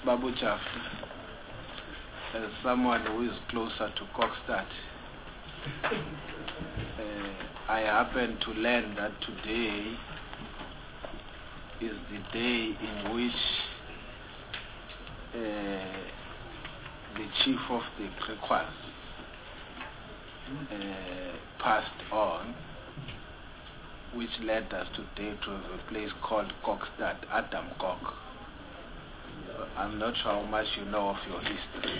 Babu Chaf, as someone who is closer to Kokstad, I happen to learn that today is the day in which the chief of the Griquas passed on, which led us today to a place called Kokstad, Adam Kok. I'm not sure how much you know of your history.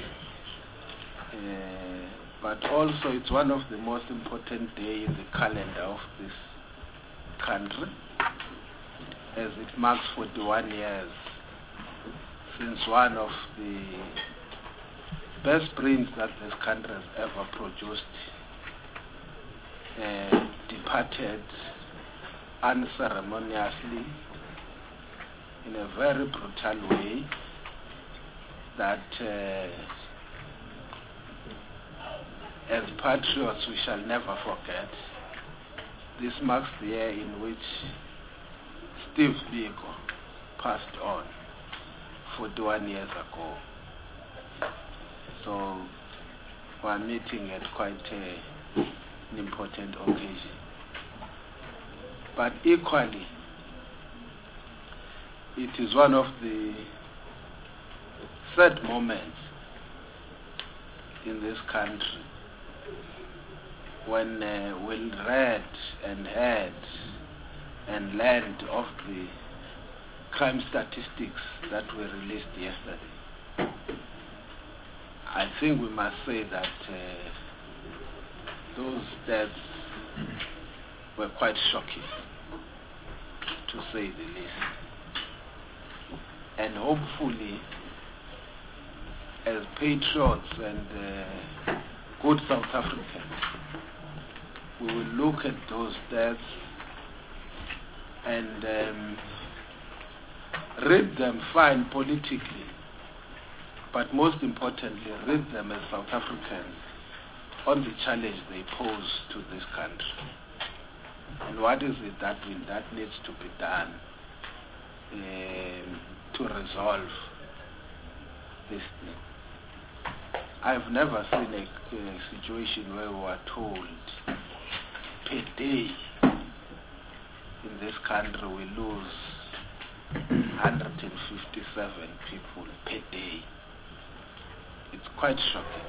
But also it's one of the most important days in the calendar of this country, as it marks 41 years since one of the best prints that this country has ever produced departed unceremoniously in a very brutal way that as patriots we shall never forget. This marks the year in which Steve Biko passed on 41 years ago. So we're meeting at quite an important occasion. But equally, it is one of the sad moments in this country when we read and heard and learned of the crime statistics that were released yesterday. I think we must say that those deaths were quite shocking, to say the least. And hopefully, as patriots and good South Africans, we will look at those deaths and read them fine politically, but most importantly, read them as South Africans on the challenge they pose to this country. And what is it that needs to be done to resolve this thing? I've never seen a situation where we are told per day in this country we lose 157 people per day. It's quite shocking.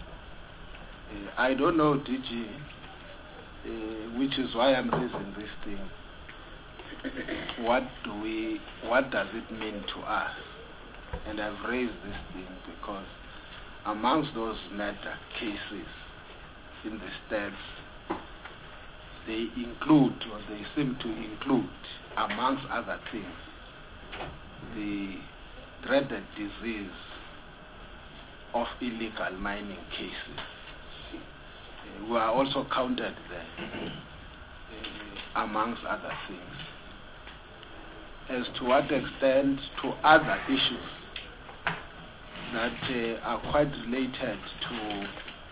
I don't know, DG, which is why I'm raising this thing. What does it mean to us? And I've raised this thing because amongst those murder cases in the States, they include, or they seem to include, amongst other things, the dreaded disease of illegal mining cases. We are also counted there, amongst other things. As to what extent to other issues that are quite related to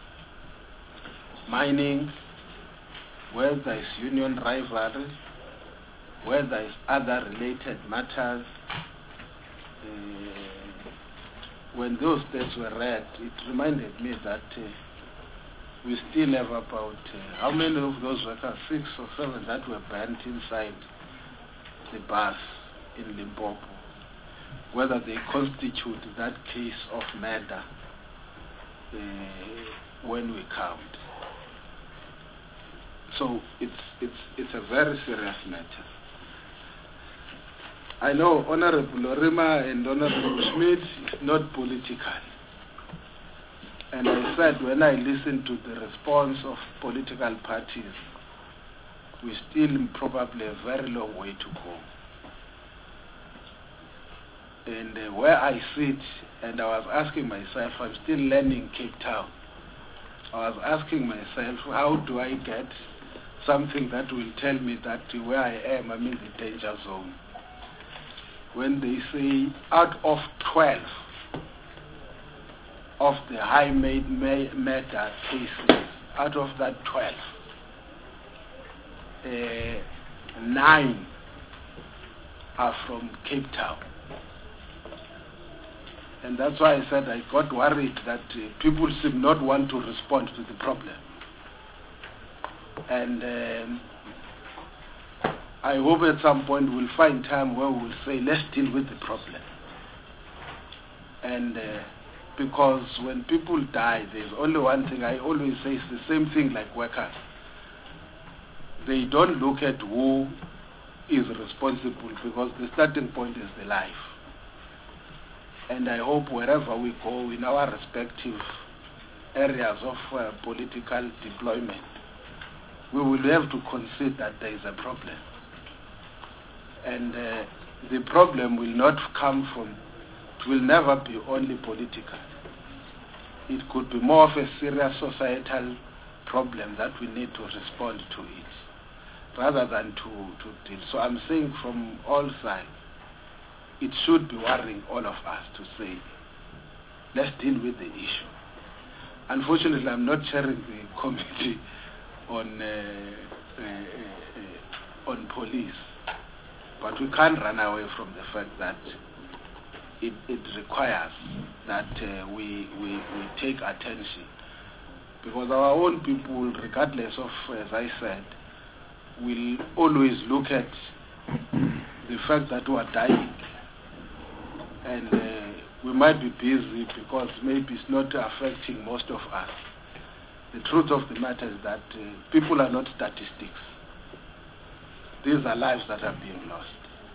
mining, where there is union rivalry, where there is other related matters. When those dates were read, it reminded me that we still have about, how many of those workers, 6 or 7 that were burnt inside the bus in Limpopo, whether they constitute that case of murder when we count. So it's a very serious matter. I know Honorable Lorima and Honorable Schmidt is not political. And I said when I listened to the response of political parties, we still probably a very long way to go. And where I sit, and I was asking myself, I'm still learning Cape Town. I was asking myself, how do I get something that will tell me that where I am, I'm in the danger zone? When they say out of 12 of the high murder cases, out of that 12, 9 are from Cape Town. And that's why I said I got worried that people seem not want to respond to the problem. And I hope at some point we'll find time where we'll say, let's deal with the problem. And because when people die, there's only one thing I always say, it's the same thing like workers. They don't look at who is responsible, because the starting point is the life. And I hope wherever we go in our respective areas of political deployment, we will have to concede that there is a problem. And the problem will not come from, it will never be only political. It could be more of a serious societal problem that we need to respond to it, rather than to deal. So I'm saying from all sides, it should be worrying all of us to say, let's deal with the issue. Unfortunately, I'm not chairing the committee on police, but we can't run away from the fact that it requires that we take attention, because our own people, regardless of, as I said, will always look at the fact that we are dying, and we might be busy because maybe it's not affecting most of us. The truth of the matter is that people are not statistics. These are lives that are being lost.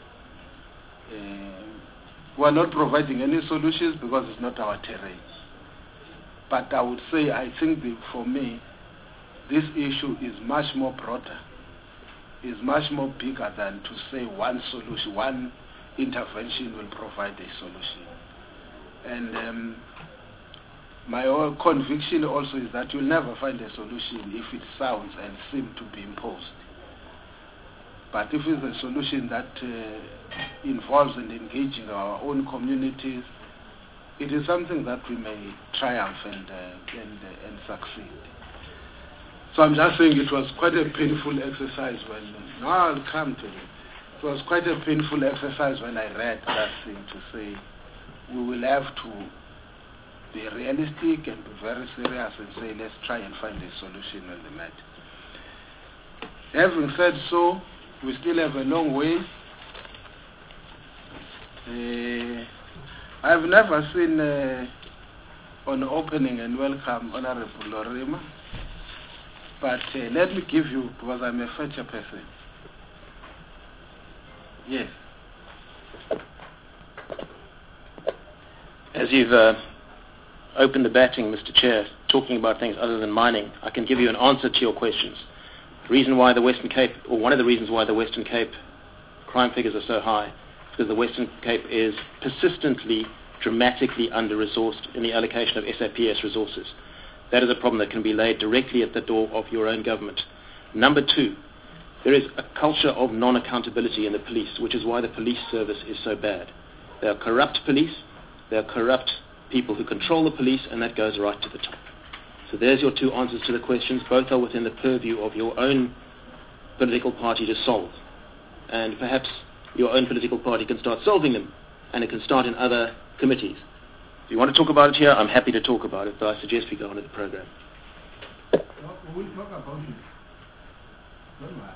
We are not providing any solutions because it's not our terrain. But I would say, I think for me, this issue is much more broader, is much more bigger than to say one solution, one intervention will provide a solution. And my whole conviction also is that you'll never find a solution if it sounds and seems to be imposed. But if it's a solution that involves and engaging our own communities, it is something that we may triumph and succeed. So I'm just saying it was quite a painful exercise when, no, I'll come to it. It was quite a painful exercise when I read that thing to say we will have to be realistic and be very serious and say let's try and find a solution on the matter. Having said so, we still have a long way. I've never seen on opening and welcome Honorable Lorima, but let me give you, because I'm a future person. Yes. As you've opened the batting, Mr. Chair, talking about things other than mining, I can give you an answer to your questions. The reason why the Western Cape, or one of the reasons why the Western Cape crime figures are so high, is because the Western Cape is persistently, dramatically under-resourced in the allocation of SAPS resources. That is a problem that can be laid directly at the door of your own government. Number two, there is a culture of non-accountability in the police, which is why the police service is so bad. There are corrupt police, there are corrupt people who control the police, and that goes right to the top. So there's your two answers to the questions. Both are within the purview of your own political party to solve. And perhaps your own political party can start solving them, and it can start in other committees. If you want to talk about it here, I'm happy to talk about it, but I suggest we go on to the program. We'll talk about it. Don't worry.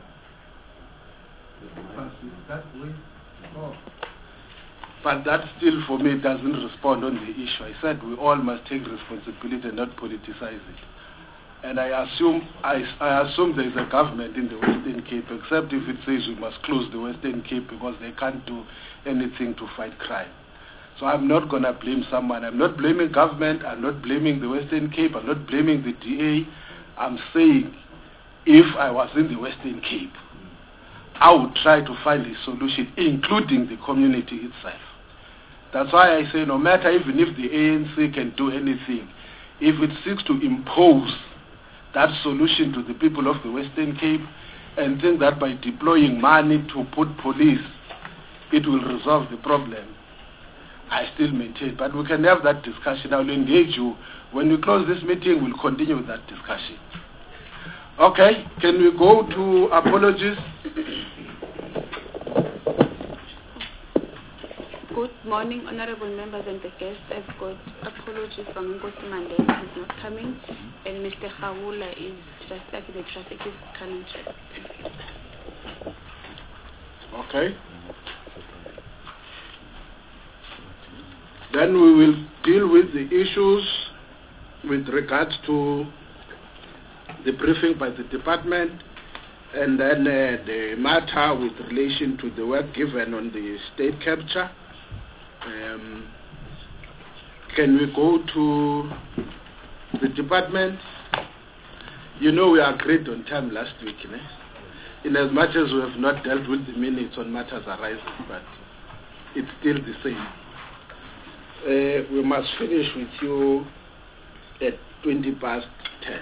But that still, for me, doesn't respond on the issue. I said we all must take responsibility and not politicize it. And I assume there is a government in the Western Cape, except if it says we must close the Western Cape because they can't do anything to fight crime. So I'm not going to blame someone. I'm not blaming government. I'm not blaming the Western Cape. I'm not blaming the DA. I'm saying if I was in the Western Cape, I would try to find a solution, including the community itself. That's why I say no matter even if the ANC can do anything, if it seeks to impose that solution to the people of the Western Cape and think that by deploying money to put police, it will resolve the problem, I still maintain. But we can have that discussion. I will engage you. When we close this meeting, we'll continue with that discussion. Okay, can we go to apologies? Good morning, honorable members and the guests. I've got apologies from Nkosi Mandela, who's not coming, and Mr. Khawula is just like the traffic is coming. Okay. Then we will deal with the issues with regards to the briefing by the department, and then the matter with relation to the work given on the state capture. Can we go to the department? You know, we agreed on time last week, in as much as we have not dealt with the minutes on matters arising, but it's still the same. We must finish with you at 20 past 10.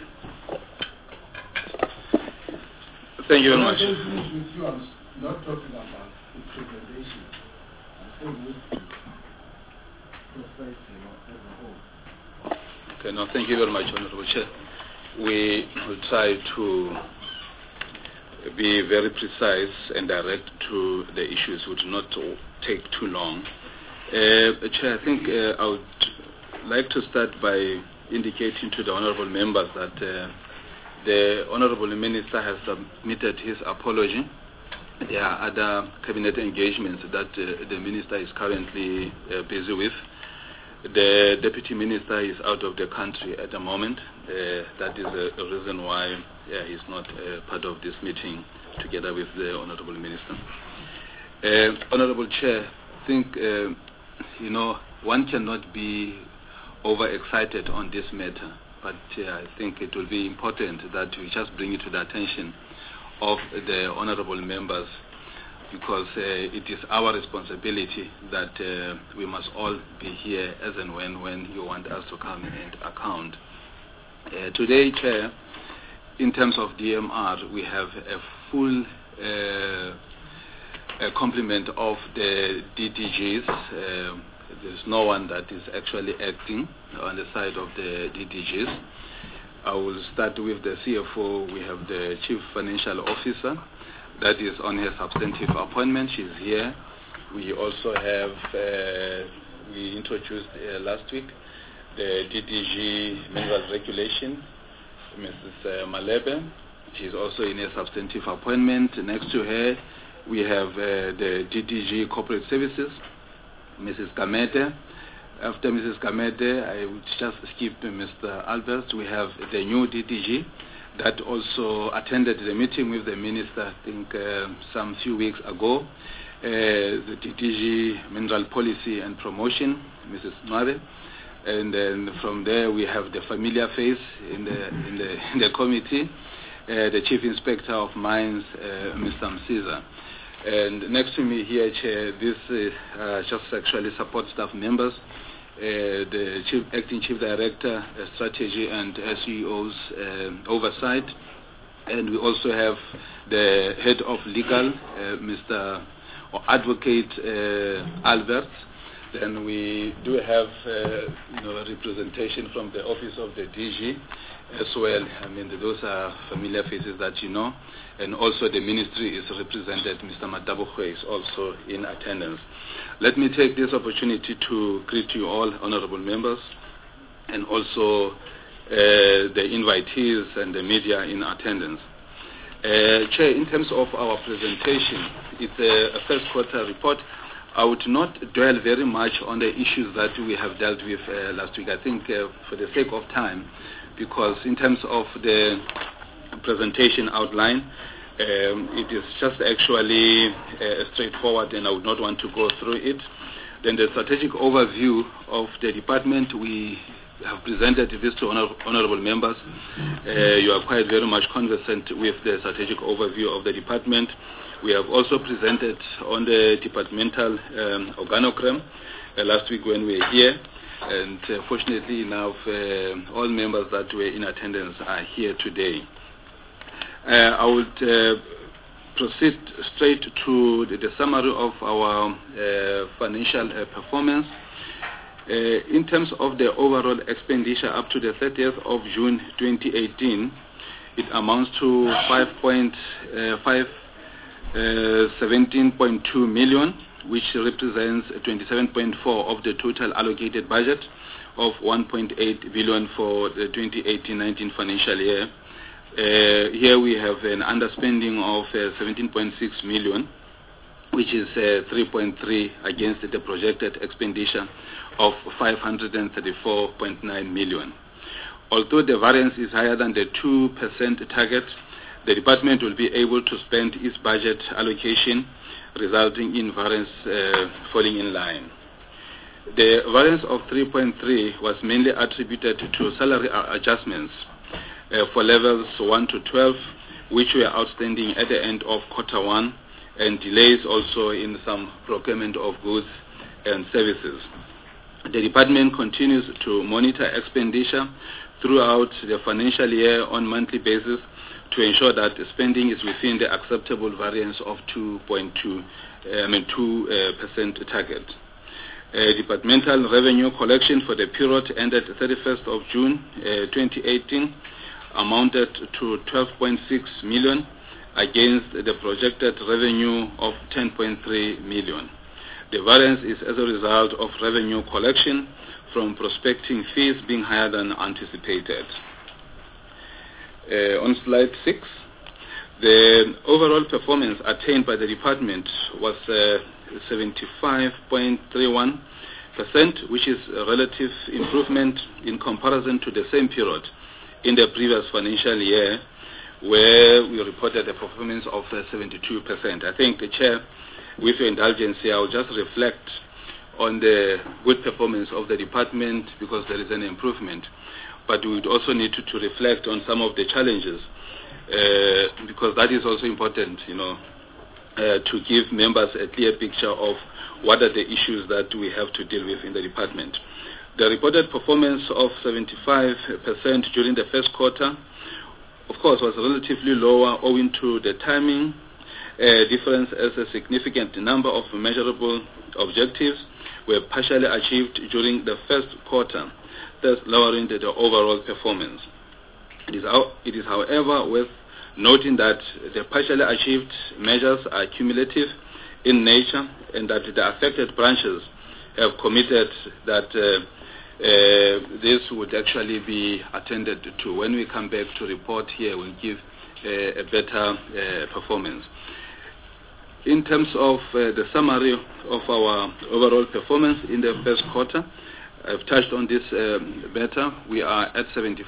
Thank you very much. With you, I'm not talking about the presentation. I'm saying with the process as a whole. Okay, no, thank you very much, Honorable Chair. We will try to be very precise and direct to the issues, which will not take too long. Chair, I think I would like to start by indicating to the honorable members that the honorable minister has submitted his apology. There are other cabinet engagements that the minister is currently busy with. The deputy minister is out of the country at the moment. That is the reason why he's not part of this meeting together with the honorable minister. Honorable Chair, I think one cannot be overexcited on this matter, but I think it will be important that we just bring it to the attention of the honorable members, because it is our responsibility that we must all be here as and when you want us to come and account. Today, Chair, in terms of DMR, we have a full complement of the DDGs. There's no one that is actually acting on the side of the DDGs. I will start with the CFO. We have the Chief Financial Officer that is on her substantive appointment. She's here. We also have, we introduced last week, the DDG Mineral Regulation, Mrs. Malebe. She's also in a substantive appointment. Next to her, we have the DDG Corporate Services, Mrs. Gamete. After Mrs. Gamete, I would just skip Mr. Albert. We have the new DDG that also attended the meeting with the minister, I think some few weeks ago. The DDG Mineral Policy and Promotion, Mrs. Nware. And then from there we have the familiar face in the committee, the Chief Inspector of Mines, Mr. Msiza. And next to me here, Chair, this is just actually support staff members, the Acting Chief Director, Strategy and SEO's oversight. And we also have the Head of Legal, Mr. or Advocate Albert. Then we do have a representation from the Office of the DG as well. I mean, those are familiar faces that you know. And also the ministry is represented. Mr. Matabukhwe is also in attendance. Let me take this opportunity to greet you all, honorable members, and also the invitees and the media in attendance. Chair, in terms of our presentation, it's a first quarter report. I would not dwell very much on the issues that we have dealt with last week. I think for the sake of time, because in terms of the presentation outline, it is just actually straightforward, and I would not want to go through it. Then the strategic overview of the department, we have presented this to honorable members. You are quite very much conversant with the strategic overview of the department. We have also presented on the departmental organogram last week when we were here. And fortunately enough, all members that were in attendance are here today. I would proceed straight to the summary of our financial performance. In terms of the overall expenditure up to the 30th of June 2018, it amounts to 17.2 million, which represents 27.4% of the total allocated budget of 1.8 billion for the 2018-19 financial year. Here we have an underspending of 17.6 million, which is 3.3 against the projected expenditure of 534.9 million. Although the variance is higher than the 2% target, the department will be able to spend its budget allocation, resulting in variance falling in line. The variance of 3.3 was mainly attributed to salary adjustments for levels 1 to 12, which were outstanding at the end of Q1, and delays also in some procurement of goods and services. The department continues to monitor expenditure throughout the financial year on a monthly basis to ensure that spending is within the acceptable variance of 2% target. Departmental revenue collection for the period ended 31st of June 2018 amounted to 12.6 million against the projected revenue of 10.3 million. The variance is as a result of revenue collection from prospecting fees being higher than anticipated. On slide 6, the overall performance attained by the department was 75.31%, which is a relative improvement in comparison to the same period in the previous financial year, where we reported a performance of 72%. I think, Chair, with your indulgence here, I will just reflect on the good performance of the department because there is an improvement. But we would also need to reflect on some of the challenges because that is also important, to give members a clear picture of what are the issues that we have to deal with in the department. The reported performance of 75% during the first quarter, of course, was relatively lower owing to the timing difference, as a significant number of measurable objectives were partially achieved during the first quarter, thus lowering the overall performance. It is, however, worth noting that the partially achieved measures are cumulative in nature and that the affected branches have committed that this would actually be attended to. When we come back to report here, we'll give a better performance. In terms of the summary of our overall performance in the first quarter, I've touched on this better. We are at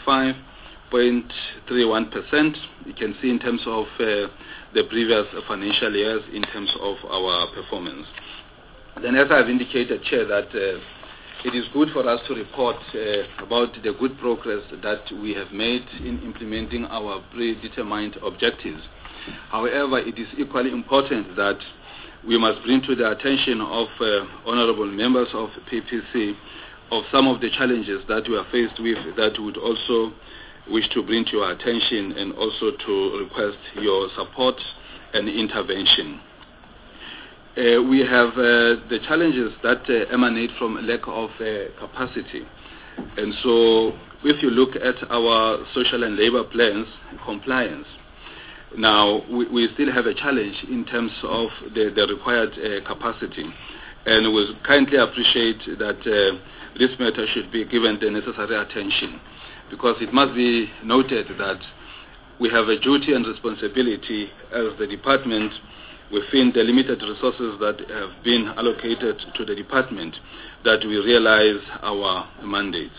75.31%. You can see in terms of the previous financial years in terms of our performance. Then, as I've indicated, Chair, that it is good for us to report about the good progress that we have made in implementing our predetermined objectives. However, it is equally important that we must bring to the attention of honorable members of PPC of some of the challenges that we are faced with that would also wish to bring to your attention and also to request your support and intervention. We have the challenges that emanate from lack of capacity. And so if you look at our social and labor plans compliance, now we still have a challenge in terms of the required capacity. And we kindly appreciate that this matter should be given the necessary attention, because it must be noted that we have a duty and responsibility as the department within the limited resources that have been allocated to the department that we realize our mandates.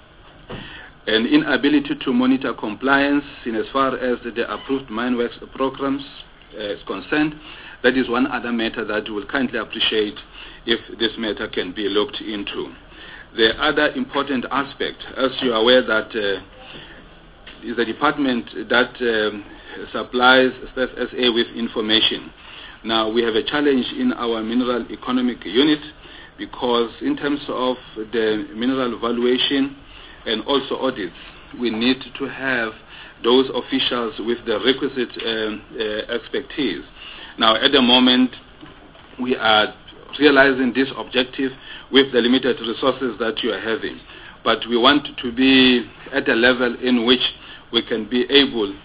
An inability to monitor compliance in as far as the approved mine works programs is concerned, that is one other matter that we will kindly appreciate if this matter can be looked into. The other important aspect, as you are aware, that is the department that supplies SA with information. Now, we have a challenge in our mineral economic unit because in terms of the mineral valuation and also audits, we need to have those officials with the requisite expertise. Now, at the moment, we are realizing this objective with the limited resources that you are having. But we want to be at a level in which we can be able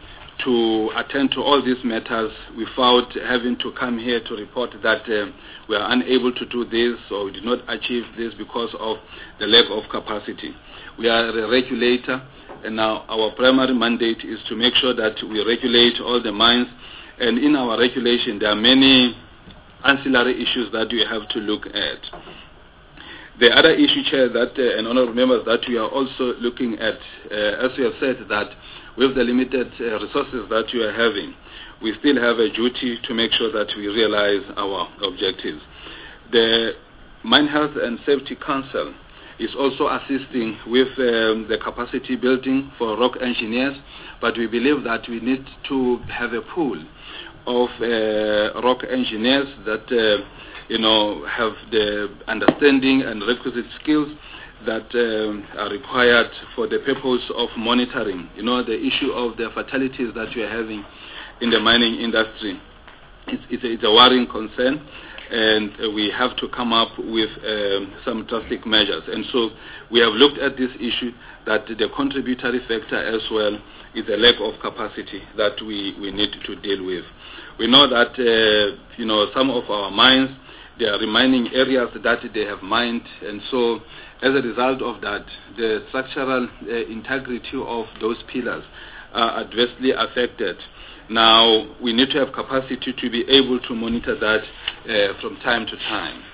to attend to all these matters without having to come here to report that we are unable to do this or we did not achieve this because of the lack of capacity. We are a regulator, and now our primary mandate is to make sure that we regulate all the mines, and in our regulation there are many ancillary issues that we have to look at. The other issue, Chair, that and honourable members, that we are also looking at, as we have said, that with the limited resources that we are having, we still have a duty to make sure that we realize our objectives. The Mine Health and Safety Council is also assisting with the capacity building for rock engineers, but we believe that we need to have a pool of rock engineers that have the understanding and requisite skills that are required for the purpose of monitoring. The issue of the fatalities that we are having in the mining industry, it's a worrying concern, and we have to come up with some drastic measures. And so we have looked at this issue, that the contributory factor as well is a lack of capacity that we need to deal with. We know that some of our mines, they are mining areas that they have mined, and so as a result of that, the structural integrity of those pillars are adversely affected. Now, we need to have capacity to be able to monitor that from time to time.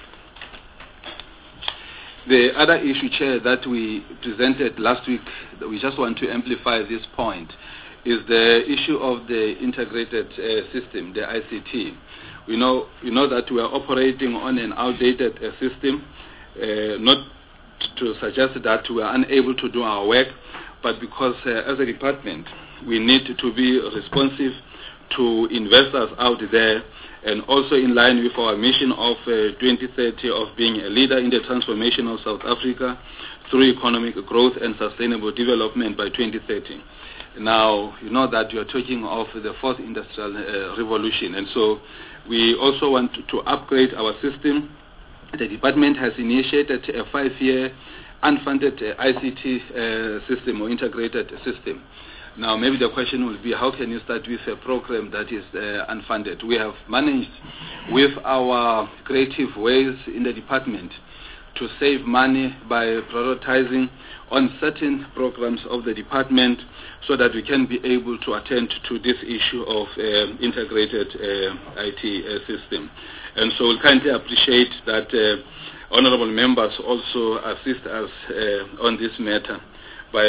The other issue, Chair, that we presented last week, that we just want to amplify this point, is the issue of the integrated system, the ICT. We know that we are operating on an outdated system, not to suggest that we are unable to do our work, but because as a department, we need to be responsive to investors out there, and also in line with our mission of 2030 of being a leader in the transformation of South Africa through economic growth and sustainable development by 2030. Now, you know that you are talking of the fourth industrial revolution, and so we also want to upgrade our system. The department has initiated a 5-year unfunded ICT system or integrated system. Now, maybe the question will be, how can you start with a program that is unfunded? We have managed with our creative ways in the department to save money by prioritizing on certain programs of the department so that we can be able to attend to this issue of integrated IT system. And so we'll kindly appreciate that honorable members also assist us on this matter by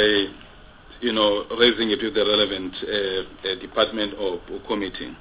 raising it with the relevant department or committee.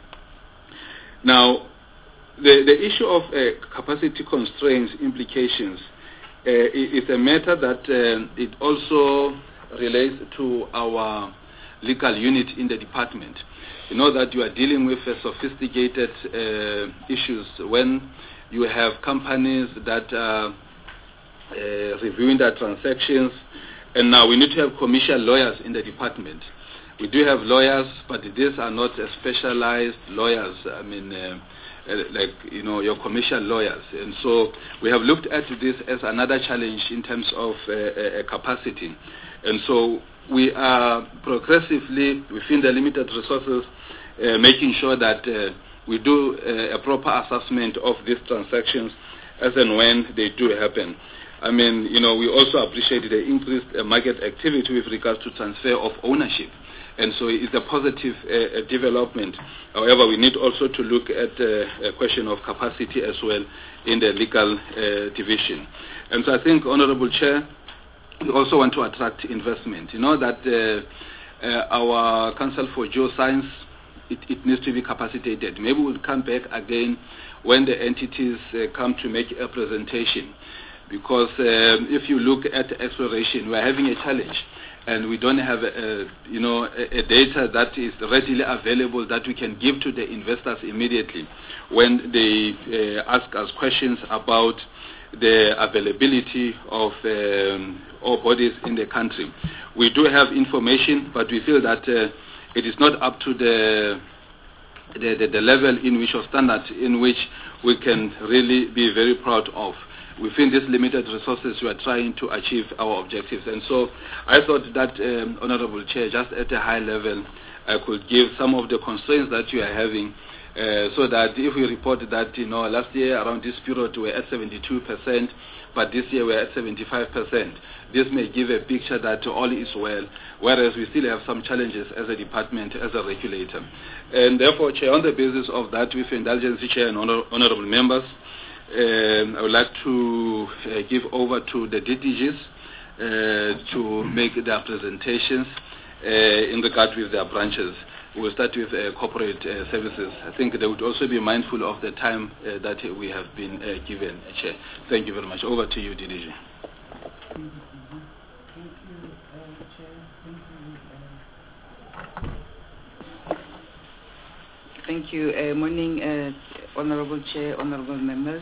Now, the issue of capacity constraints implications is a matter that it also relates to our legal unit in the department. You know that you are dealing with sophisticated issues when you have companies that are reviewing their transactions, and now we need to have commercial lawyers in the department. We do have lawyers, but these are not specialized lawyers. I mean, your commercial lawyers. And so we have looked at this as another challenge in terms of capacity. And so we are progressively, within the limited resources, making sure that we do a proper assessment of these transactions as and when they do happen. I mean, we also appreciate the increased market activity with regards to transfer of ownership. And so it's a positive development. However, we need also to look at a question of capacity as well in the legal division. And so I think, Honorable Chair, we also want to attract investment. You know that our Council for Geoscience, it needs to be capacitated. Maybe we'll come back again when the entities come to make a presentation. Because if you look at exploration, we're having a challenge. And we don't have a data that is readily available that we can give to the investors immediately when they ask us questions about the availability of ore bodies in the country. We do have information, but we feel that it is not up to the level in which, or standard in which we can really be very proud of. Within these limited resources, we are trying to achieve our objectives. And so I thought that, Honorable Chair, just at a high level, I could give some of the constraints that you are having, so that if we report that, last year around this period we were at 72%, but this year we're at 75%. This may give a picture that all is well, whereas we still have some challenges as a department, as a regulator. And therefore, Chair, on the basis of that, with indulgence, Chair and honorable members, I would like to give over to the DDGs to make their presentations in regard with their branches. We'll start with corporate services. I think they would also be mindful of the time that we have been given, Chair. Thank you very much. Over to you, DDG. Thank you. Morning, Honorable Chair, honorable members.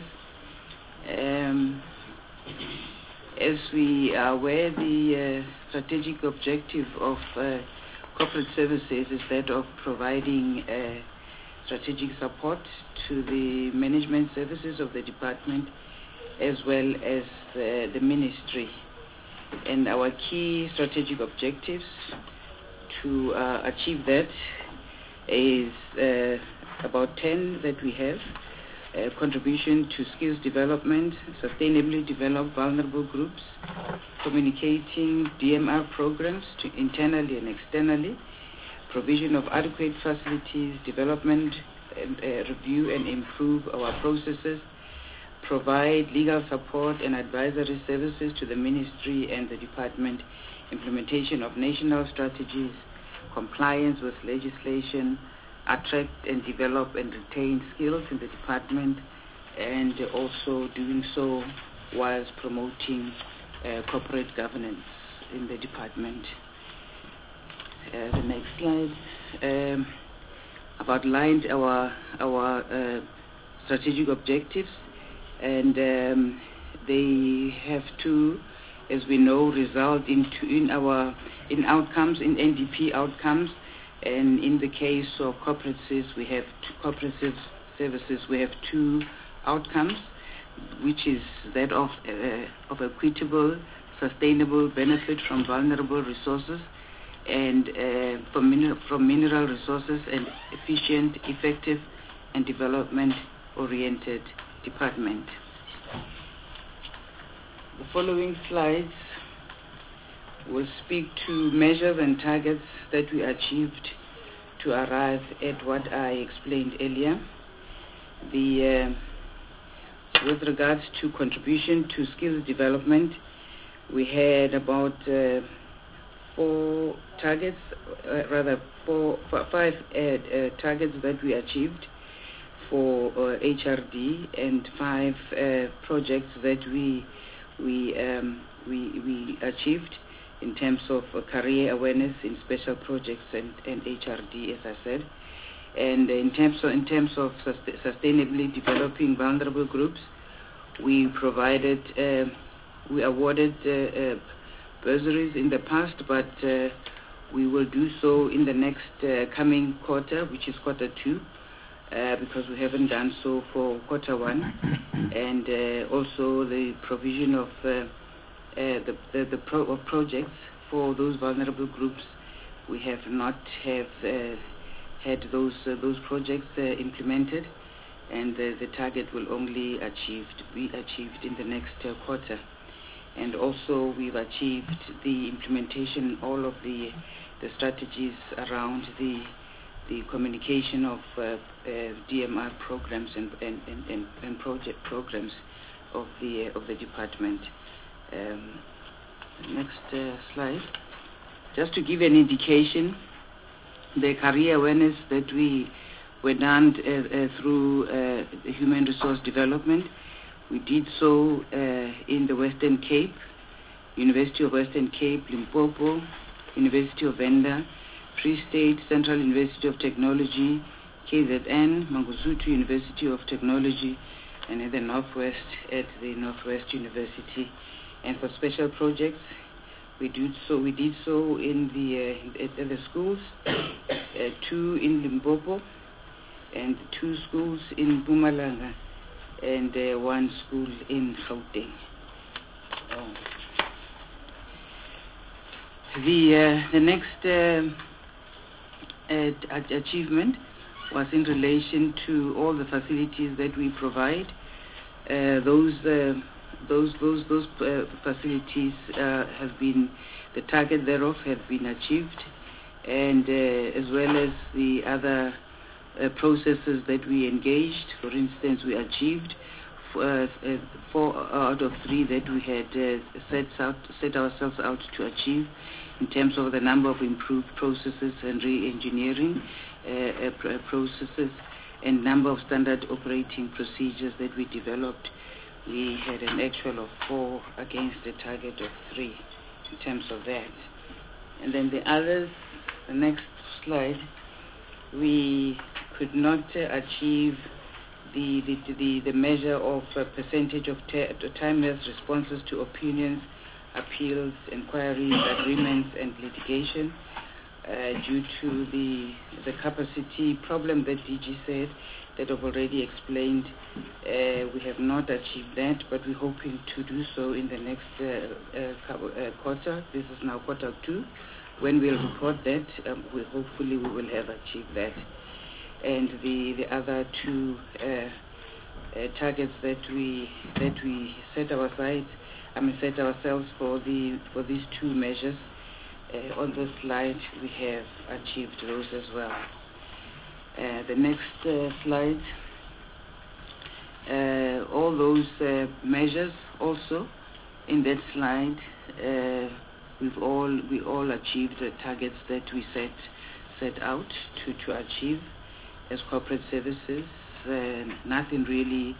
As we are aware, the strategic objective of corporate services is that of providing strategic support to the management services of the department as well as the ministry. And our key strategic objectives to achieve that is about 10 that we have. Contribution to skills development, sustainably develop vulnerable groups, communicating DMR programs to internally and externally, provision of adequate facilities, development and review and improve our processes, provide legal support and advisory services to the ministry and the department, implementation of national strategies, compliance with legislation, attract and develop and retain skills in the department, and also doing so whilst promoting corporate governance in the department. The next slide. I've outlined our strategic objectives, and they have to, as we know, result in outcomes, in NDP outcomes. And in the case of corporate services, we have two outcomes, which is that of equitable, sustainable benefit from vulnerable resources, and from mineral resources, and efficient, effective, and development-oriented department. The following slides will speak to measures and targets that we achieved to arrive at what I explained earlier. With regards to contribution to skills development, we had about 5 targets that we achieved for HRD, and 5 projects that we achieved in terms of career awareness in special projects and HRD, as I said. And in terms of sustainably developing vulnerable groups, we awarded bursaries in the past, but we will do so in the next coming quarter, which is quarter 2, because we haven't done so for quarter 1, and also the provision of projects for those vulnerable groups. We have not had those projects implemented, and the target will only be achieved in the next quarter. And also we've achieved the implementation, all of the strategies around the communication of DMR programs and project programs of the department. Next slide. Just to give an indication, the career awareness that we were done through the Human Resource Development, we did so in the Western Cape, University of Western Cape, Limpopo, University of Venda, Free State, Central University of Technology, KZN, Mangosuthu University of Technology, and in the Northwest at the Northwest University. And for special projects, we did so in the schools, 2 in Limpopo, and 2 schools in Mpumalanga, and 1 school in Gauteng. The next achievement was in relation to all the facilities that we provide. Those facilities have been, the target thereof have been achieved, and as well as the other processes that we engaged. For instance, we achieved 4 out of 3 that we had set ourselves out to achieve in terms of the number of improved processes and re-engineering processes and number of standard operating procedures that we developed. We had an actual of 4 against a target of 3 in terms of that. And then the others, the next slide, we could not achieve the measure of percentage of timeless responses to opinions, appeals, inquiries, agreements, and litigation due to the capacity problem that DG said that I've already explained. We have not achieved that, but we're hoping to do so in the next quarter. This is now quarter 2. When we'll report that, hopefully we will have achieved that. And the other 2 targets that we set ourselves for these 2 measures on the slide, we have achieved those as well. The next slide, all those measures also in that slide, we all achieved the targets that we set out to achieve as corporate services. Nothing really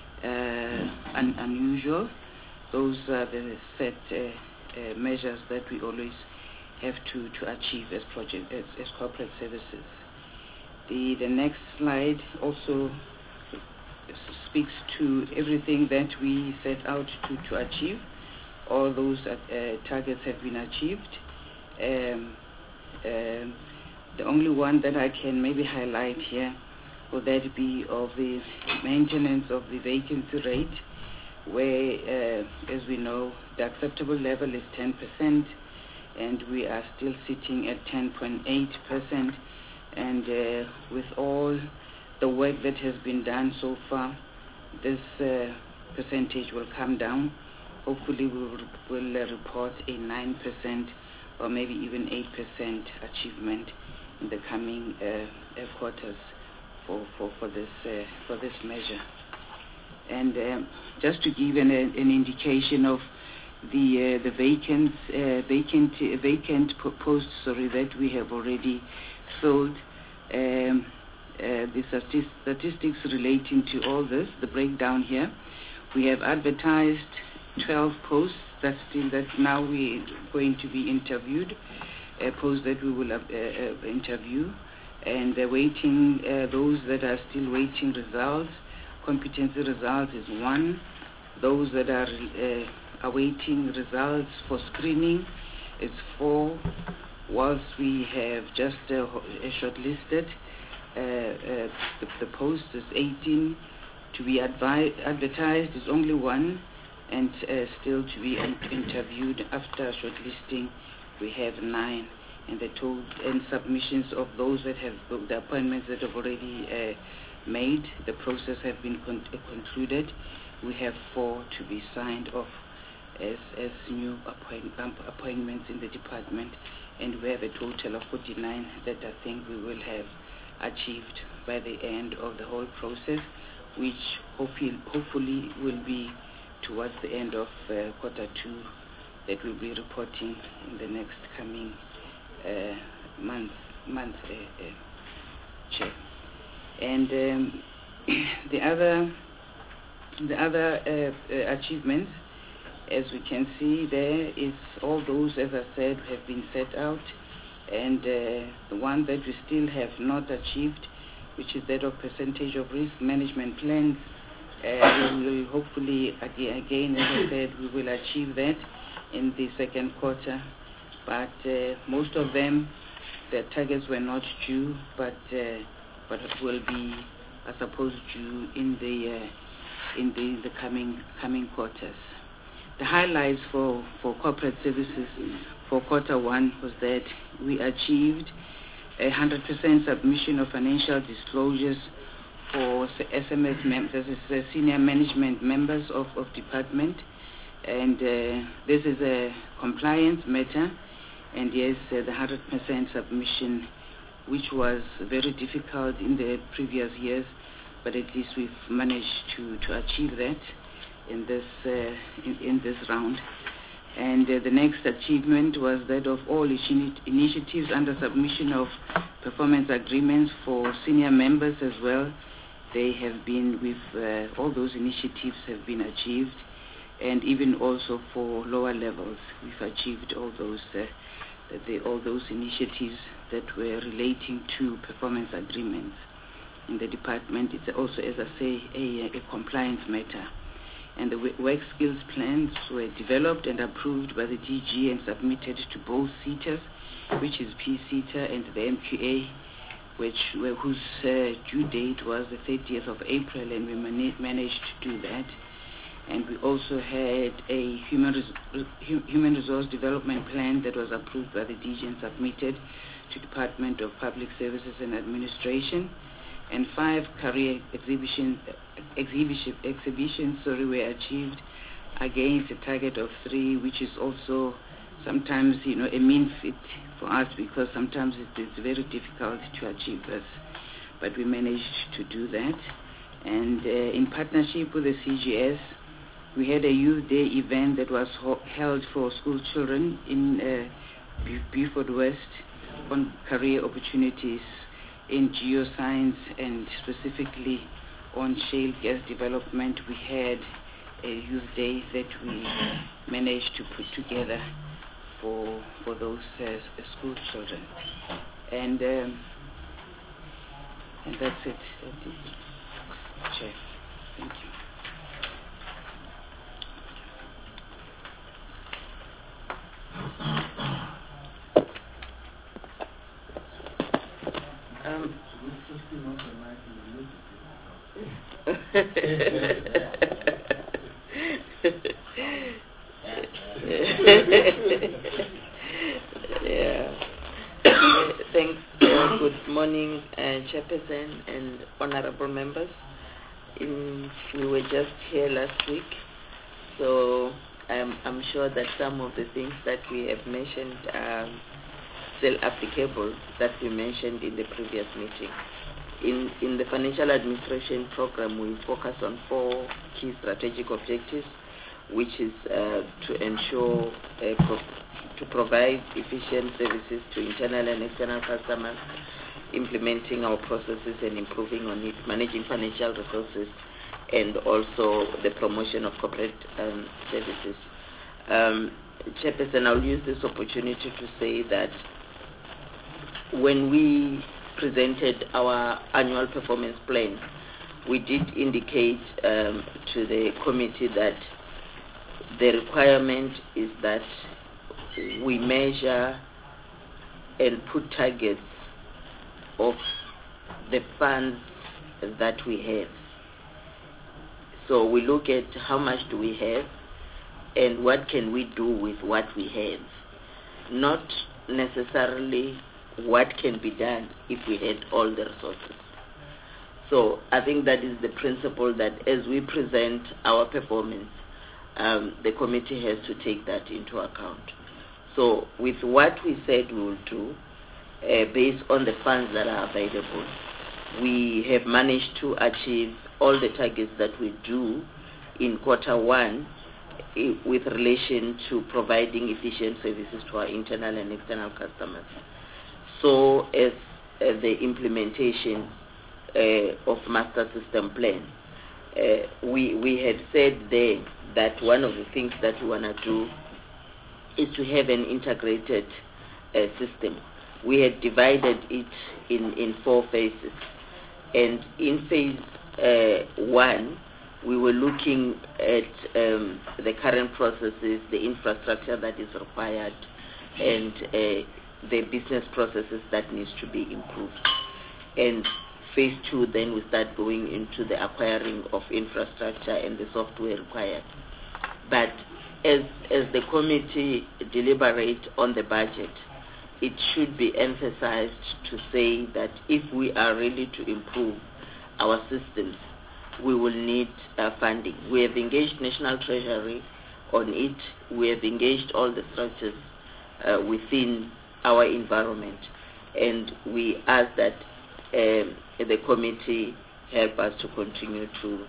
unusual. Those are the set measures that we always have to achieve as corporate services. The next slide also speaks to everything that we set out to achieve. All those targets have been achieved. The only one that I can maybe highlight here would that be of the maintenance of the vacancy rate, where, as we know, the acceptable level is 10%, and we are still sitting at 10.8%. And with all the work that has been done so far, this percentage will come down. Hopefully we'll report a 9% or maybe even 8% achievement in the coming quarters for this measure. And just to give an indication of the vacant posts that we have already filled, the statistics relating to all this, the breakdown here, we have advertised 12 posts that now we're going to be interviewed, posts that we will interview, and waiting, those that are still waiting results. Competency results is 1. Those that are awaiting results for screening is 4. Whilst we have just shortlisted, the post is 18. To be advertised is only 1, and still to be interviewed after shortlisting we have 9. And the total and submissions of those that have the appointments that have already made, the process have been concluded. We have 4 to be signed off as new appointments in the department, and we have a total of 49 that I think we will have achieved by the end of the whole process, which hopefully will be towards the end of quarter 2 that we'll be reporting in the next coming month, Chair. And the other achievements, as we can see there, is all those, as I said, have been set out, and the one that we still have not achieved, which is that of percentage of risk management plans, we will hopefully, again, as I said, we will achieve that in the second quarter. But most of them, the targets were not due, but it will be, I suppose, due in the coming quarters. The highlights for corporate services for quarter 1 was that we achieved 100% submission of financial disclosures for SMS members, senior management members of department, and this is a compliance matter, and yes, the 100% submission, which was very difficult in the previous years, but at least we've managed to achieve that in this round. And the next achievement was that of all initiatives under submission of performance agreements for senior members as well. They have been all those initiatives have been achieved, and even also for lower levels, we've achieved all those initiatives that were relating to performance agreements in the department. It's also, as I say, a compliance matter. And the work skills plans were developed and approved by the DG and submitted to both SETAs, which is PSETA, and the MQA, whose due date was the 30th of April, and we managed to do that. And we also had a human resource development plan that was approved by the DG and submitted to Department of Public Services and Administration. And 5 career exhibitions were achieved against a target of 3, which is also sometimes a mean fit for us, because sometimes it's very difficult to achieve this, but we managed to do that. And in partnership with the CGS, we had a Youth Day event that was held for school children in Beaufort West on career opportunities in geoscience, and specifically on shale gas development. We had a Youth Day that we managed to put together for those school children. And that's it. Chair. Thank you. Thanks. Good morning, Chairperson and honorable members. We were just here last week, so I'm sure that some of the things that we have mentioned are still applicable that we mentioned in the previous meeting. In the financial administration program, we focus on 4 key strategic objectives, which is to ensure to provide efficient services to internal and external customers, implementing our processes and improving on it, managing financial resources, and also the promotion of corporate services. Chairperson, I'll use this opportunity to say that when we presented our annual performance plan, we did indicate to the committee that the requirement is that we measure and put targets of the funds that we have. So we look at how much do we have and what can we do with what we have, not necessarily what can be done if we had all the resources. So I think that is the principle, that as we present our performance, the committee has to take that into account. So with what we said we will do, based on the funds that are available, we have managed to achieve all the targets that we do in Q1 with relation to providing efficient services to our internal and external customers. So as the implementation of master system plan, we had said there that one of the things that we want to do is to have an integrated system. We had divided it in 4 phases. And in phase 1, we were looking at the current processes, the infrastructure that is required, and the business processes that needs to be improved. And phase 2, then we start going into the acquiring of infrastructure and the software required. But as the committee deliberate on the budget, it should be emphasized to say that if we are really to improve our systems, we will need funding. We have engaged National Treasury on it. We have engaged all the structures within our environment, and we ask that the committee help us to continue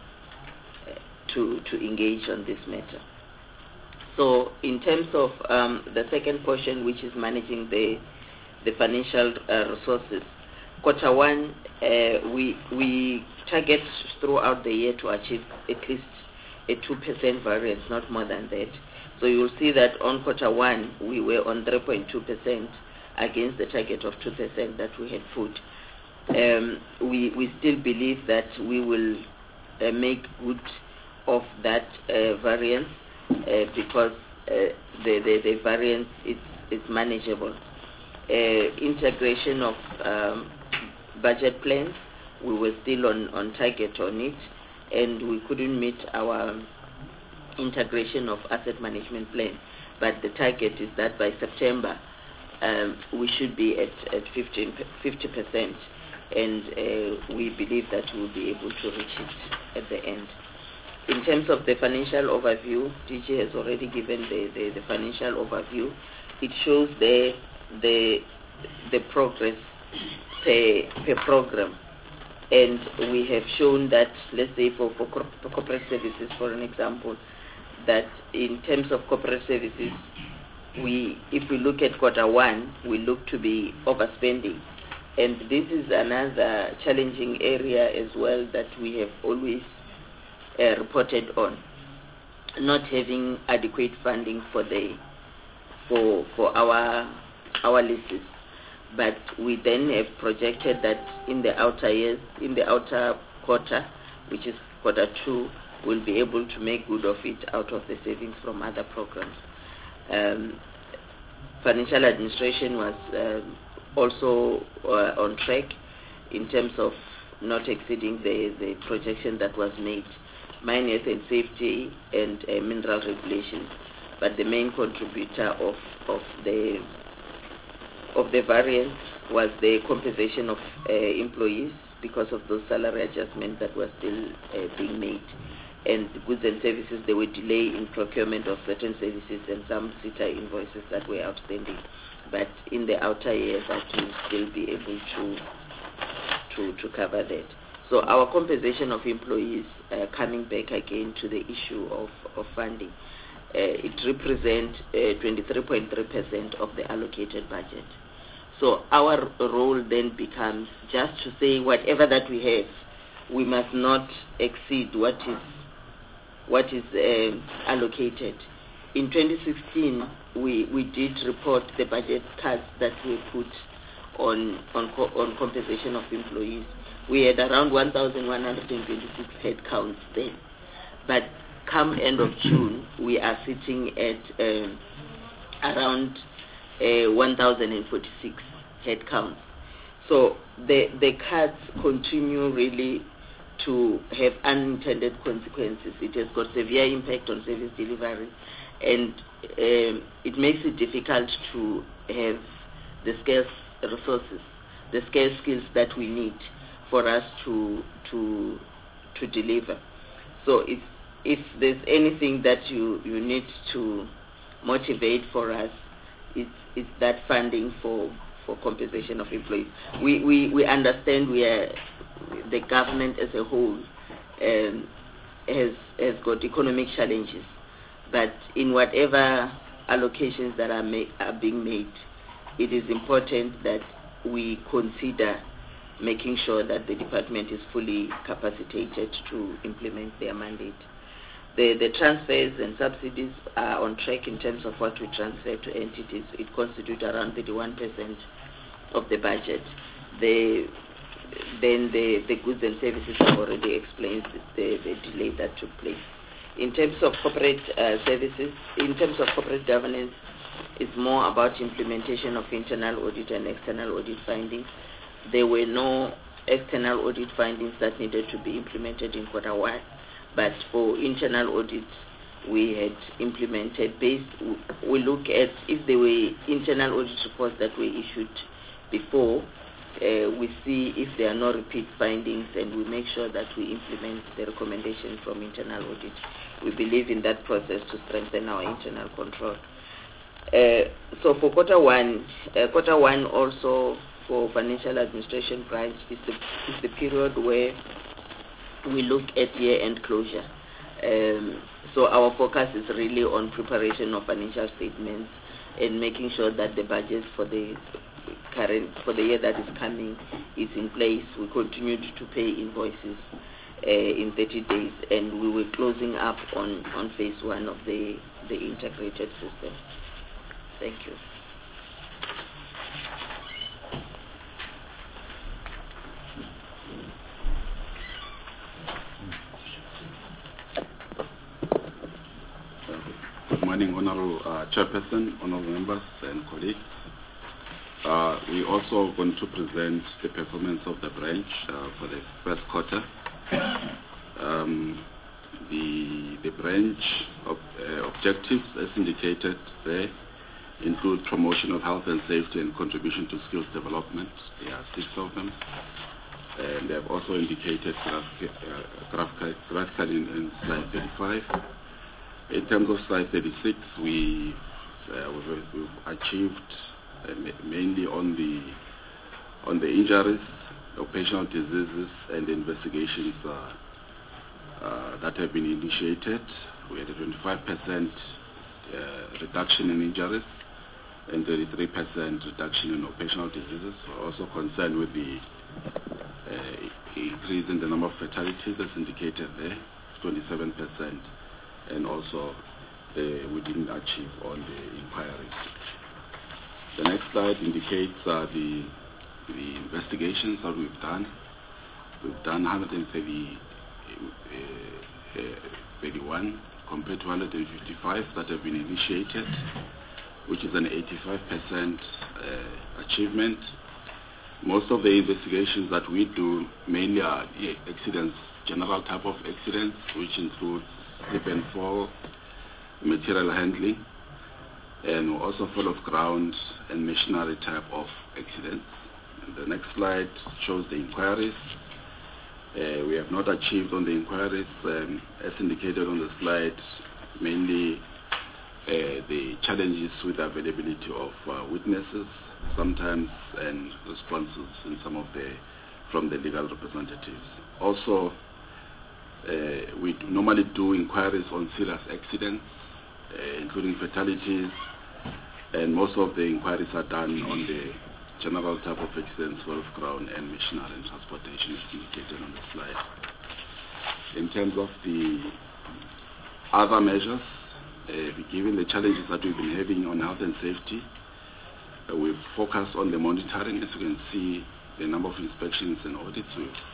to engage on this matter. So in terms of the second portion, which is managing the financial resources, quarter one, we target throughout the year to achieve at least a 2% variance, not more than that. So you will see that on quarter one, we were on 3.2% against the target of 2% that we had put. We still believe that we will make good of that variance because the variance is manageable. Integration of budget plans, we were still on target on it, and we couldn't meet our integration of asset management plan. But the target is that by September we should be at 50%, and we believe that we will be able to reach it at the end. In terms of the financial overview, DG has already given the financial overview. It shows the progress per program, and we have shown that, let's say for corporate services, for an example, that in terms of corporate services, if we look at quarter one, we look to be overspending, and this is another challenging area as well that we have always reported on, not having adequate funding for our leases. But we then have projected that in the outer quarter, which is quarter two, we'll be able to make good of it out of the savings from other programs. Financial administration was also on track in terms of not exceeding the projection that was made. Mine, health and safety, and mineral regulations. But the main contributor of the variance was the compensation of employees because of those salary adjustments that were still being made. And goods and services, there were delay in procurement of certain services and some SITA invoices that were outstanding. But in the outer year, that will still be able to cover that. So our compensation of employees, coming back again to the issue of funding, it represents 23.3% of the allocated budget. So our role then becomes just to say whatever that we have, we must not exceed what is allocated. In 2016, we did report the budget cuts that we put on compensation of employees. We had around 1,126 headcounts then. But come end of June, we are sitting at around 1,046 headcounts. So the cuts continue really to have unintended consequences. It has got severe impact on service delivery, and it makes it difficult to have the scarce resources, the scarce skills that we need for us to deliver. So if there's anything that you need to motivate for us, it's that funding for compensation of employees. We understand the government as a whole has got economic challenges, but in whatever allocations that are being made, it is important that we consider making sure that the department is fully capacitated to implement their mandate. The transfers and subsidies are on track in terms of what we transfer to entities. It constitutes around 31% of the budget. Then the goods and services have already explained the delay that took place. In terms of corporate services, in terms of corporate governance, it's more about implementation of internal audit and external audit findings. There were no external audit findings that needed to be implemented in quarter one, but for internal audits, we had implemented based, we look at if there were internal audit reports that were issued before, we see if there are no repeat findings, and we make sure that we implement the recommendation from internal audit. We believe in that process to strengthen our internal control. So for quarter one also for financial administration branch is the period where we look at year-end closure. So our focus is really on preparation of financial statements and making sure that the budget for the year that is coming is in place. We continued to pay invoices in 30 days, and we were closing up on phase one of the integrated system. Thank you. Good morning, Honorable Chairperson, Honorable members and colleagues. We also going to present the performance of the branch for the first quarter. The branch objectives, as indicated there, include promotion of health and safety and contribution to skills development. There are 6 of them. And they have also indicated graphically in slide 35. In terms of slide 36, we've achieved mainly on the injuries, occupational diseases, and investigations that have been initiated. We had a 25% reduction in injuries and 33% reduction in occupational diseases. We're also concerned with the increase in the number of fatalities as indicated there, 27%, and also we didn't achieve on the inquiries. The next slide indicates the investigations that we've done. We've done 131 compared to 155 that have been initiated, which is an 85% achievement. Most of the investigations that we do mainly are accidents, general type of accidents, which includes slip and fall, material handling, and also fall of ground and machinery type of accidents. And the next slide shows the inquiries. We have not achieved on the inquiries, as indicated on the slide, mainly the challenges with availability of witnesses sometimes and responses in some of from the legal representatives. Also, we normally do inquiries on serious accidents, including fatalities, and most of the inquiries are done on the general type of accidents, fall of ground, and machinery and transportation, as indicated on the slide. In terms of the other measures, given the challenges that we've been having on health and safety, we've focused on the monitoring. As you can see, the number of inspections and audits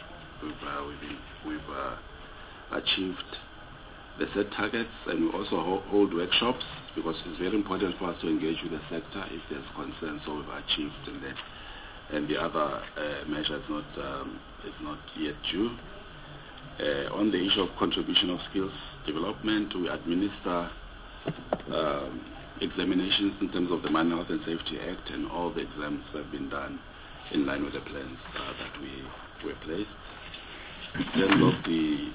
we've achieved the set targets, and we also hold workshops because it's very important for us to engage with the sector if there's concern. So we've achieved in that, and the other measure is not yet due. On the issue of contribution of skills development, we administer examinations in terms of the Mine Health and Safety Act, and all the exams have been done in line with the plans that we were placed. In terms of the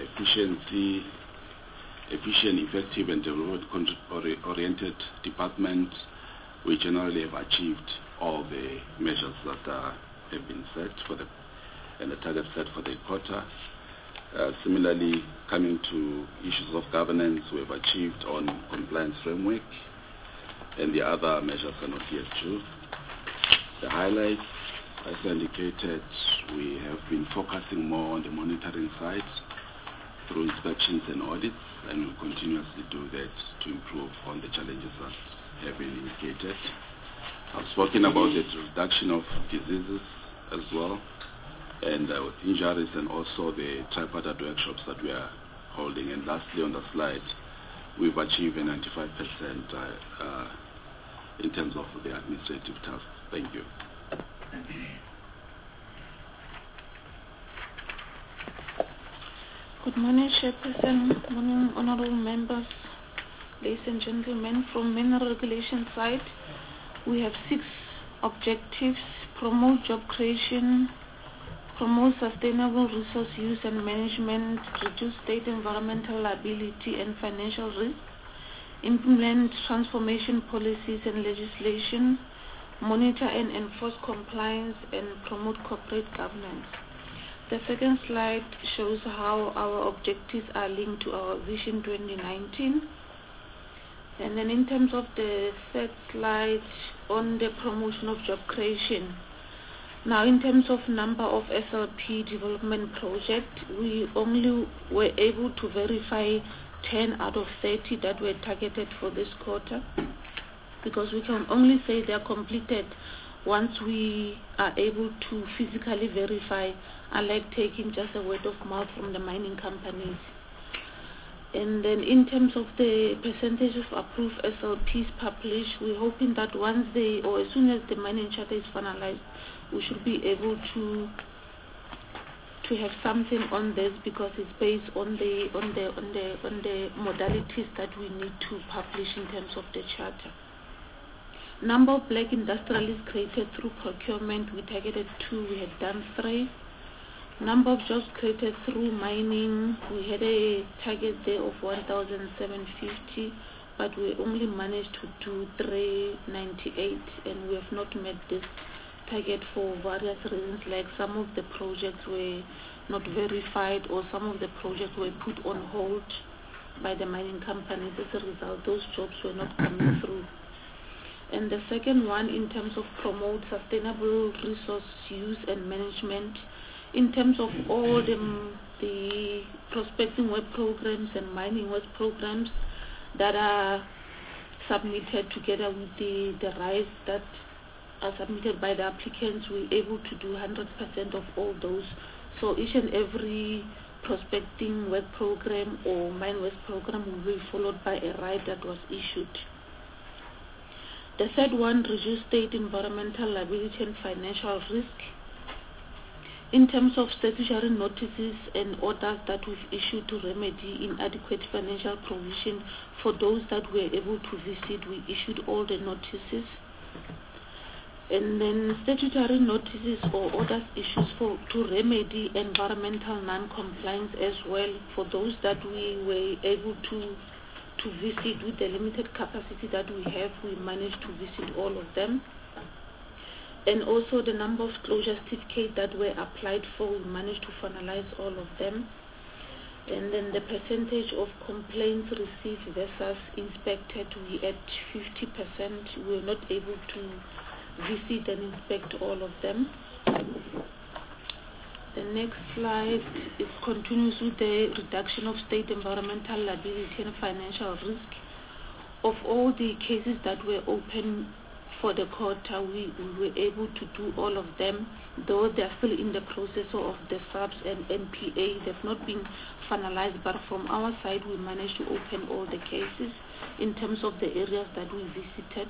efficient, effective, and development-oriented department, we generally have achieved all the measures that have been set and the targets set for the quarter. Similarly, coming to issues of governance, we have achieved on compliance framework, and the other measures are not yet due. The highlights, as indicated, we have been focusing more on the monitoring side through inspections and audits, and we'll continuously do that to improve on the challenges that have been indicated. I've spoken about the reduction of diseases as well, and with injuries, and also the tripartite workshops that we are holding. And lastly, on the slide, we've achieved a 95% in terms of the administrative tasks. Thank you. Good morning, Chairperson. Good morning, honorable members, ladies and gentlemen. From mineral regulation side, we have 6 objectives: promote job creation, promote sustainable resource use and management, reduce state environmental liability and financial risk, implement transformation policies and legislation, monitor and enforce compliance, and promote corporate governance. The second slide shows how our objectives are linked to our Vision 2019. And then in terms of the third slide on the promotion of job creation. Now, in terms of number of SLP development projects, we only were able to verify 10 out of 30 that were targeted for this quarter, because we can only say they are completed once we are able to physically verify, unlike taking just a word of mouth from the mining companies. And then in terms of the percentage of approved SLPs published, we're hoping that once they, or as soon as the mining charter is finalized, we should be able to have something on this, because it's based on the modalities that we need to publish in terms of the charter. Number of black industrialists created through procurement, we targeted 2, we had done 3. Number of jobs created through mining, we had a target there of 1,750, but we only managed to do 398, and we have not met this target for various reasons, like some of the projects were not verified, or some of the projects were put on hold by the mining companies. As a result, those jobs were not coming through. And the second one, in terms of promote sustainable resource use and management, in terms of all the prospecting work programs and mining work programs that are submitted together with the rights that are submitted by the applicants, we're able to do 100% of all those. So each and every prospecting work program or mine work program will be followed by a right that was issued. The third one, reduce state environmental liability and financial risk. In terms of statutory notices and orders that we've issued to remedy inadequate financial provision for those that were able to visit, we issued all the notices. And then statutory notices or orders issued to remedy environmental non-compliance as well, for those that we were able to visit with the limited capacity that we have, we managed to visit all of them. And also the number of closure certificates that were applied for, we managed to finalize all of them. And then the percentage of complaints received versus inspected, we at 50%. We were not able to visit and inspect all of them. The next slide continues with the reduction of state environmental liability and financial risk. Of all the cases that were open for the quarter, we were able to do all of them, though they're still in the process of the SAPS and NPA. They've not been finalized, but from our side, we managed to open all the cases in terms of the areas that we visited.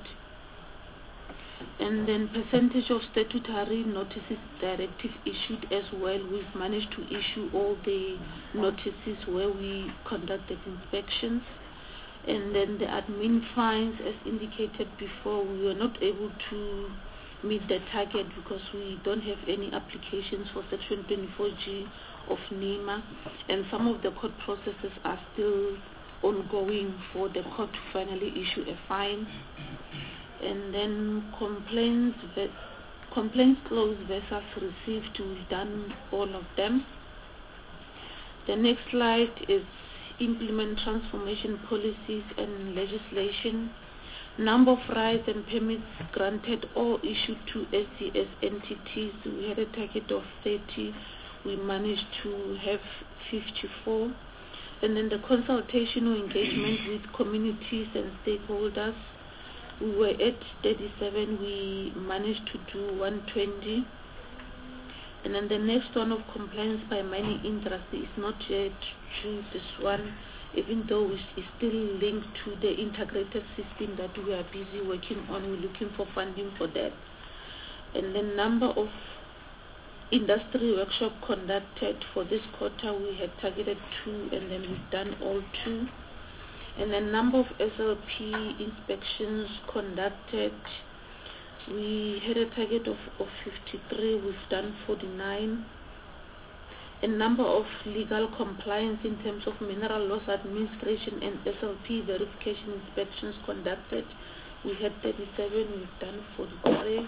And then percentage of statutory notices directive issued as well. We've managed to issue all the notices where we conducted inspections. And then the admin fines, as indicated before, we were not able to meet the target because we don't have any applications for Section 24G of NEMA, and some of the court processes are still ongoing for the court to finally issue a fine. And then complaints closed versus received, we've done all of them. The next slide is implement transformation policies and legislation. Number of rights and permits granted or issued to SCS entities, we had a target of 30. We managed to have 54. And then the consultation or engagement with communities and stakeholders, we were at 37, we managed to do 120. And then the next one of compliance by mining industry is not yet true, this one, even though it's still linked to the integrated system that we are busy working on. We're looking for funding for that. And the number of industry workshop conducted for this quarter. We had targeted 2, and then we've done all 2. And the number of SLP inspections conducted, we had a target of 53, we've done 49. A number of legal compliance in terms of mineral loss administration and SLP verification inspections conducted, we had 37, we've done 43.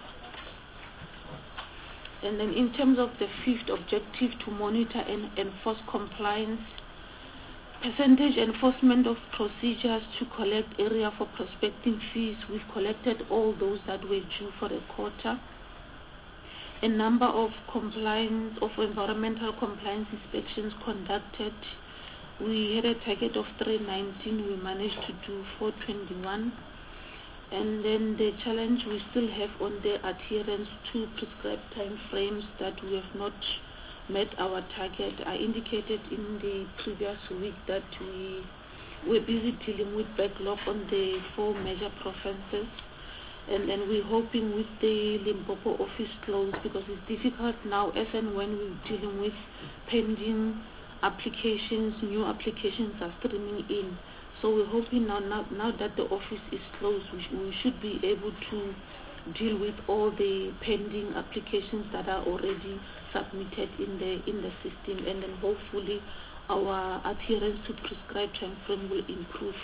And then in terms of the 5th objective, to monitor and enforce compliance, percentage enforcement of procedures to collect area for prospecting fees, we've collected all those that were due for the quarter. A number of environmental compliance inspections conducted, we had a target of 319, we managed to do 421. And then the challenge we still have on the adherence to prescribed time frames, that we have not met our target. I indicated in the previous week that we were busy dealing with backlog on the 4 major provinces. And then we're hoping with the Limpopo office closed, because it's difficult now as and when we're dealing with pending applications, new applications are streaming in. So we're hoping now that the office is closed, we should be able to deal with all the pending applications that are already submitted in the system, and then hopefully our adherence to prescribed time frame will improve.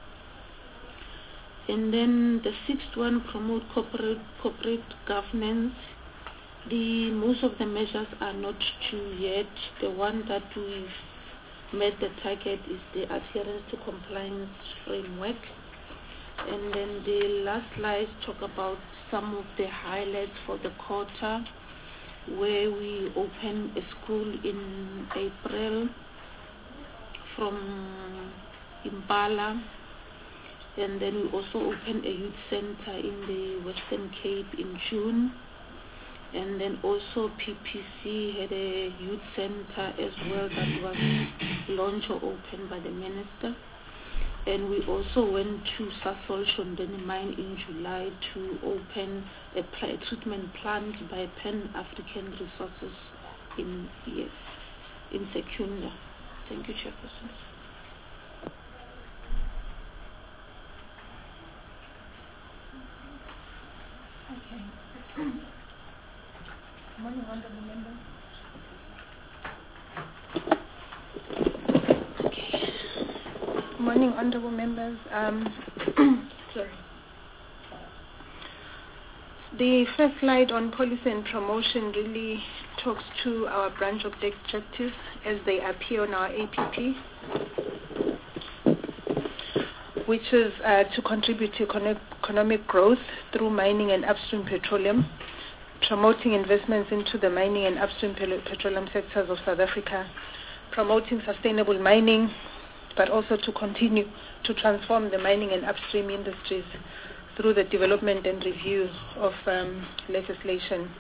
And then the 6th one, promote corporate governance. Most of the measures are not due yet. The one that we've met the target is the adherence to compliance framework. And then the last slides talk about some of the highlights for the quarter, where we opened a school in April from Impala, and then we also opened a youth center in the Western Cape in June. And then also PPC had a youth center as well that was launched or opened by the minister. And we also went to Sasol Shondeni mine in July to open a treatment plant by Pan-African Resources in Secunda. Thank you, Chairperson. Okay. Morning, honorable members. Morning, honorable members. Sorry. The first slide on policy and promotion really talks to our branch objectives as they appear on our APP, which is to contribute to economic growth through mining and upstream petroleum, promoting investments into the mining and upstream petroleum sectors of South Africa, promoting sustainable mining, but also to continue to transform the mining and upstream industries through the development and review of legislation.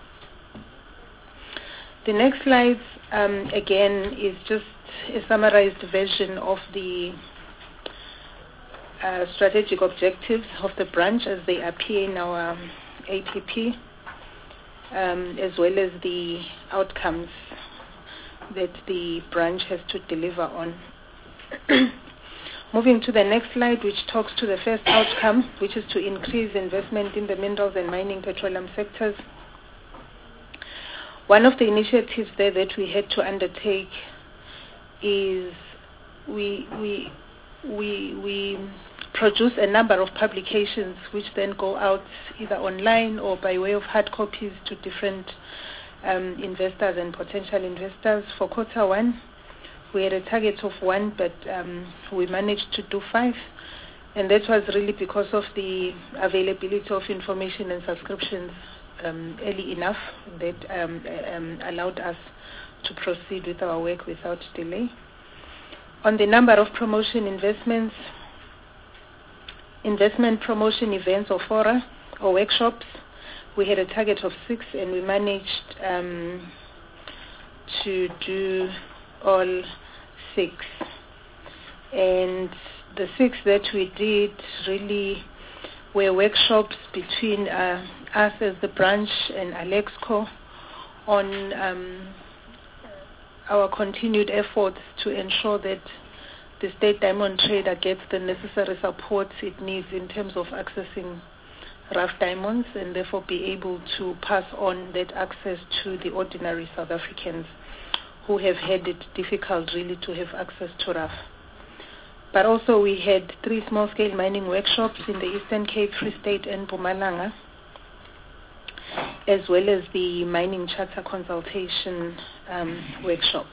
The next slide, again, is just a summarized version of the strategic objectives of the branch as they appear in our APP, as well as the outcomes that the branch has to deliver on. Moving to the next slide, which talks to the first outcome, which is to increase investment in the minerals and mining petroleum sectors. One of the initiatives there that we had to undertake is we produce a number of publications which then go out either online or by way of hard copies to different investors and potential investors. For quarter one, we had a target of 1, but we managed to do 5. And that was really because of the availability of information and subscriptions early enough that allowed us to proceed with our work without delay. On the number of promotion investment promotion events or fora or workshops, we had a target of 6, and we managed to do all 6. And the 6 that we did really were workshops between us as the branch and Alexco on our continued efforts to ensure that the State Diamond Trader gets the necessary support it needs in terms of accessing rough diamonds, and therefore be able to pass on that access to the ordinary South Africans who have had it difficult really to have access to rough. But also we had 3 small-scale mining workshops in the Eastern Cape, Free State and Mpumalanga, as well as the mining charter consultation workshops.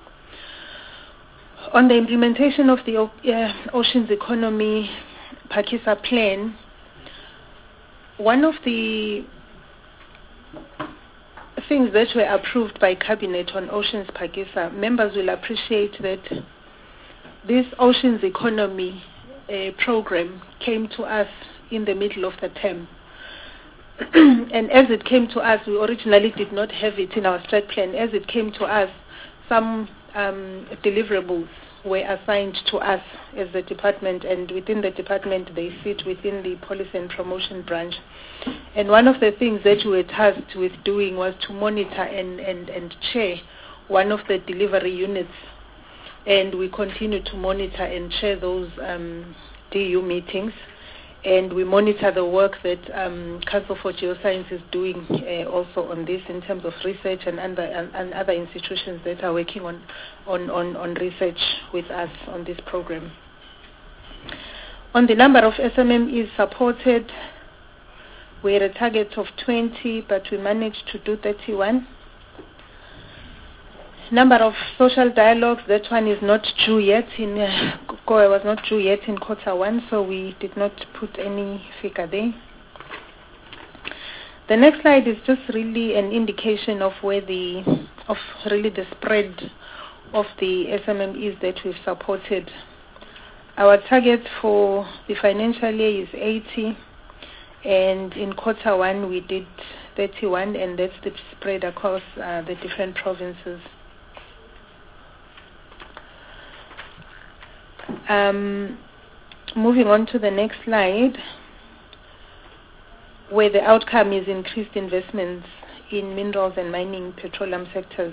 On the implementation of the Oceans Economy Phakisa plan, one of the things that were approved by Cabinet on Oceans Phakisa, members will appreciate that this Oceans Economy program came to us in the middle of the term. And as it came to us, we originally did not have it in our strat plan. As it came to us, some deliverables were assigned to us as the department, and within the department they sit within the policy and promotion branch. And one of the things that we were tasked with doing was to monitor and chair one of the delivery units, and we continue to monitor and chair those DU meetings, and we monitor the work that Council for Geoscience is doing also on this in terms of research, and other institutions that are working on research with us on this program. On the number of SMMEs supported, we had a target of 20, but we managed to do 31. Number of social dialogues, that one is not due yet was not due yet in Q1, so we did not put any figure there. The next slide is just really an indication of where the spread of the SMMEs that we've supported. Our target for the financial year is 80, and in Q1 we did 31, and that's the spread across the different provinces. Moving on to the next slide, where the outcome is increased investments in minerals and mining petroleum sectors.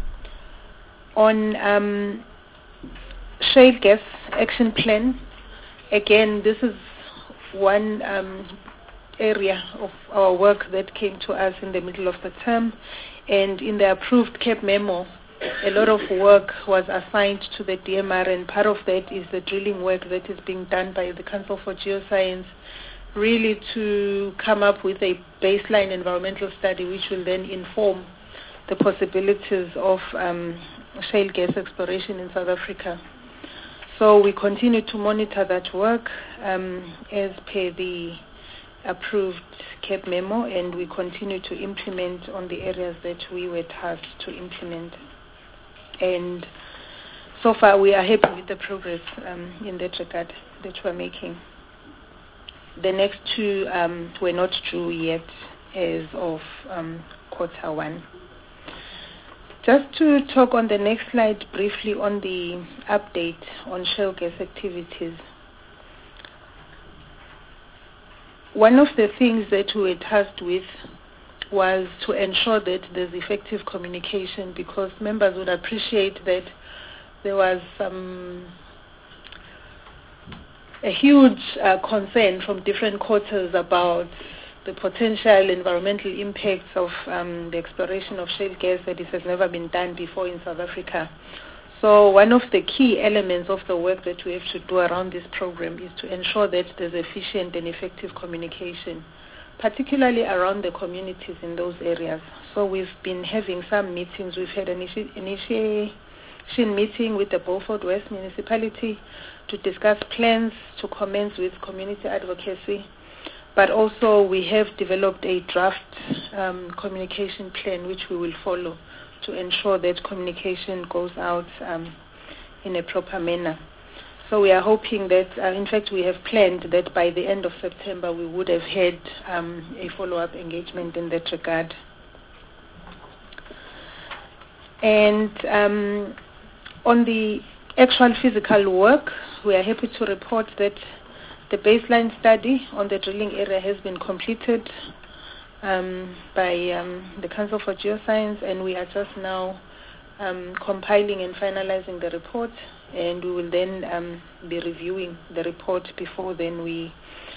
On shale gas action plan, again, this is one area of our work that came to us in the middle of the term, and in the approved CAP memo, a lot of work was assigned to the DMR, and part of that is the drilling work that is being done by the Council for Geoscience, really to come up with a baseline environmental study which will then inform the possibilities of shale gas exploration in South Africa. So we continue to monitor that work as per the approved CAP memo, and we continue to implement on the areas that we were tasked to implement. And so far we are happy with the progress in that regard that we're making. The next 2 were not due yet as of Q1. Just to talk on the next slide briefly on the update on shale gas activities. One of the things that we were tasked with was to ensure that there's effective communication, because members would appreciate that there was a huge concern from different quarters about the potential environmental impacts of the exploration of shale gas, that it has never been done before in South Africa. So one of the key elements of the work that we have to do around this program is to ensure that there's efficient and effective communication, particularly around the communities in those areas. So we've been having some meetings. We've had an initiation meeting with the Beaufort West municipality to discuss plans to commence with community advocacy. But also we have developed a draft communication plan which we will follow to ensure that communication goes out in a proper manner. So we are hoping that, in fact, we have planned that by the end of September we would have had a follow-up engagement in that regard. And on the actual physical work, we are happy to report that the baseline study on the drilling area has been completed. by the Council for Geoscience, and we are just now compiling and finalizing the report, and we will then be reviewing the report before then we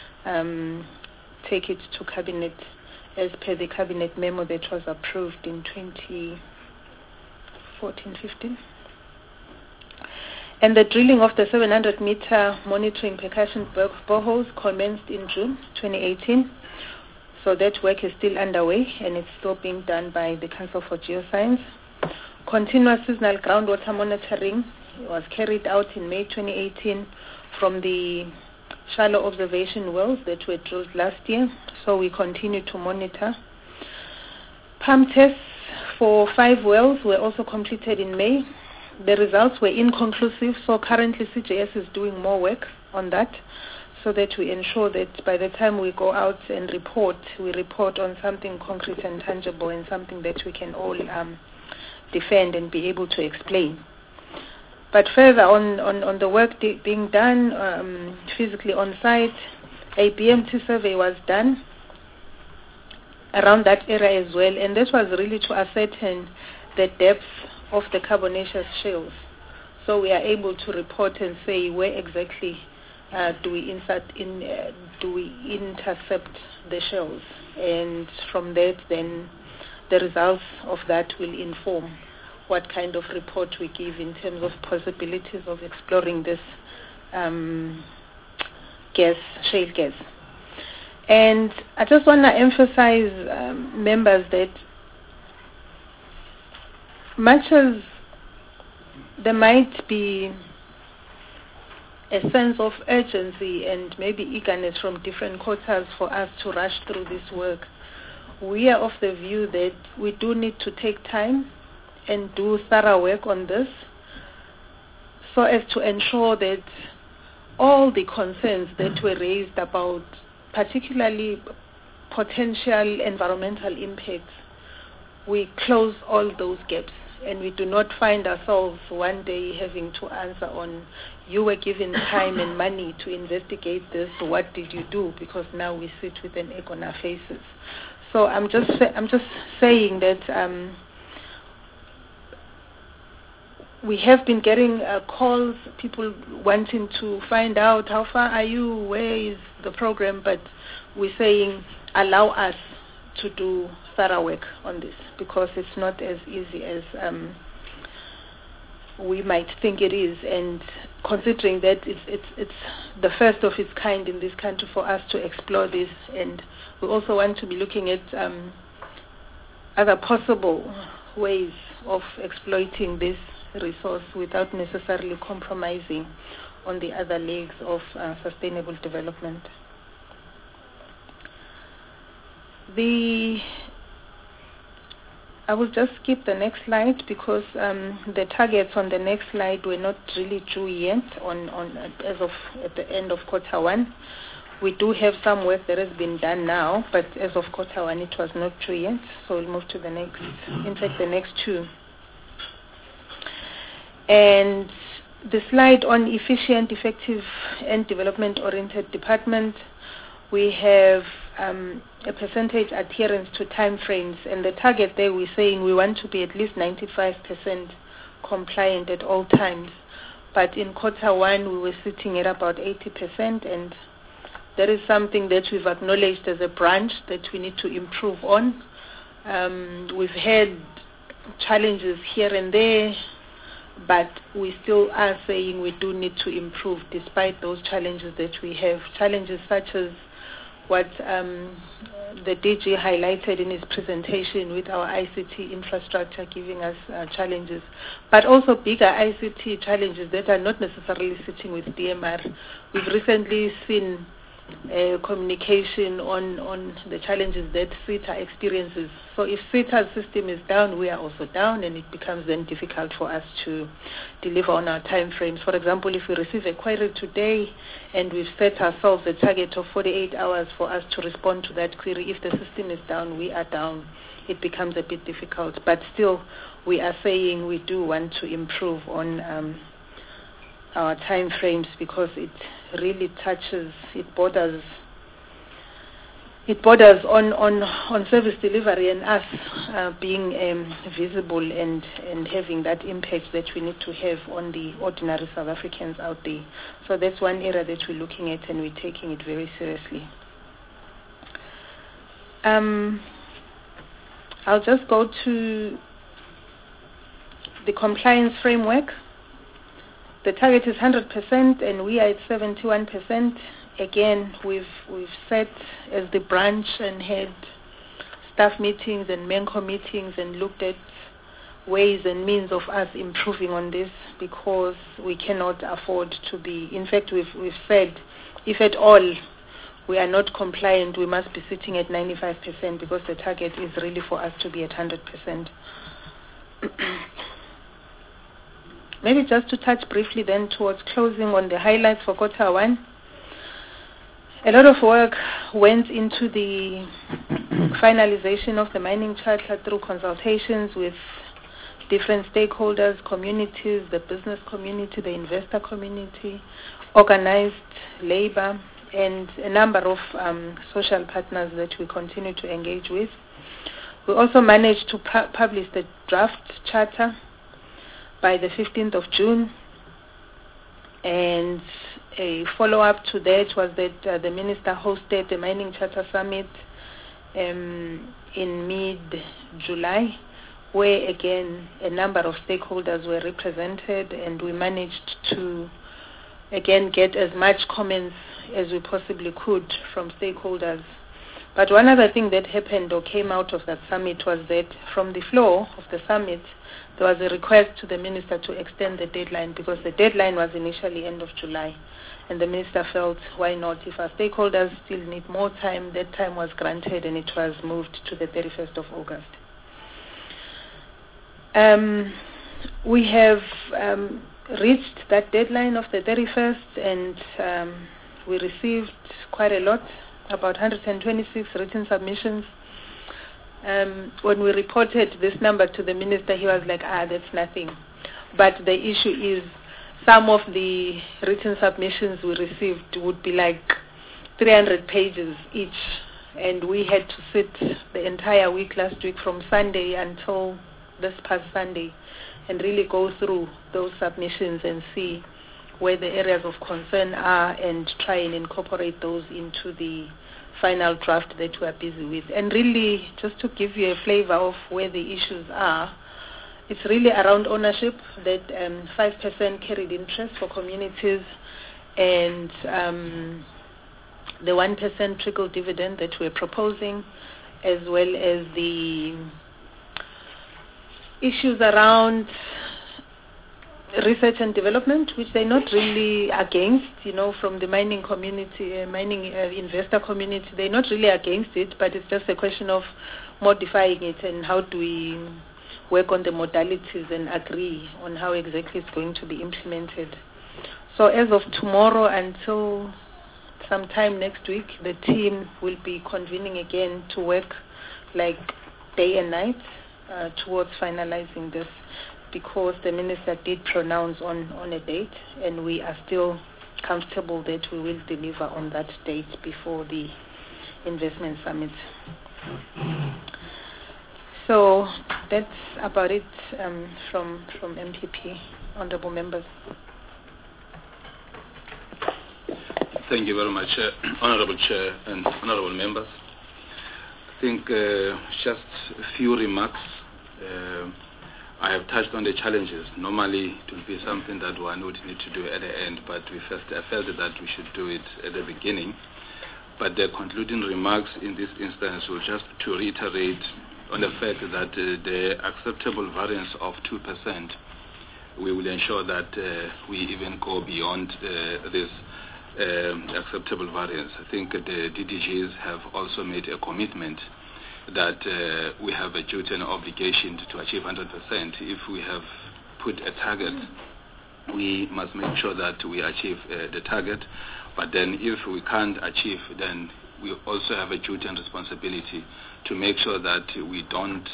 take it to Cabinet as per the Cabinet memo that was approved in 2014-15. And the drilling of the 700-meter monitoring percussion boreholes commenced in June 2018. So that work is still underway, and it's still being done by the Council for Geoscience. Continuous seasonal groundwater monitoring was carried out in May 2018 from the shallow observation wells that were drilled last year. So we continue to monitor. Pump tests for 5 wells were also completed in May. The results were inconclusive, so currently CJS is doing more work on that, so that we ensure that by the time we go out and report, we report on something concrete and tangible and something that we can all defend and be able to explain. But further on the work being done physically on site, a BMT survey was done around that area as well, and this was really to ascertain the depth of the carbonaceous shales. So we are able to report and say where exactly do we intercept the shales, and from that then the results of that will inform what kind of report we give in terms of possibilities of exploring this shale gas. And I just want to emphasize, members, that much as there might be a sense of urgency and maybe eagerness from different quarters for us to rush through this work, we are of the view that we do need to take time and do thorough work on this so as to ensure that all the concerns that were raised about particularly potential environmental impacts, we close all those gaps, and we do not find ourselves one day having to answer on, you were given time and money to investigate this, what did you do? Because now we sit with an egg on our faces. So I'm just saying that we have been getting calls, people wanting to find out how far are you, where is the program, but we're saying allow us to do thorough work on this, because it's not as easy as we might think it is, and considering that it's the first of its kind in this country for us to explore this, and we also want to be looking at other possible ways of exploiting this resource without necessarily compromising on the other legs of sustainable development. I will just skip the next slide because the targets on the next slide were not really due yet as of at the end of Q1. We do have some work that has been done now, but as of Q1 it was not due yet, so we'll move to the next, in fact the next two. And the slide on efficient, effective and development-oriented department, we have a percentage adherence to time frames, and the target there we're saying we want to be at least 95% compliant at all times. But in Q1 we were sitting at about 80%, and that is something that we've acknowledged as a branch that we need to improve on. We've had challenges here and there, but we still are saying we do need to improve despite those challenges that we have. Challenges such as what the DG highlighted in his presentation with our ICT infrastructure giving us challenges, but also bigger ICT challenges that are not necessarily sitting with DMR. We've recently seen communication on the challenges that SETA experiences. So if SETA's system is down, we are also down, and it becomes then difficult for us to deliver on our time frames. For example, if we receive a query today and we've set ourselves a target of 48 hours for us to respond to that query, if the system is down, we are down. It becomes a bit difficult. But still, we are saying we do want to improve on our time frames, because it really touches, it borders it borders on service delivery and us being visible and having that impact that we need to have on the ordinary South Africans out there. So that's one area that we're looking at, and we're taking it very seriously. I'll just go to the compliance framework. The target is 100%, and we are at 71%. Again, we've sat as the branch and had staff meetings and MENCO meetings and looked at ways and means of us improving on this, because we cannot afford to be. In fact, we've said, if at all we are not compliant, we must be sitting at 95%, because the target is really for us to be at 100%. Maybe just to touch briefly then towards closing on the highlights for quarter one. A lot of work went into the finalization of the mining charter through consultations with different stakeholders, communities, the business community, the investor community, organized labor, and a number of social partners that we continue to engage with. We also managed to publish the draft charter by the 15th of June, and a follow-up to that was that the minister hosted the Mining Charter Summit in mid-July, where again a number of stakeholders were represented, and we managed to again get as much comments as we possibly could from stakeholders. But one other thing that happened or came out of that summit was that from the floor of the summit, there was a request to the minister to extend the deadline, because the deadline was initially end of July. And the minister felt, why not? If our stakeholders still need more time, that time was granted, and it was moved to the 31st of August. We have reached that deadline of the 31st, and we received quite a lot, about 126 written submissions. When we reported this number to the minister, he was like, that's nothing. But the issue is, some of the written submissions we received would be like 300 pages each, and we had to sit the entire week last week from Sunday until this past Sunday and really go through those submissions and see where the areas of concern are and try and incorporate those into the final draft that we are busy with. And really, just to give you a flavor of where the issues are, it's really around ownership, that 5% carried interest for communities, and the 1% trickle dividend that we're proposing, as well as the issues around research and development, which they're not really against, from the mining community, mining investor community. They're not really against it, but it's just a question of modifying it and how do we work on the modalities and agree on how exactly it's going to be implemented. So as of tomorrow until sometime next week, the team will be convening again to work like day and night towards finalizing this, because the minister did pronounce on a date, and we are still comfortable that we will deliver on that date before the investment summit. So that's about it from MPP, honorable members. Thank you very much, Honorable Chair and honorable members. I think just a few remarks. I have touched on the challenges. Normally, it will be something that one would need to do at the end, but I felt that we should do it at the beginning. But the concluding remarks in this instance will just to reiterate on the fact that the acceptable variance of 2%, we will ensure that we even go beyond this acceptable variance. I think the DDGs have also made a commitment that we have a duty and obligation to achieve 100%. If we have put a target, we must make sure that we achieve the target. But then if we can't achieve, then we also have a duty and responsibility to make sure that we don't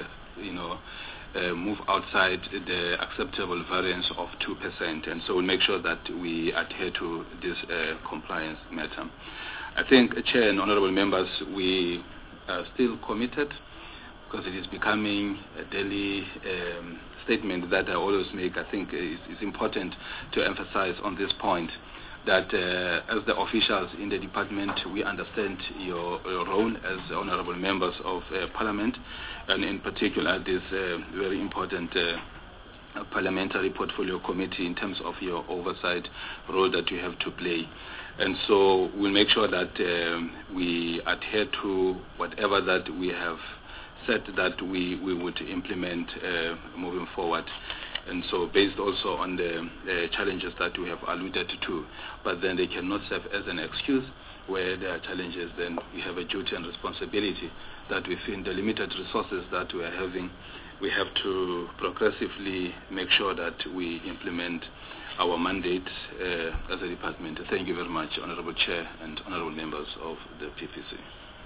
move outside the acceptable variance of 2%. And so we'll make sure that we adhere to this compliance matter. I think, Chair and honorable members, we are still committed, because it is becoming a daily statement that I always make. I think it's important to emphasize on this point that as the officials in the department, we understand your role as honorable members of Parliament, and in particular this very important parliamentary portfolio committee in terms of your oversight role that you have to play. And so we'll make sure that we adhere to whatever that we have said that we would implement moving forward. And so based also on the challenges that we have alluded to, but then they cannot serve as an excuse. Where there are challenges, then we have a duty and responsibility that within the limited resources that we are having, we have to progressively make sure that we implement our mandate as a department. Thank you very much, Honorable Chair and Honorable members of the PPC.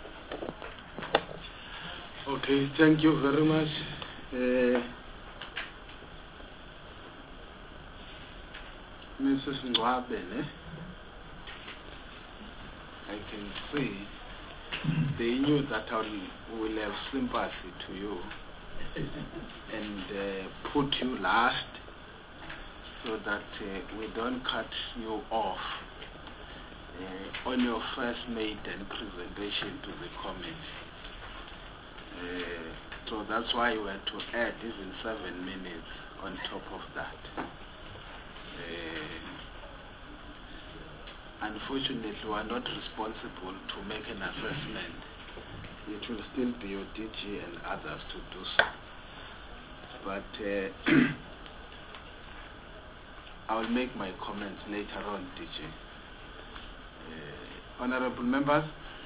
Okay, thank you very much. Mrs. Ngwabene, I can see they knew that I will have sympathy to you and put you last so that we don't cut you off on your first maiden presentation to the committee. So that's why we had to add even 7 minutes on top of that. Unfortunately, we are not responsible to make an assessment. It will still be your DG and others to do so. But I will make my comments later on, DG. Honorable members,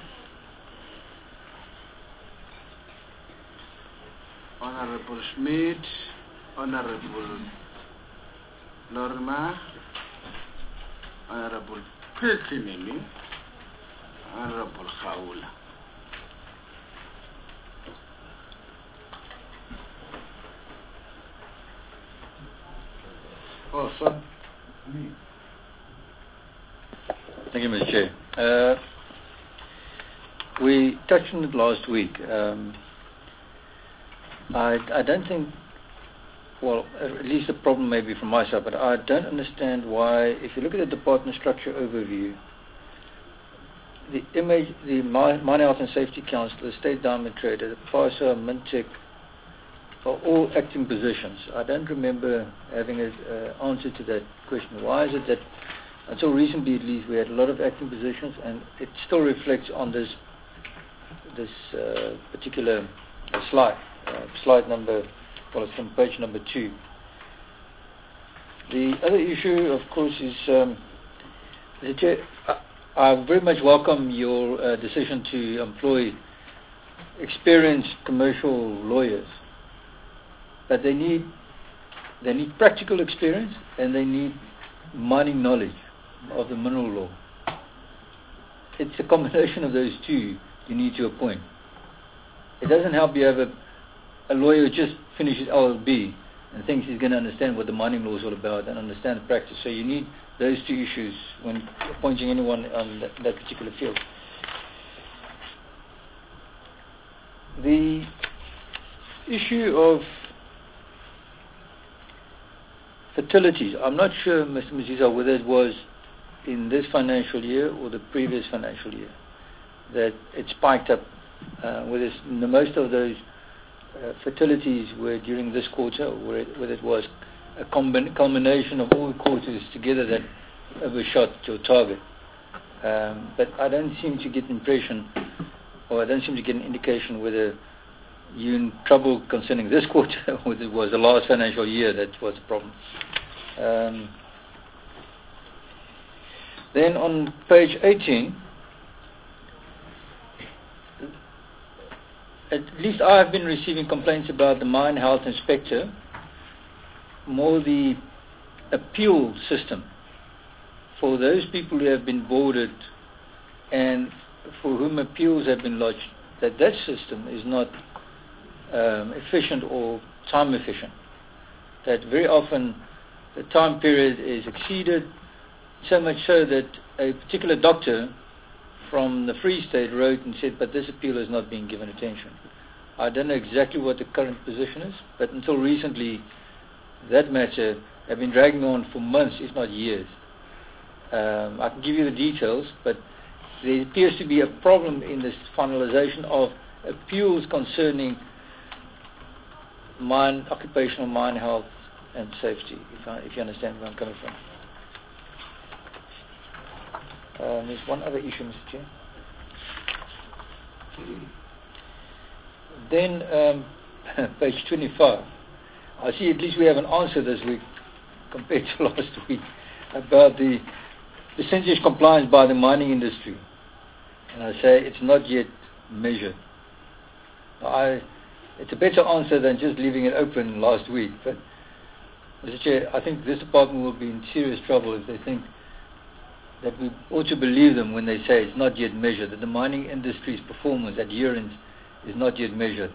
Honorable Schmidt, Honorable Norma, Honorable Petinini, Honorable Khawula. Oh, sir. Thank you, Mr. Chair. We touched on it last week. I don't think, well, at least the problem may be from my side, but I don't understand why, if you look at the department structure overview, the Mine Health and Safety Council, the State Diamond Trader, the PASA, Mintek, are all acting positions. I don't remember having an answer to that question. Why is it that until recently at least we had a lot of acting positions, and it still reflects on this particular slide, slide number, well, it's from page number 2. The other issue, of course, is Mr. Chair, I very much welcome your decision to employ experienced commercial lawyers, but they need practical experience and they need mining knowledge of the mineral law. It's a combination of those two you need to appoint. It doesn't help you have a lawyer who just finishes LLB and thinks he's going to understand what the mining law is all about and understand the practice. So you need those two issues when appointing anyone on that particular field. The issue of fertilities, I'm not sure, Mr. Mziza, whether it was in this financial year or the previous financial year that it spiked up, whether most of those fertilities were during this quarter, or whether it was a combination of all the quarters together that overshot your target. But I don't seem to get an impression, or I don't seem to get an indication whether you're in trouble concerning this quarter or whether it was the last financial year that was the problem. Then on page 18, at least I have been receiving complaints about the mine health inspector, more the appeal system for those people who have been boarded and for whom appeals have been lodged, that system is not efficient or time efficient. That very often the time period is exceeded, so much so that a particular doctor from the Free State wrote and said, but this appeal is not being given attention. I don't know exactly what the current position is, but until recently, that matter had been dragging on for months, if not years. I can give you the details, but there appears to be a problem in this finalization of appeals concerning occupational mine health and safety, if you understand where I'm coming from. There's one other issue, Mr. Chair. Then, page 25. I see at least we have an answer this week compared to last week about the percentage compliance by the mining industry. And I say it's not yet measured. It's a better answer than just leaving it open last week. But, Mr. Chair, I think this department will be in serious trouble if they think that we ought to believe them when they say it's not yet measured, that the mining industry's performance at year-end is not yet measured.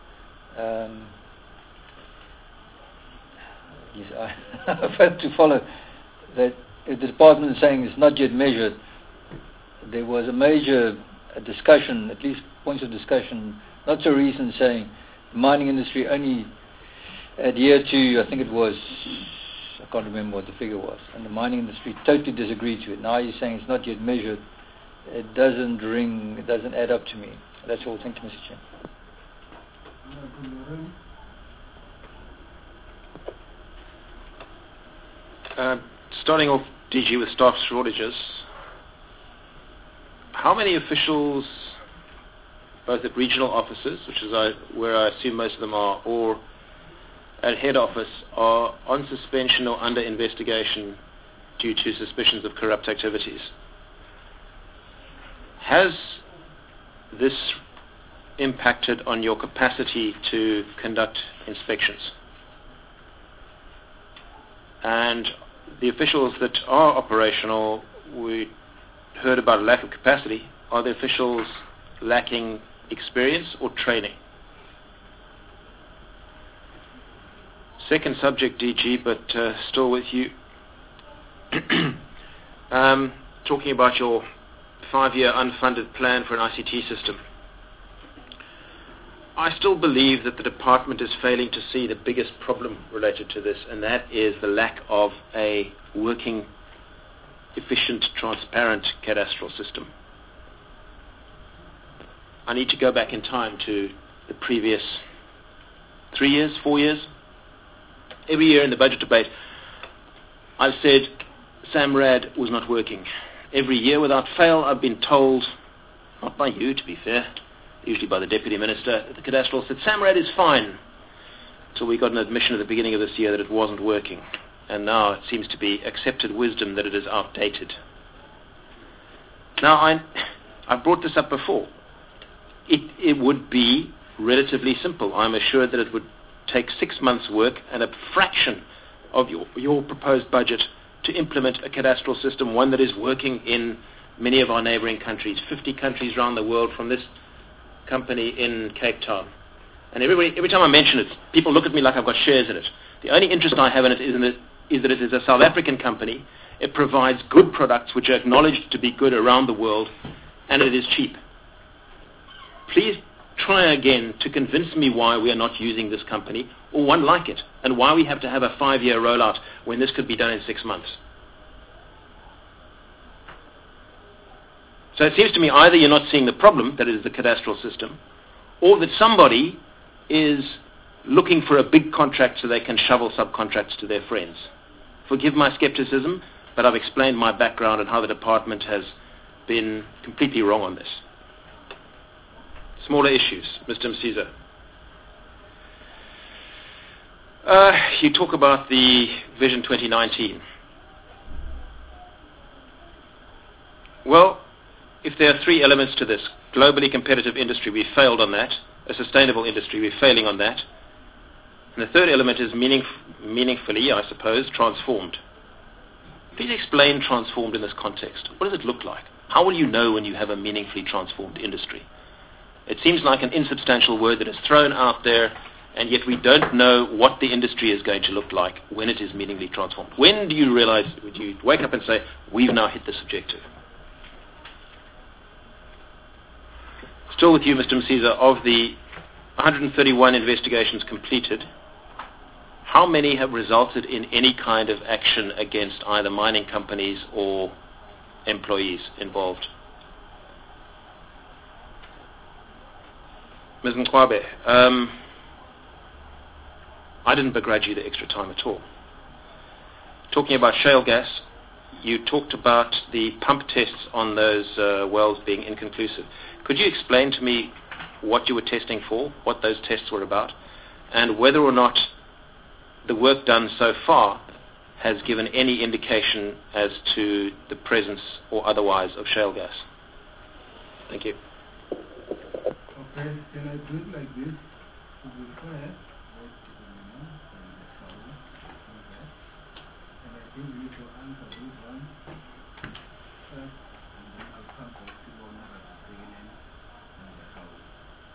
Yes, I've had to follow that if the department is saying it's not yet measured. There was a major discussion, at least points of discussion, not so recent, saying the mining industry only adhered to, I think it was, I can't remember what the figure was, and the mining industry totally disagreed to it. Now you're saying it's not yet measured. It doesn't add up to me. That's all. Thank you, Mr. Chair. Starting off, DG, with staff shortages, how many officials, both at regional offices, which is where I assume most of them are, or at head office, are on suspension or under investigation due to suspicions of corrupt activities? Has this impacted on your capacity to conduct inspections? And the officials that are operational, we heard about a lack of capacity. Are the officials lacking experience or training? Second subject, DG, but still with you. Talking about your 5-year unfunded plan for an ICT system. I still believe that the department is failing to see the biggest problem related to this, and that is the lack of a working, efficient, transparent cadastral system. I need to go back in time to the previous 3 years, 4 years. Every year in the budget debate, I've said SAMRAD was not working. Every year without fail, I've been told, not by you to be fair, usually by the Deputy Minister at the cadastral, said SAMRAD is fine. So we got an admission at the beginning of this year that it wasn't working. And now it seems to be accepted wisdom that it is outdated. Now, I've brought this up before. It would be relatively simple. I'm assured that it would take 6 months' work and a fraction of your proposed budget to implement a cadastral system, one that is working in many of our neighboring countries, 50 countries around the world, from this company in Cape Town. And every time I mention it, people look at me like I've got shares in it. The only interest I have in it is that it is a South African company. It provides good products which are acknowledged to be good around the world, and it is cheap. Please try again to convince me why we are not using this company, or one like it, and why we have to have a 5-year rollout when this could be done in 6 months. So it seems to me either you're not seeing the problem, that is the cadastral system, or that somebody is looking for a big contract so they can shovel subcontracts to their friends. Forgive my skepticism, but I've explained my background and how the department has been completely wrong on this. Smaller issues, Mr. Msiza. You talk about the Vision 2019. Well, if there are 3 elements to this: globally competitive industry, we failed on that; a sustainable industry, we're failing on that; and the third element is meaningfully, I suppose, transformed. Please explain transformed in this context. What does it look like? How will you know when you have a meaningfully transformed industry? It seems like an insubstantial word that is thrown out there, and yet we don't know what the industry is going to look like when it is meaningfully transformed. When do you realize, would you wake up and say, we've now hit this objective? Still with you, Mr. Msiza, of the 131 investigations completed, how many have resulted in any kind of action against either mining companies or employees involved? Ms. Nkwabe, I didn't begrudge you the extra time at all. Talking about shale gas, you talked about the pump tests on those wells being inconclusive. Could you explain to me what you were testing for, what those tests were about, and whether or not the work done so far has given any indication as to the presence or otherwise of shale gas? Thank you. Okay, can I do it like this? To be fair, and I give you to answer this one first, and then I'll come back to the one at the beginning and the house.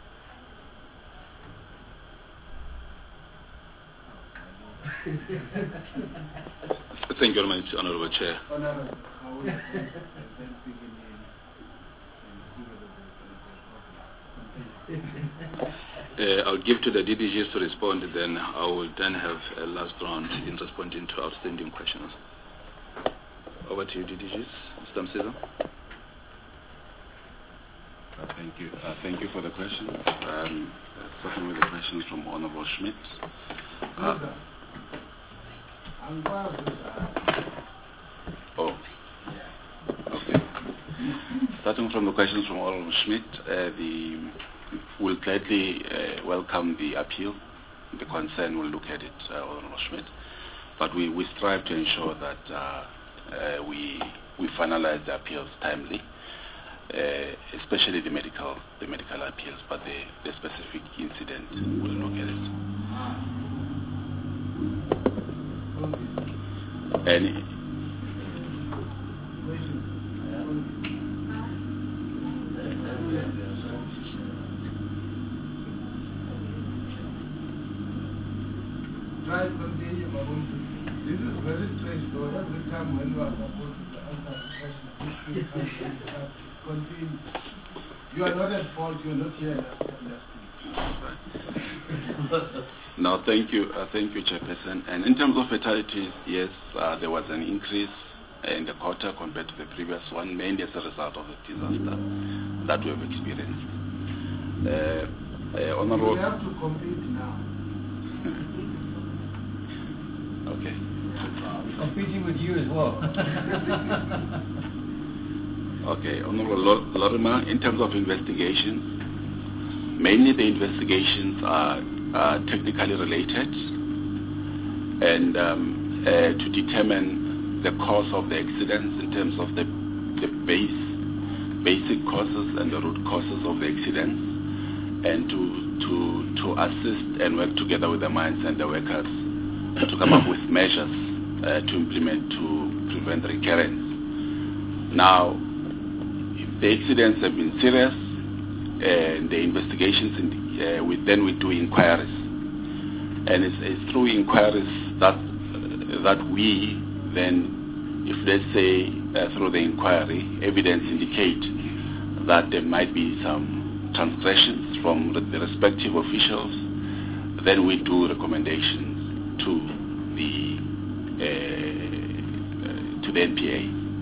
Thank you very much, Honorable Chair. Honorable, how will and then begin in I'll give to the DDGs to respond, then I will then have a last round in responding to outstanding questions. Over to you, DDGs. Mr. Msiza. Thank you. Thank you for the question. Starting with the questions from Honorable Schmidt. Okay. Starting from the questions from Honorable Schmidt, we'll gladly welcome the appeal. The concern, we'll look at it, Honorable Schmidt. But we strive to ensure that we finalize the appeals timely, especially the medical appeals. But the specific incident, we'll look at it. Any? Try to continue, this is very strange though. Every time when you are supposed to answer the question, continue. You are not at fault, you are not here No, thank you, Chairperson. And in terms of fatalities, yes, there was an increase in the quarter compared to the previous one, mainly as a result of the disaster that we have experienced. Honorable, you have to compete now. Okay. Competing with you as well. Okay, Honorable Lorima, in terms of investigations, mainly the investigations are technically related and to determine the cause of the accidents in terms of the basic causes and the root causes of the accidents, and to assist and work together with the mines and the workers to come up with measures to implement to prevent recurrence. Now, if the accidents have been serious, the investigations, we do inquiries, and it's through inquiries that we then, if let's say through the inquiry, evidence indicate that there might be some transgressions from the respective officials, then we do recommendations to the NPA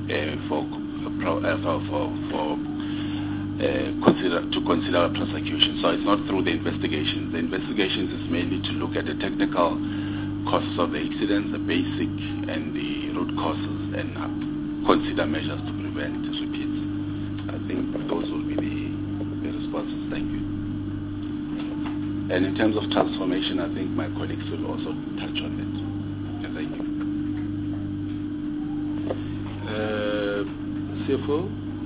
to consider a prosecution. So it's not through the investigations. The investigations is mainly to look at the technical causes of the accidents, the basic and the root causes, and consider measures to prevent repeats. I think those will be the responses. Thank you. And in terms of transformation, I think my colleagues will also touch on it. Okay, thank you. CFO?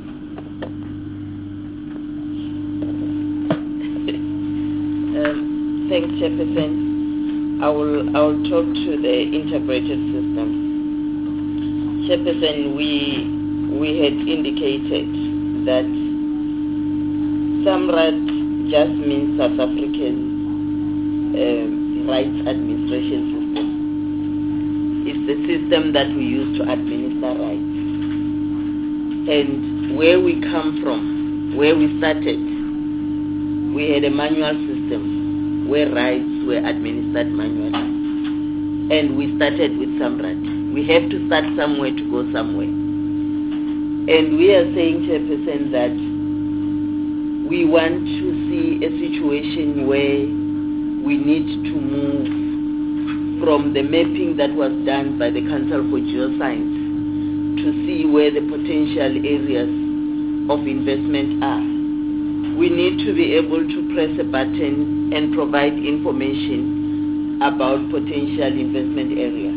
Thanks, Chairperson. I will talk to the integrated system. Chairperson, we had indicated that SAMRAD just means South African Rights Administration System. It's the system that we use to administer rights. And where we come from, where we started, we had a manual system where rights were administered manually. And we started with SAMRAT. We have to start somewhere to go somewhere. And we are saying, Chairperson, that we want to see a situation where we need to move from the mapping that was done by the Council for Geoscience to see where the potential areas of investment are. We need to be able to press a button and provide information about potential investment area.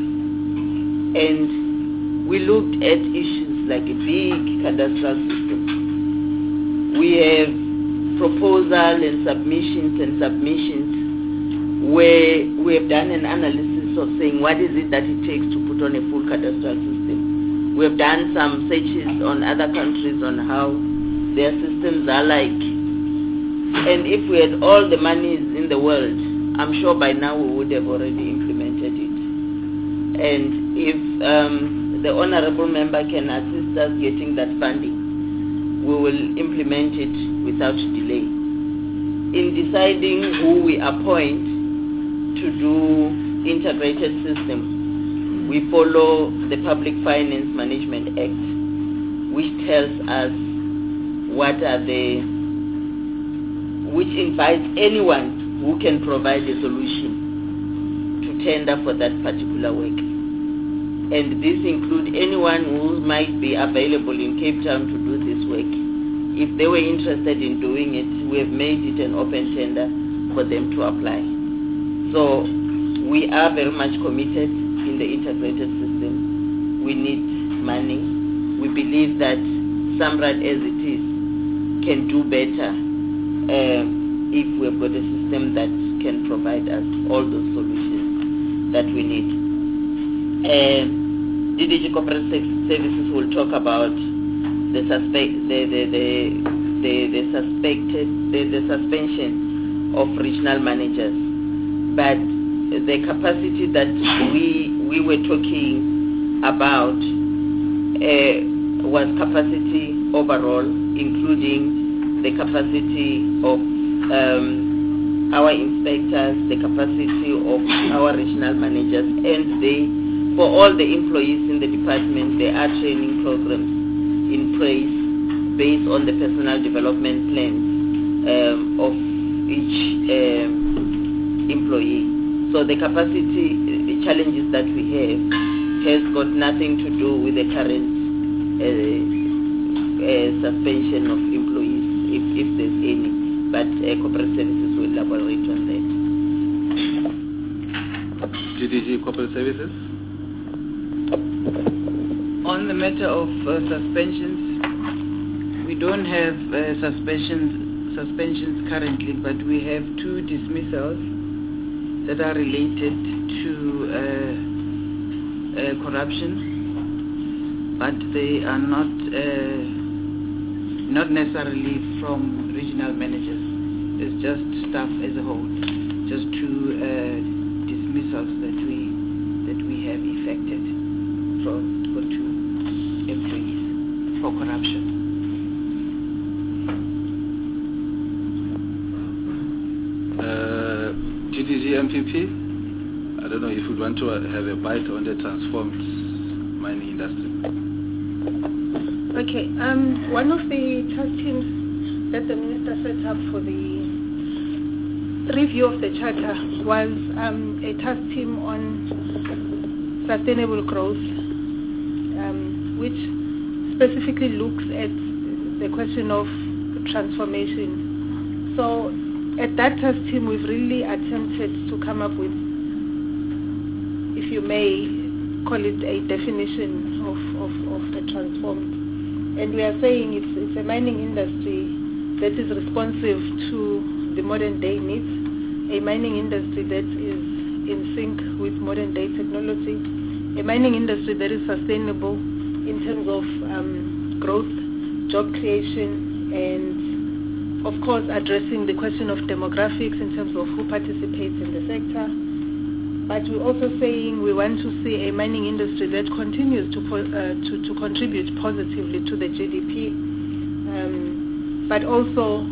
And we looked at issues like a big cadastral system. We have proposal and submissions where we have done an analysis of saying what is it that it takes to put on a full cadastral system. We have done some searches on other countries on how their systems are like. And if we had all the monies in the world, I'm sure by now we would have already implemented it. And if the honorable member can assist us getting that funding, we will implement it without delay. In deciding who we appoint to do integrated systems, we follow the Public Finance Management Act, which tells us which invites anyone who can provide a solution to tender for that particular work. And this includes anyone who might be available in Cape Town to do this work. If they were interested in doing it, we have made it an open tender for them to apply. So we are very much committed in the integrated system. We need money. We believe that SAMRAT as it is can do better if we've got a system that can provide us all those solutions that we need. DDG Corporate Services will talk about the suspension of regional managers, but the capacity that we were talking about was capacity overall, including the capacity of our inspectors, the capacity of our regional managers, and for all the employees in the department, there are training programs in place based on the personal development plans of each employee. So the capacity challenges that we have has got nothing to do with the current suspension of employees, if there's any, but corporate services will elaborate on that. DDG Corporate Services? On the matter of suspensions, we don't have suspensions currently, but we have 2 dismissals that are related to corruption, but they are not necessarily from regional managers. It's just staff as a whole. Just 2 dismissals that we have effected for 2 employees for corruption. DDG MPP, I don't know if you want to have a bite on the transformed mining industry. Okay, one of the task teams that the minister set up for the review of the charter was a task team on sustainable growth, which specifically looks at the question of transformation. So at that task team, we've really attempted to come up with, if you may call it, a definition of the transformed. And we are saying it's a mining industry that is responsive to the modern day needs, a mining industry that is in sync with modern day technology, a mining industry that is sustainable in terms of growth, job creation, and of course addressing the question of demographics in terms of who participates in the sector. But we're also saying we want to see a mining industry that continues to contribute positively to the GDP, but also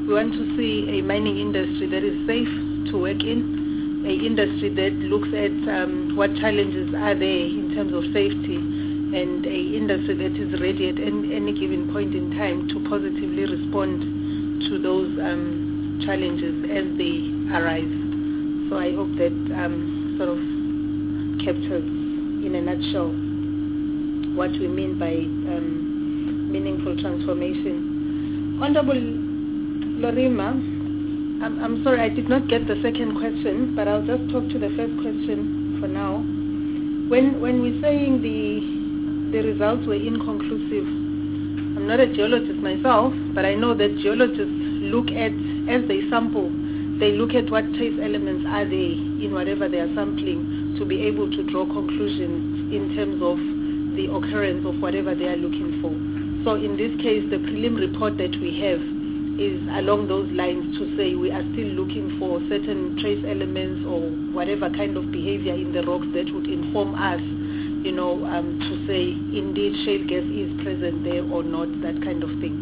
We want to see a mining industry that is safe to work in, a industry that looks at what challenges are there in terms of safety, and a industry that is ready at any given point in time to positively respond to those challenges as they arise. So I hope that sort of captures in a nutshell what we mean by meaningful transformation. Honorable Lorima, I'm sorry, I did not get the second question, but I'll just talk to the first question for now. When we're saying the results were inconclusive, I'm not a geologist myself, but I know that geologists look at, as they sample, they look at what trace elements are there in whatever they are sampling to be able to draw conclusions in terms of the occurrence of whatever they are looking for. So in this case, the prelim report that we have is along those lines to say we are still looking for certain trace elements or whatever kind of behavior in the rocks that would inform us, to say indeed shale gas is present there or not, that kind of thing.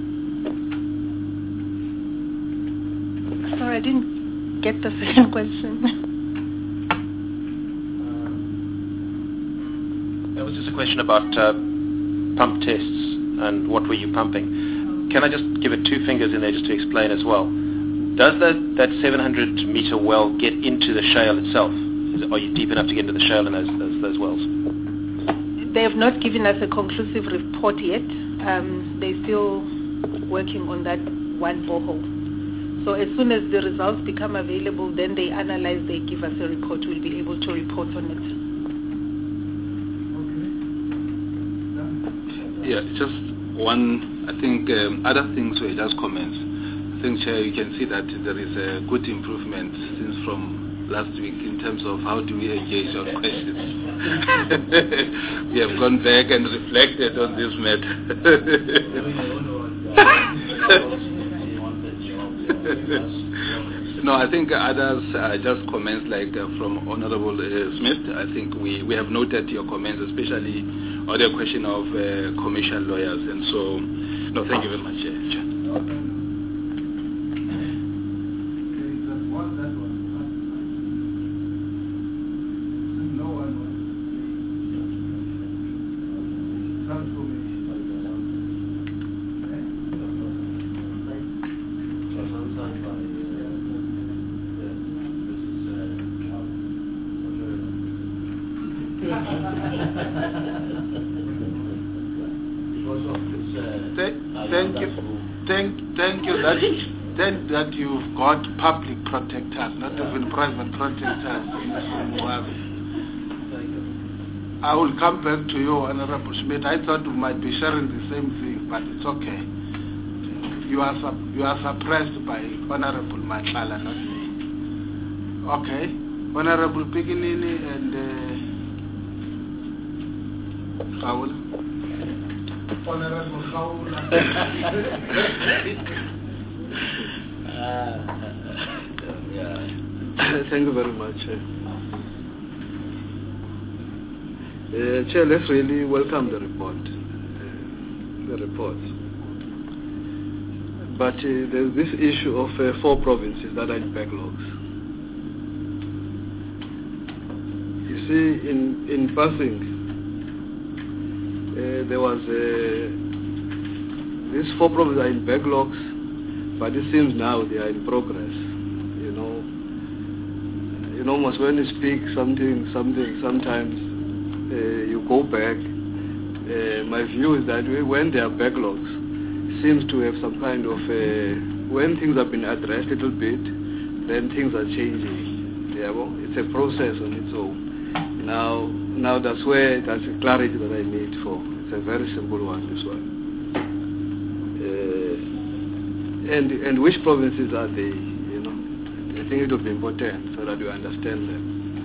Sorry, I didn't get the second question. That was just a question about pump tests and what were you pumping. Can I just give it two fingers in there just to explain as well? Does that 700-meter well get into the shale itself? Are you deep enough to get into the shale in those wells? They have not given us a conclusive report yet. They're still working on that one borehole. So as soon as the results become available, then they analyze, they give us a report. We'll be able to report on it. Yeah, just one, I think other things were just comments. I think, Chair, you can see that there is a good improvement since from last week in terms of how do we engage on questions. We have gone back and reflected on this matter. No, I think others just comments like from Honorable Smith. I think we have noted your comments, especially on the question of commercial lawyers. And so, no, thank you very much, Chair. Thank you that you've got public protectors, not even private protectors in Zimbabwe. I will come back to you, Honorable Smith. I thought we might be sharing the same thing, but it's okay. You are suppressed by Honorable Matlala, not me. Okay. Honorable Piginini and Khawula. Honorable Khawula. Thank you very much. Chair, let's really welcome the report. But there's this issue of 4 provinces that are in backlogs. You see, in passing, there was these 4 provinces are in backlogs, but it seems now they are in progress. Almost when you speak something, sometimes you go back. My view is that when there are backlogs, it seems to have some kind of when things have been addressed a little bit, then things are changing. Yeah, well, it's a process on its own. Now that's a clarity that I need for. It's a very simple one, this one. And which provinces are they? I think it would be important so that you understand them.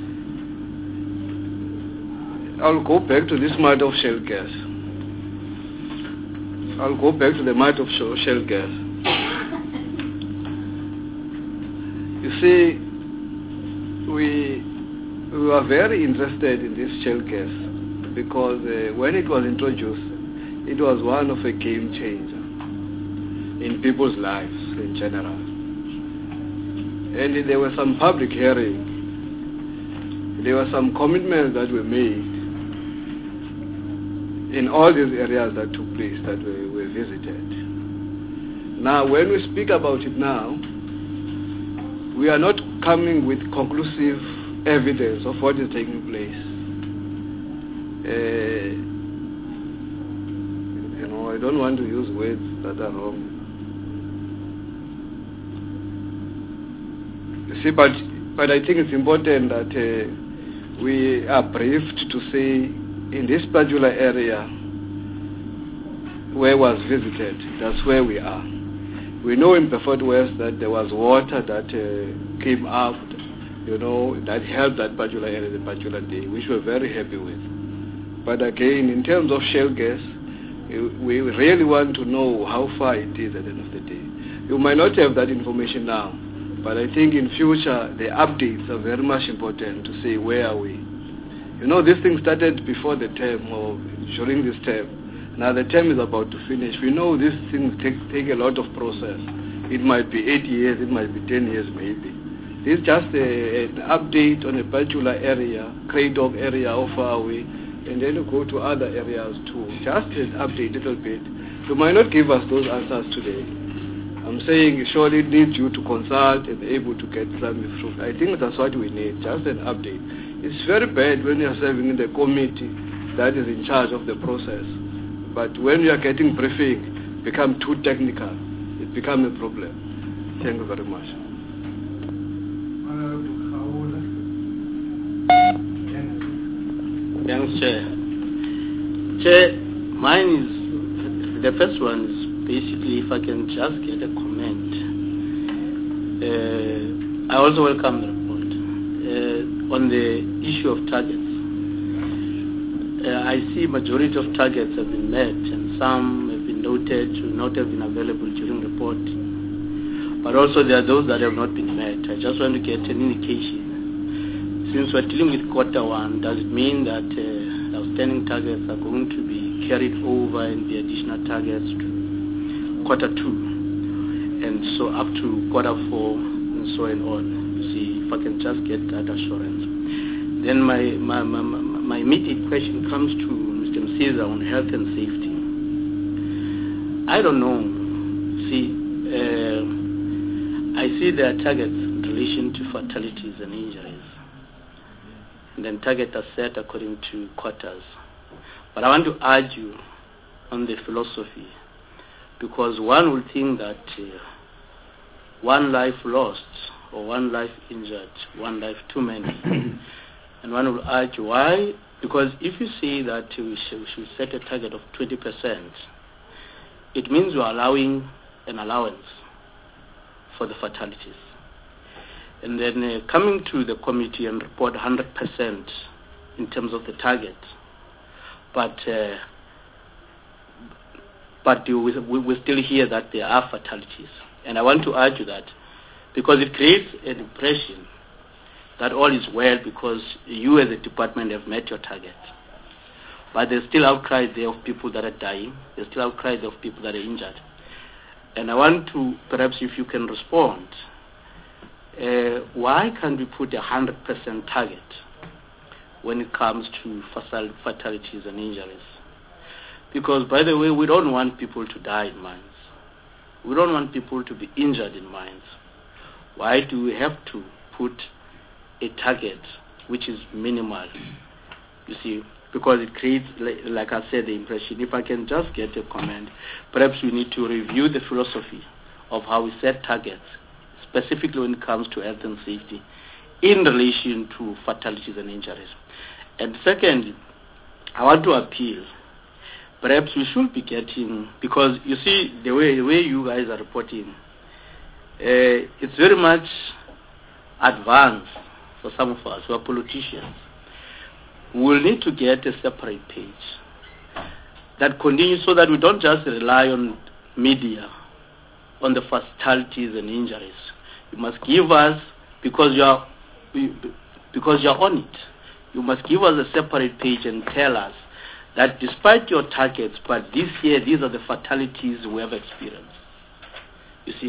I'll go back to this matter of shale gas. I'll go back to the matter of shale gas. You see, we were very interested in this shale gas because when it was introduced, it was one of a game changer in people's lives. in general. And there were some public hearings. There were some commitments that were made in all these areas that took place, that were visited. Now, when we speak about it now, we are not coming with conclusive evidence of what is taking place. I don't want to use words that are wrong. You see, but I think it's important that we are briefed to say in this particular area where was visited, that's where we are. We know in Beaufort West that there was water that came up, that helped that particular area the particular day, which we're very happy with. But again, in terms of shale gas, we really want to know how far it is at the end of the day. You might not have that information now, but I think in future the updates are very much important to say where are we. This thing started before the term or during this term. Now the term is about to finish. We know these things take a lot of process. It might be 8 years, it might be 10 years maybe. This is just an update on a particular area, Cradock area, how far away, and then you go to other areas too. Just an update a little bit. You might not give us those answers today. I'm saying surely it needs you to consult and be able to get some fruit. I think that's what we need, just an update. It's very bad when you're serving in the committee that is in charge of the process. But when you are getting briefing, become too technical, it becomes a problem. Thank you very much. Thanks, Chair. Chair, mine is, the first one is basically if I can just get a comment. I also welcome the report. On the issue of targets, I see majority of targets have been met and some have been noted to not have been available during reporting. But also there are those that have not been met. I just want to get an indication. Since we're dealing with Q1, does it mean that the outstanding targets are going to be carried over and be additional targets to Q2? And so up to Q4 and so on. You see, if I can just get that assurance. Then my immediate question comes to Mr. Msiza on health and safety. I don't know. See, I see there are targets in relation to fatalities and injuries. And then targets are set according to quarters. But I want to argue on the philosophy, because one will think that one life lost or one life injured, one life too many. And one will argue why? Because if you say that we should set a target of 20%, it means we're allowing an allowance for the fatalities. And then coming to the committee and report 100% in terms of the target. But we still hear that there are fatalities. And I want to argue that because it creates an impression that all is well because you as a department have met your target. But there's still outcry there of people that are dying. There's still outcry there of people that are injured. And I want to, perhaps if you can respond, why can't we put 100% target when it comes to fatalities and injuries? Because, by the way, we don't want people to die in mines. We don't want people to be injured in mines. Why do we have to put a target which is minimal? You see, because it creates, like I said, the impression. If I can just get a comment, perhaps we need to review the philosophy of how we set targets, specifically when it comes to health and safety, in relation to fatalities and injuries. And second, I want to appeal. Perhaps we should be getting, because you see, the way you guys are reporting, it's very much advanced for some of us who are politicians. We'll need to get a separate page that continues so that we don't just rely on media, on the fatalities and injuries. You must give us, because you're on it, you must give us a separate page and tell us that despite your targets, but this year, these are the fatalities we have experienced. You see,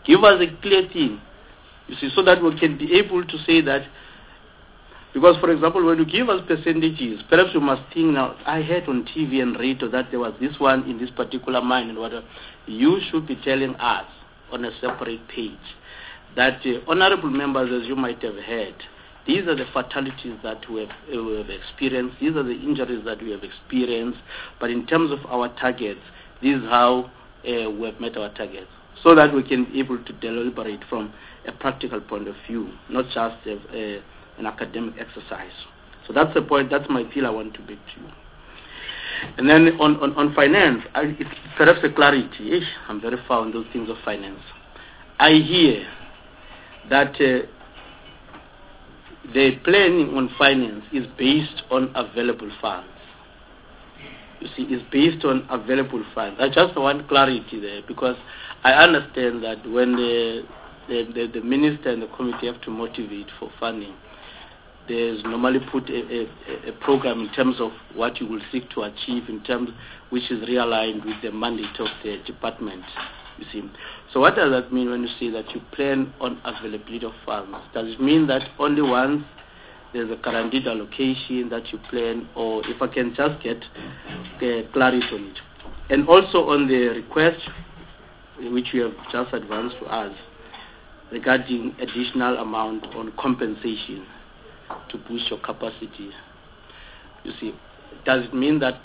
Give us a clear thing, you see, so that we can be able to say that. Because, for example, when you give us percentages, perhaps you must think now, I heard on TV and radio that there was this one in this particular mine and whatever. You should be telling us on a separate page that, honorable members, as you might have heard, these are the fatalities that we have experienced, these are the injuries that we have experienced, but in terms of our targets, this is how we have met our targets, so that we can be able to deliberate from a practical point of view, not just an academic exercise. So that's the point, that's my appeal I want to make to you. And then on finance, it's perhaps a clarity. I'm very far on those things of finance. I hear that the planning on finance is based on available funds. You see, it's based on available funds. I just want clarity there, because I understand that when the minister and the committee have to motivate for funding, there's normally put a program in terms of what you will seek to achieve, in terms which is realigned with the mandate of the department, you see. So what does that mean when you say that you plan on availability of funds? Does it mean that only once there's a guaranteed allocation that you plan, or if I can just get clarity on it? And also on the request which you have just advanced to us regarding additional amount on compensation to boost your capacity. You see, does it mean that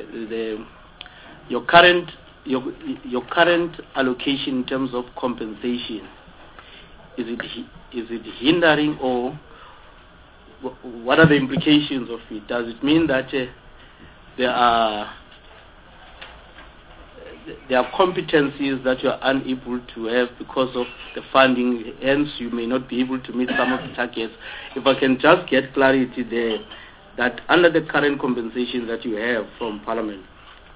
your current allocation in terms of compensation, is it hindering, or what are the implications of it? Does it mean that there are competencies that you are unable to have because of the funding, hence you may not be able to meet some of the targets? If I can just get clarity there, that under the current compensation that you have from Parliament,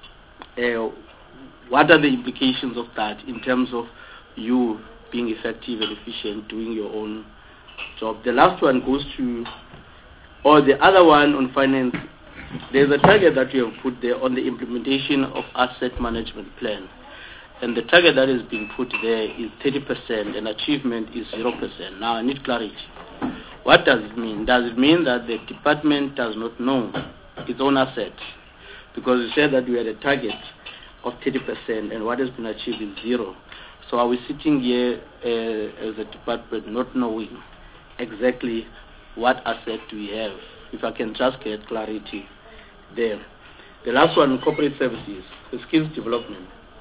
what are the implications of that in terms of you being effective and efficient, doing your own job? The last one goes to, or the other one on finance, there's a target that you have put there on the implementation of asset management plan. And the target that is being put there is 30% and achievement is 0%. Now I need clarity. What does it mean? Does it mean that the department does not know its own assets? Because you said that we had a target of 30% and what has been achieved is 0. So are we sitting here as a department not knowing exactly what asset do we have? If I can just get clarity there. The last one, corporate services, the skills development.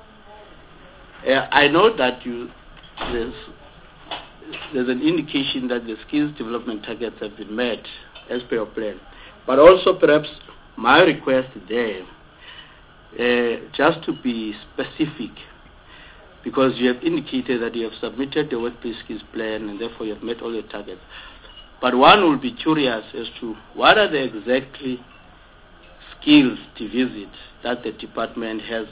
I know that there's an indication that the skills development targets have been met as per your plan. But also perhaps my request there, just to be specific, because you have indicated that you have submitted the workplace skills plan and therefore you have met all your targets. But one will be curious as to what are the exactly skills to visit that the department has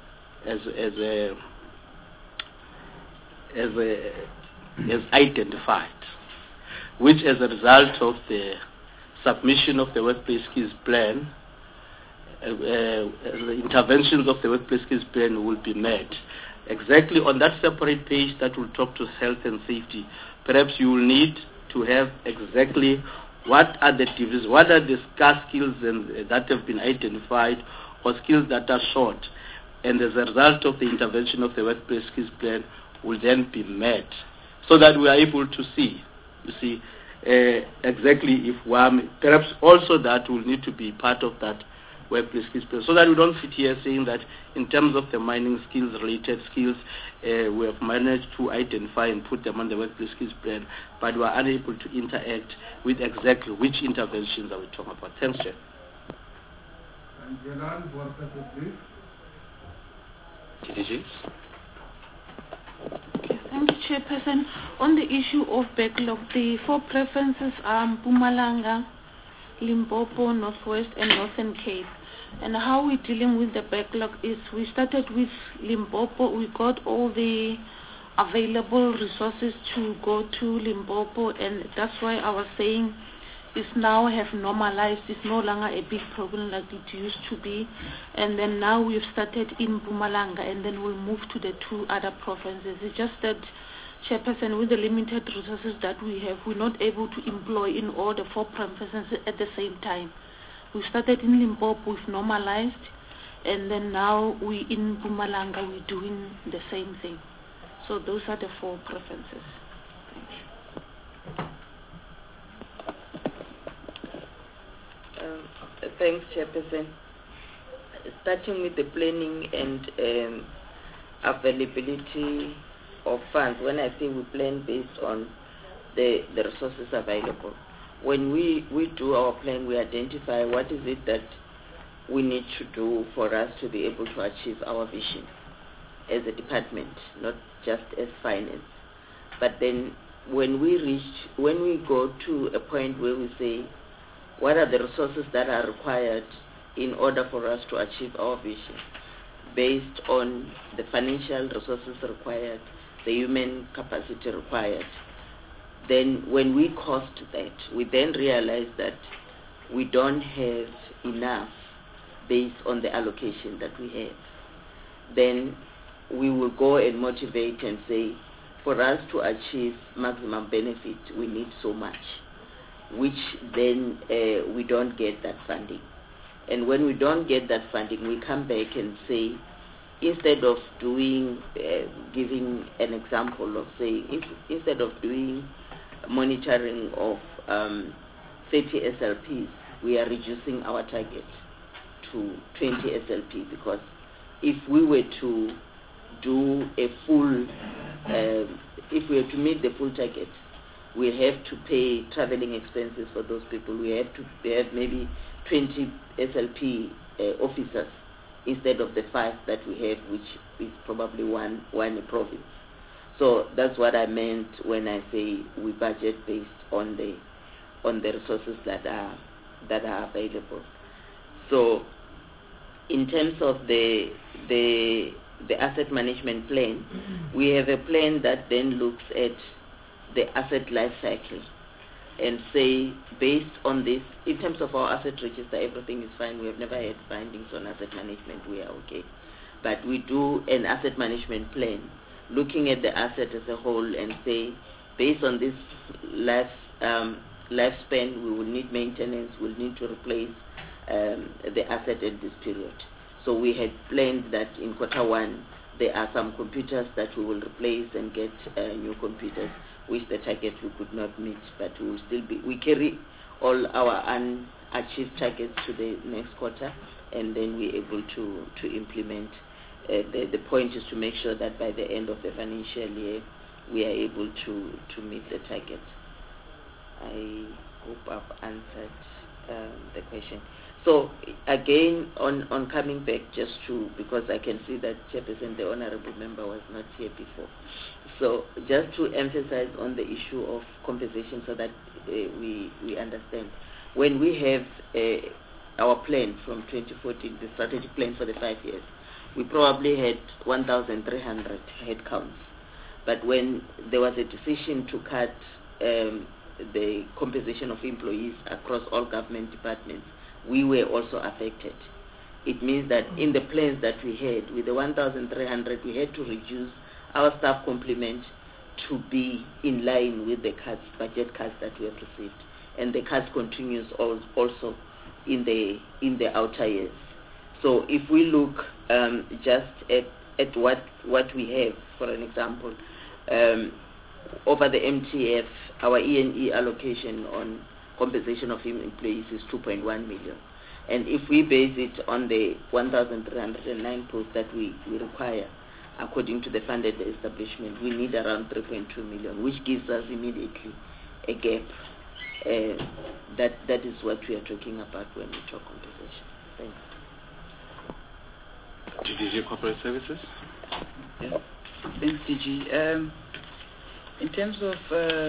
identified, which as a result of the submission of the workplace skills plan, the interventions of the workplace skills plan will be met. Exactly on that separate page that will talk to health and safety, perhaps you will need to have exactly what are the scarce skills that have been identified, or skills that are short, and as a result of the intervention of the workplace skills plan will then be met, so that we are able to see, exactly if perhaps also that will need to be part of that workplace skills plan, so that we don't sit here saying that in terms of the mining skills, related skills, we have managed to identify and put them on the workplace skills plan, but we are unable to interact with exactly which interventions are we talking about. Thanks, Chair. Thank you, Chairperson. On the issue of backlog, the 4 preferences are Mpumalanga, Limpopo, Northwest, and Northern Cape. And how we're dealing with the backlog is we started with Limpopo. We got all the available resources to go to Limpopo, and that's why I was saying it's now have normalized. It's no longer a big problem like it used to be. And then now we've started in Mpumalanga, and then we'll move to the 2 other provinces. It's just that Chairperson, with the limited resources that we have, we're not able to employ in all the 4 premises at the same time. We started in Limpopo, we've normalized, and then now we in Mpumalanga, we're doing the same thing. So those are the 4 preferences. Thanks, Chairperson. Starting with the planning and availability of funds, when I say we plan based on the resources available, when we do our plan, we identify what is it that we need to do for us to be able to achieve our vision as a department, not just as finance. But then when we go to a point where we say, what are the resources that are required in order for us to achieve our vision, based on the financial resources required, the human capacity required, then when we cost that, we then realize that we don't have enough based on the allocation that we have. Then we will go and motivate and say, for us to achieve maximum benefit, we need so much, which then we don't get that funding. And when we don't get that funding, we come back and say, instead of doing, giving an example of, say, instead of doing monitoring of 30 SLPs, we are reducing our target to 20 SLP, because if we were to do a full, if we were to meet the full target, we have to pay traveling expenses for those people. We have maybe 20 SLP officers instead of the 5 that we have, which is probably one a province. So that's what I meant when I say we budget based on the resources that are available. So in terms of the asset management plan, we have a plan that then looks at the asset life cycle and say, based on this, in terms of our asset register, everything is fine. We have never had findings on asset management. We are okay. But we do an asset management plan, looking at the asset as a whole and say, based on this lifespan, we will need maintenance, we'll need to replace the asset at this period. So we had planned that in Q1, there are some computers that we will replace and get new computers, which the target we could not meet, but we will still be, we carry all our unachieved targets to the next quarter, and then we're able to implement. The point is to make sure that by the end of the financial year, we are able to meet the target. I hope I've answered the question. So again, on coming back just to, because I can see that Chairperson, the Honorable Member, was not here before. So just to emphasize on the issue of compensation so that we understand. When we have our plan from 2014, the strategic plan for the 5 years, we probably had 1,300 headcounts. But when there was a decision to cut the compensation of employees across all government departments, we were also affected. It means that in the plans that we had, with the 1,300, we had to reduce our staff complement to be in line with the cuts, budget cuts that we have received. And the cuts continues also in the outer years. So if we look just at what we have, for an example, over the MTF, our E&E allocation on compensation of employees is 2.1 million. And if we base it on the 1,309 posts that we require, according to the funded establishment, we need around 3.2 million, which gives us immediately a gap. That is what we are talking about when we talk compensation. Thanks. DG Corporate Services? Yeah. Thanks, DG. In terms of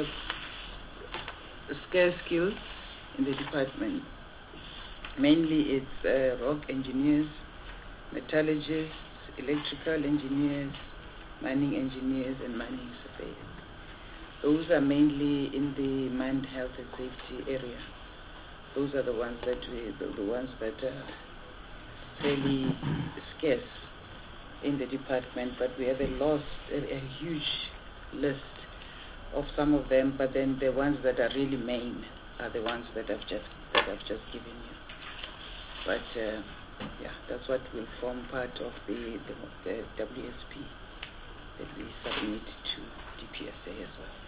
scarce skills in the department, mainly it's rock engineers, metallurgists, electrical engineers, mining engineers, and mining surveyors. Those are mainly in the mine health and safety area. Those are the ones that are fairly scarce in the department, but we have a huge list of some of them, but then the ones that are really main are the ones that I've just given you. But yeah, that's what will form part of the WSP that we submit to DPSA as well.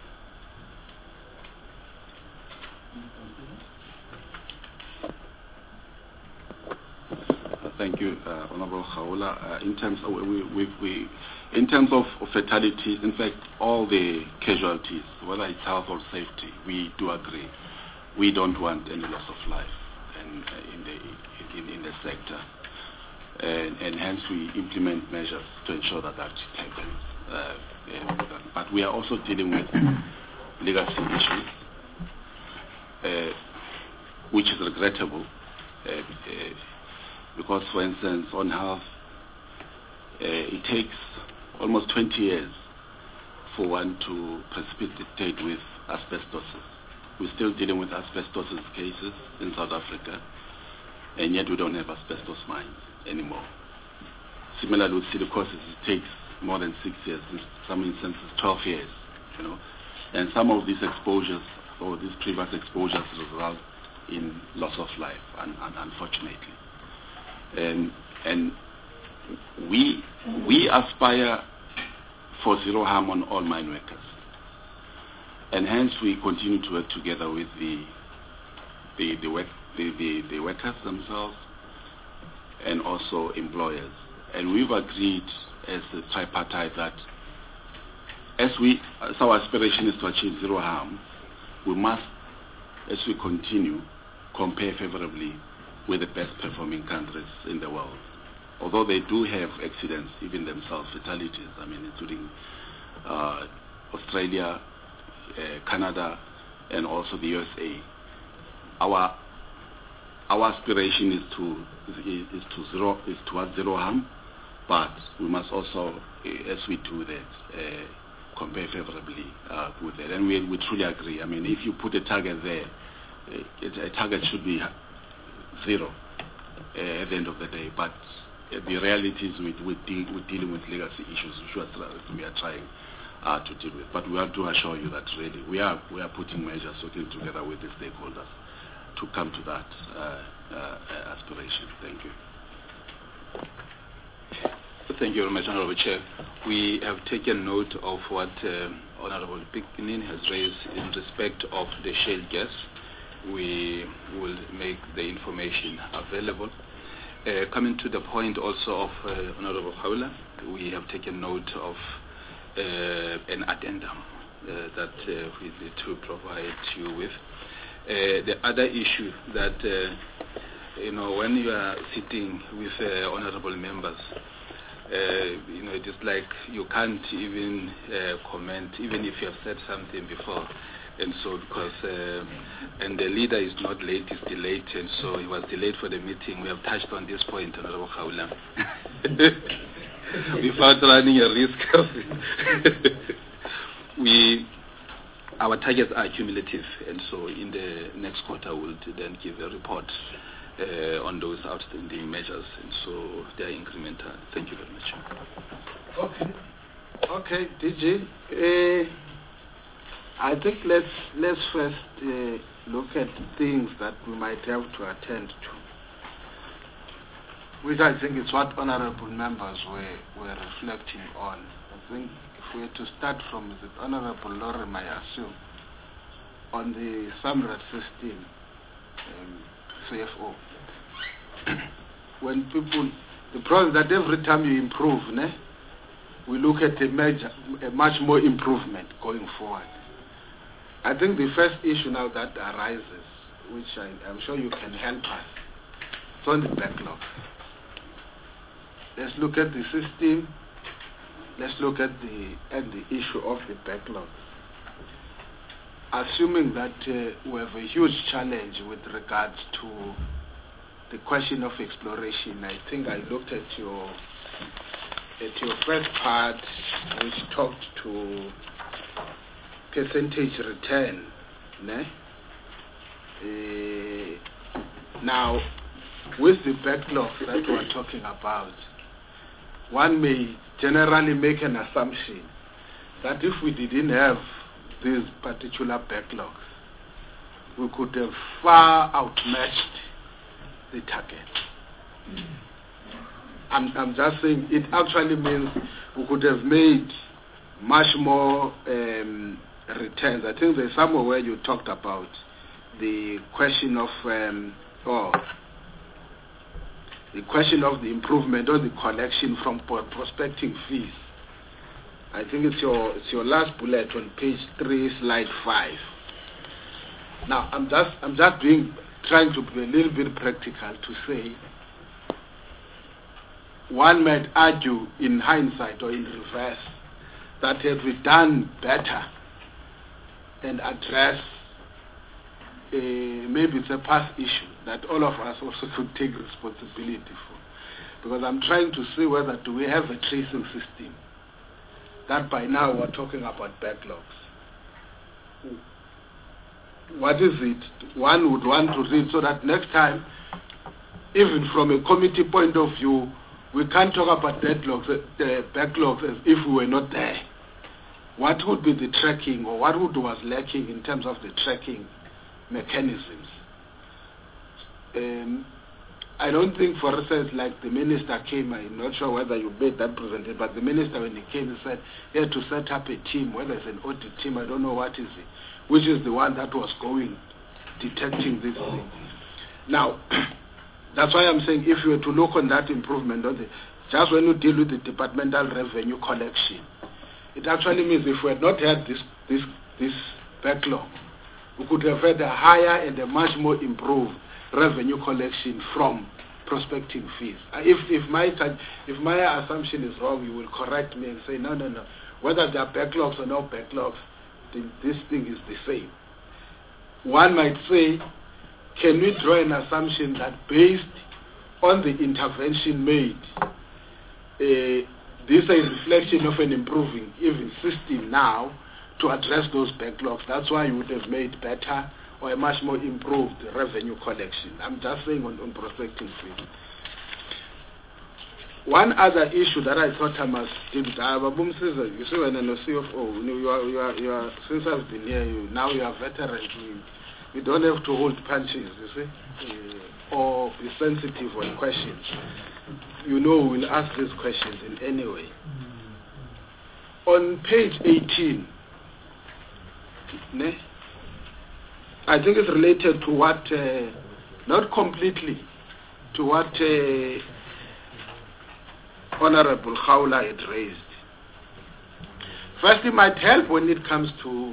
Thank you, Honorable Khaula. In terms of fatalities, in fact, all the casualties, whether it's health or safety, we do agree. We don't want any loss of life in the sector, and hence we implement measures to ensure that happens. But we are also dealing with legacy issues, which is regrettable. Because, for instance, on health, it takes almost 20 years for one to precipitate with asbestosis. We're still dealing with asbestosis cases in South Africa, and yet we don't have asbestos mines anymore. Similarly with silicosis, it takes more than 6 years, in some instances 12 years, and some of these exposures or these previous exposures result in loss of life, unfortunately. And we aspire for zero harm on all mine workers, and hence we continue to work together with the workers themselves and also employers. And we've agreed as a tripartite that as our aspiration is to achieve zero harm, we must, as we continue, compare favorably with the best performing countries in the world. Although they do have accidents, even themselves, fatalities, including Australia, Canada, and also the USA. Our aspiration is towards zero harm, but we must also, as we do that, compare favorably with that. And we truly agree. If you put a target there, a target should be zero at the end of the day, but the reality is we're dealing with legacy issues which we are trying to deal with. But we have to assure you that really we are putting measures, working together with the stakeholders to come to that aspiration. Thank you. Thank you very much, Honorable Chair. We have taken note of what Honorable Pickney has raised in respect of the shale gas. We will make the information available. Coming to the point also of Honorable Khaula, we have taken note of an addendum that we need to provide you with. The other issue that, when you are sitting with honorable members, it is like you can't even comment, even if you have said something before. And so, because and the leader is not late, is delayed, and so he was delayed for the meeting. We have touched on this point, Honorable Khaula. Without running a risk of our targets are cumulative, and so in the next quarter we'll then give a report on those outstanding measures, and so they are incremental. Thank you very much. Okay, DG. I think let's first look at things that we might have to attend to, which I think is what honorable members were reflecting on. I think if we were to start from the Honorable Lauren, I assume, on the SAMRAT system, CFO, when people, the problem that every time you improve, we look at a much more improvement going forward. I think the first issue now that arises, which I'm sure you can help us, it's on the backlog. Let's look at the system. Let's look at the issue of the backlog. Assuming that we have a huge challenge with regards to the question of exploration, I think I looked at your first part, which talked to percentage return. Now, with the backlog that we're talking about, one may generally make an assumption that if we didn't have these particular backlogs, we could have far outmatched the target. I'm just saying it actually means we could have made much more returns. I think there's somewhere where you talked about the question of the improvement or the collection from prospecting fees. I think it's your last bullet on page 3, slide 5. Now I'm just trying to be a little bit practical to say, one might argue in hindsight or in reverse that had we done better and address maybe it's a past issue that all of us also could take responsibility for. Because I'm trying to see whether do we have a tracing system that by now we're talking about backlogs. What is it one would want to read so that next time, even from a committee point of view, we can't talk about backlogs as if we were not there. What would be the tracking, or what was lacking in terms of the tracking mechanisms? I don't think, for instance, like the minister came, I'm not sure whether you made that presentation, but the minister, when he came, he said he had to set up a team, whether it's an audit team, I don't know what is it, which is the one that was going, detecting this thing. Now, that's why I'm saying if you were to look on that improvement, just when you deal with the departmental revenue collection, it actually means if we had not had this backlog, we could have had a higher and a much more improved revenue collection from prospecting fees. If my assumption is wrong, you will correct me and say, no. Whether there are backlogs or no backlogs, this thing is the same. One might say, can we draw an assumption that based on the intervention made, this is a reflection of an improving even system now to address those backlogs. That's why you would have made better or a much more improved revenue collection. I'm just saying on prospecting fees. One other issue that I thought I must deal with, you see, when I'm a CFO, you are, since I've been here, now you are veteran. You don't have to hold punches, you see, or be sensitive on questions. We'll ask these questions in any way. On page 18, I think it's related to what, not completely, to what Honorable Khawula had raised. First, it might help when it comes to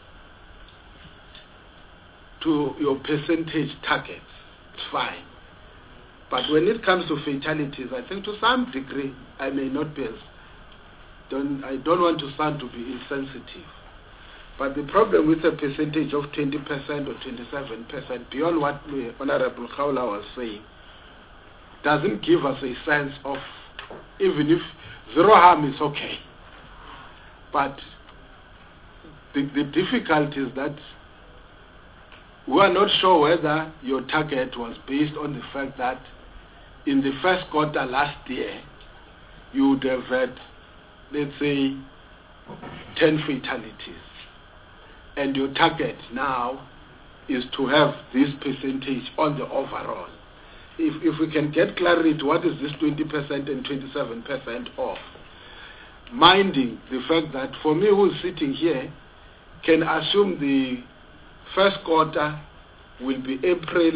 your percentage targets. It's fine. But when it comes to fatalities, I think to some degree, I may not be I don't want to sound to be insensitive. But the problem with a percentage of 20% or 27%, beyond what Honorable Khawula was saying, doesn't give us a sense of, even if zero harm is okay. But the difficulty is that we are not sure whether your target was based on the fact that in the first quarter last year, you would have had, let's say, 10 fatalities. And your target now is to have this percentage on the overall. If we can get clarity, what is this 20% and 27% off? Minding the fact that for me who's sitting here, can assume the first quarter will be April,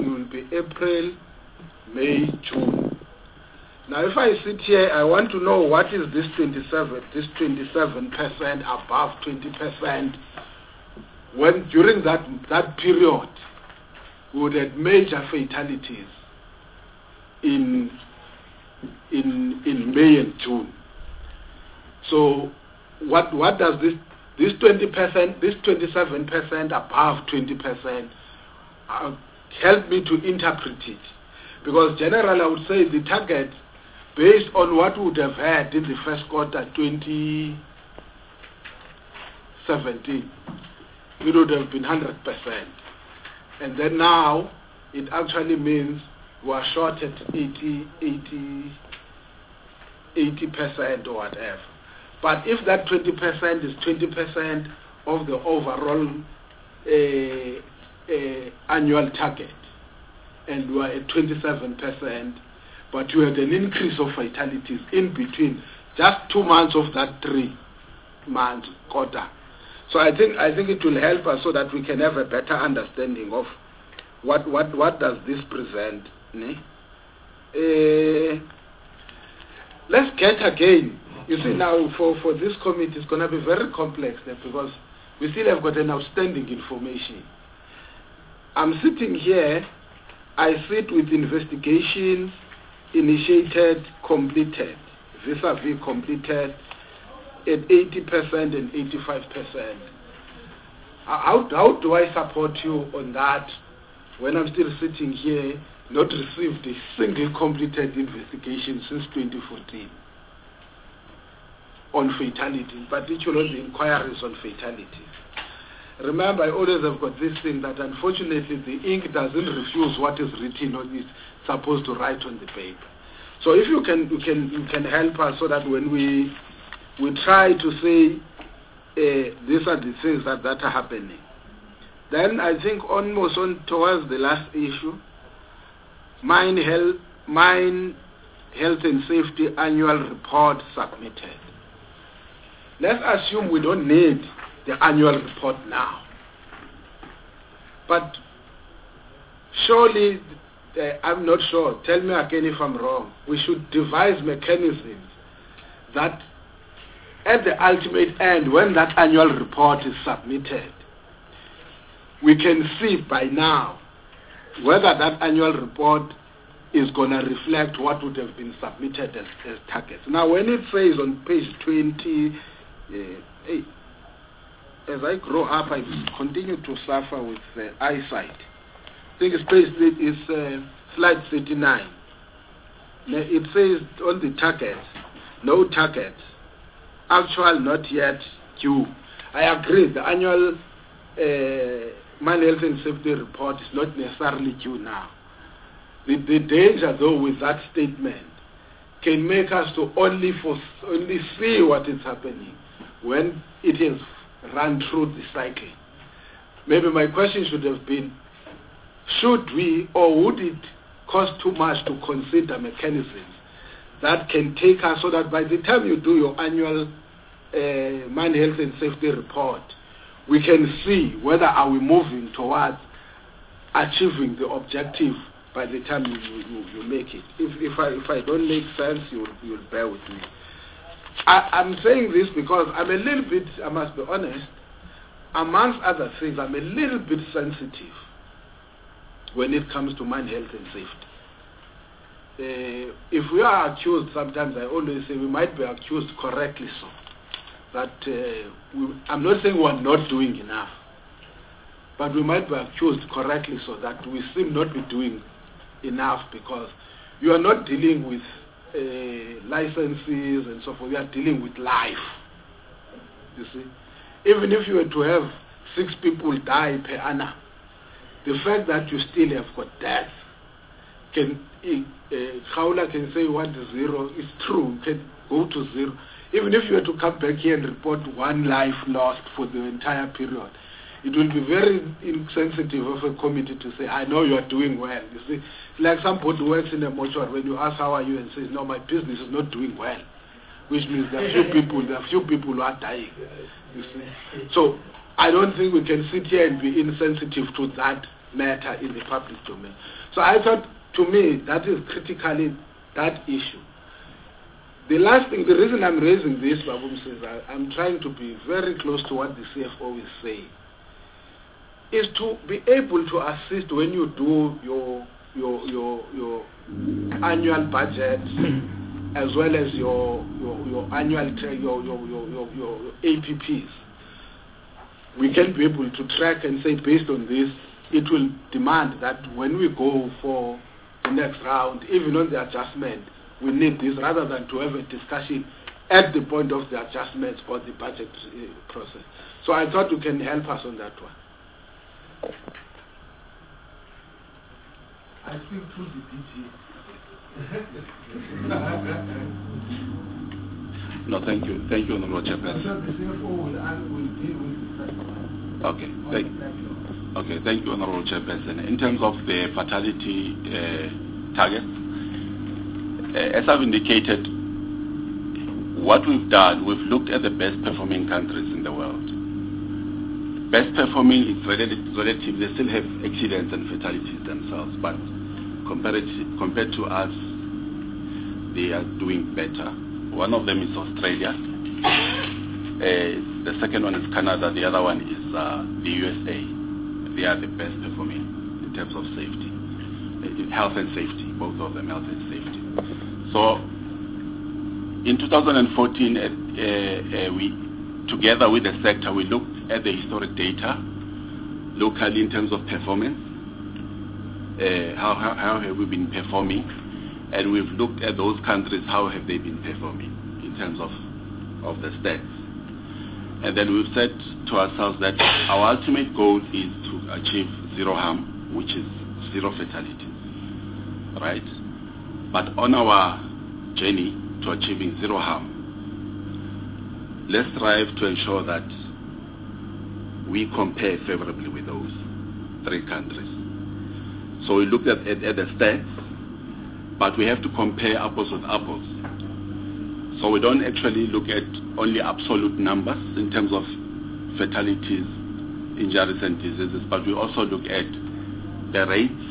May, June. Now if I sit here, I want to know what is this 27% above 20%, when during that period we would have major fatalities in May and June. So what does this 20%, this 27% above 20% help me to interpret it? Because generally I would say the target, based on what we would have had in the first quarter 2017, it would have been 100%. And then now it actually means we are short at 80% or whatever. But if that 20% is 20% of the overall annual target, and we are at 27%, but you had an increase of fatalities in between, just 2 months of that 3 months quarter. So I think it will help us so that we can have a better understanding of what does this present. Let's get again. You see, now for this committee, it's going to be very complex because we still have got an outstanding information. I'm sitting here, I sit with investigations initiated, completed, vis-a-vis completed at 80% and 85%. How do I support you on that when I'm still sitting here, not received a single completed investigation since 2014 on fatalities, particularly the inquiries on fatalities? Remember, I always have got this thing that unfortunately the ink doesn't refuse what is written or is supposed to write on the paper. So if you can help us so that when we try to say these are the things that are happening, then I think almost towards the last issue, mine health and safety annual report submitted. Let's assume we don't need the annual report now. But surely, I'm not sure, tell me again if I'm wrong, we should devise mechanisms that at the ultimate end, when that annual report is submitted, we can see by now whether that annual report is going to reflect what would have been submitted as targets. Now, when it says on page 20, as I grow up, I continue to suffer with eyesight. I think it's slide 39. It says on the targets, no targets, actual not yet due. I agree, the annual Man Health and Safety report is not necessarily due now. The danger, though, with that statement can make us to only see what is happening when it has run through the cycle. Maybe my question should have been, should we or would it cost too much to consider mechanisms that can take us so that by the time you do your annual Man Health and Safety report, we can see whether are we moving towards achieving the objective by the time you make it. If I don't make sense, you'll bear with me. I'm saying this because I'm a little bit, I must be honest, amongst other things, I'm a little bit sensitive when it comes to man health and safety. If we are accused, sometimes I always say we might be accused correctly so. That I'm not saying we're not doing enough, but we might be accused correctly so that we seem not be doing enough because you are not dealing with licenses and so forth. You are dealing with life. You see, even if you were to have 6 people die per annum, the fact that you still have got death Khawula can say 1 to 0. It's true, can go to 0. Even if you were to come back here and report 1 life lost for the entire period, it will be very insensitive of a committee to say, I know you are doing well. You see, like somebody who works in a mortuary, when you ask how are you and says, no, my business is not doing well, which means there are few people who are dying. You see, so I don't think we can sit here and be insensitive to that matter in the public domain. So I thought, to me, that is critically that issue. The last thing, the reason I'm raising this, Babum says, I'm trying to be very close to what the CFO is saying, is to be able to assist when you do your annual budget as well as your annual your APPs. We can be able to track and say, based on this, it will demand that when we go for the next round, even on the adjustment, we need this, rather than to have a discussion at the point of the adjustments or the budget process. So I thought you can help us on that one. I speak to the DG. No, thank you. Thank you, Honorable Chairperson. Okay, thank you, Honorable Chairperson. In terms of the fatality targets, as I've indicated, what we've done, we've looked at the best performing countries in the world. Best performing is relative. They still have accidents and fatalities themselves, but compared to us, they are doing better. One of them is Australia. The second one is Canada. The other one is the USA. They are the best performing in terms of safety, health and safety, both of them, health and safety. So in 2014, we, together with the sector, we looked at the historic data locally in terms of performance. How have we been performing? And we've looked at those countries, how have they been performing in terms of the stats. And then we've said to ourselves that our ultimate goal is to achieve zero harm, which is zero fatalities, right? But on our journey to achieving zero harm, let's strive to ensure that we compare favorably with those three countries. So we looked at the stats, but we have to compare apples with apples. So we don't actually look at only absolute numbers in terms of fatalities, injuries and diseases, but we also look at the rates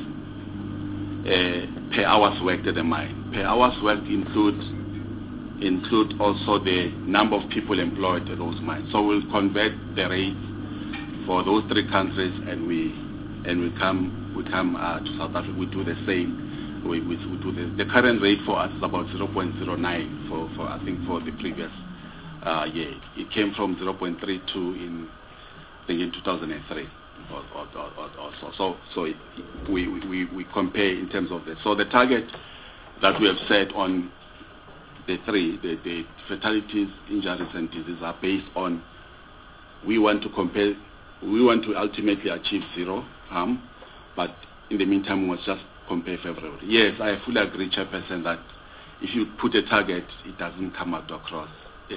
per hours worked at the mine. Per hours worked include also the number of people employed at those mines. So we'll convert the rates for those three countries, and we come to South Africa. We do the same. We do the current rate for us is about 0.09 for I think for the previous year. It came from 0.32 in 2003 also. So we compare in terms of this. So the target that we have set on the fatalities, injuries and diseases are based on, we want to ultimately achieve zero harm, but in the meantime we must just compare favorably. Yes, I fully agree, Chairperson, that if you put a target, it doesn't come out across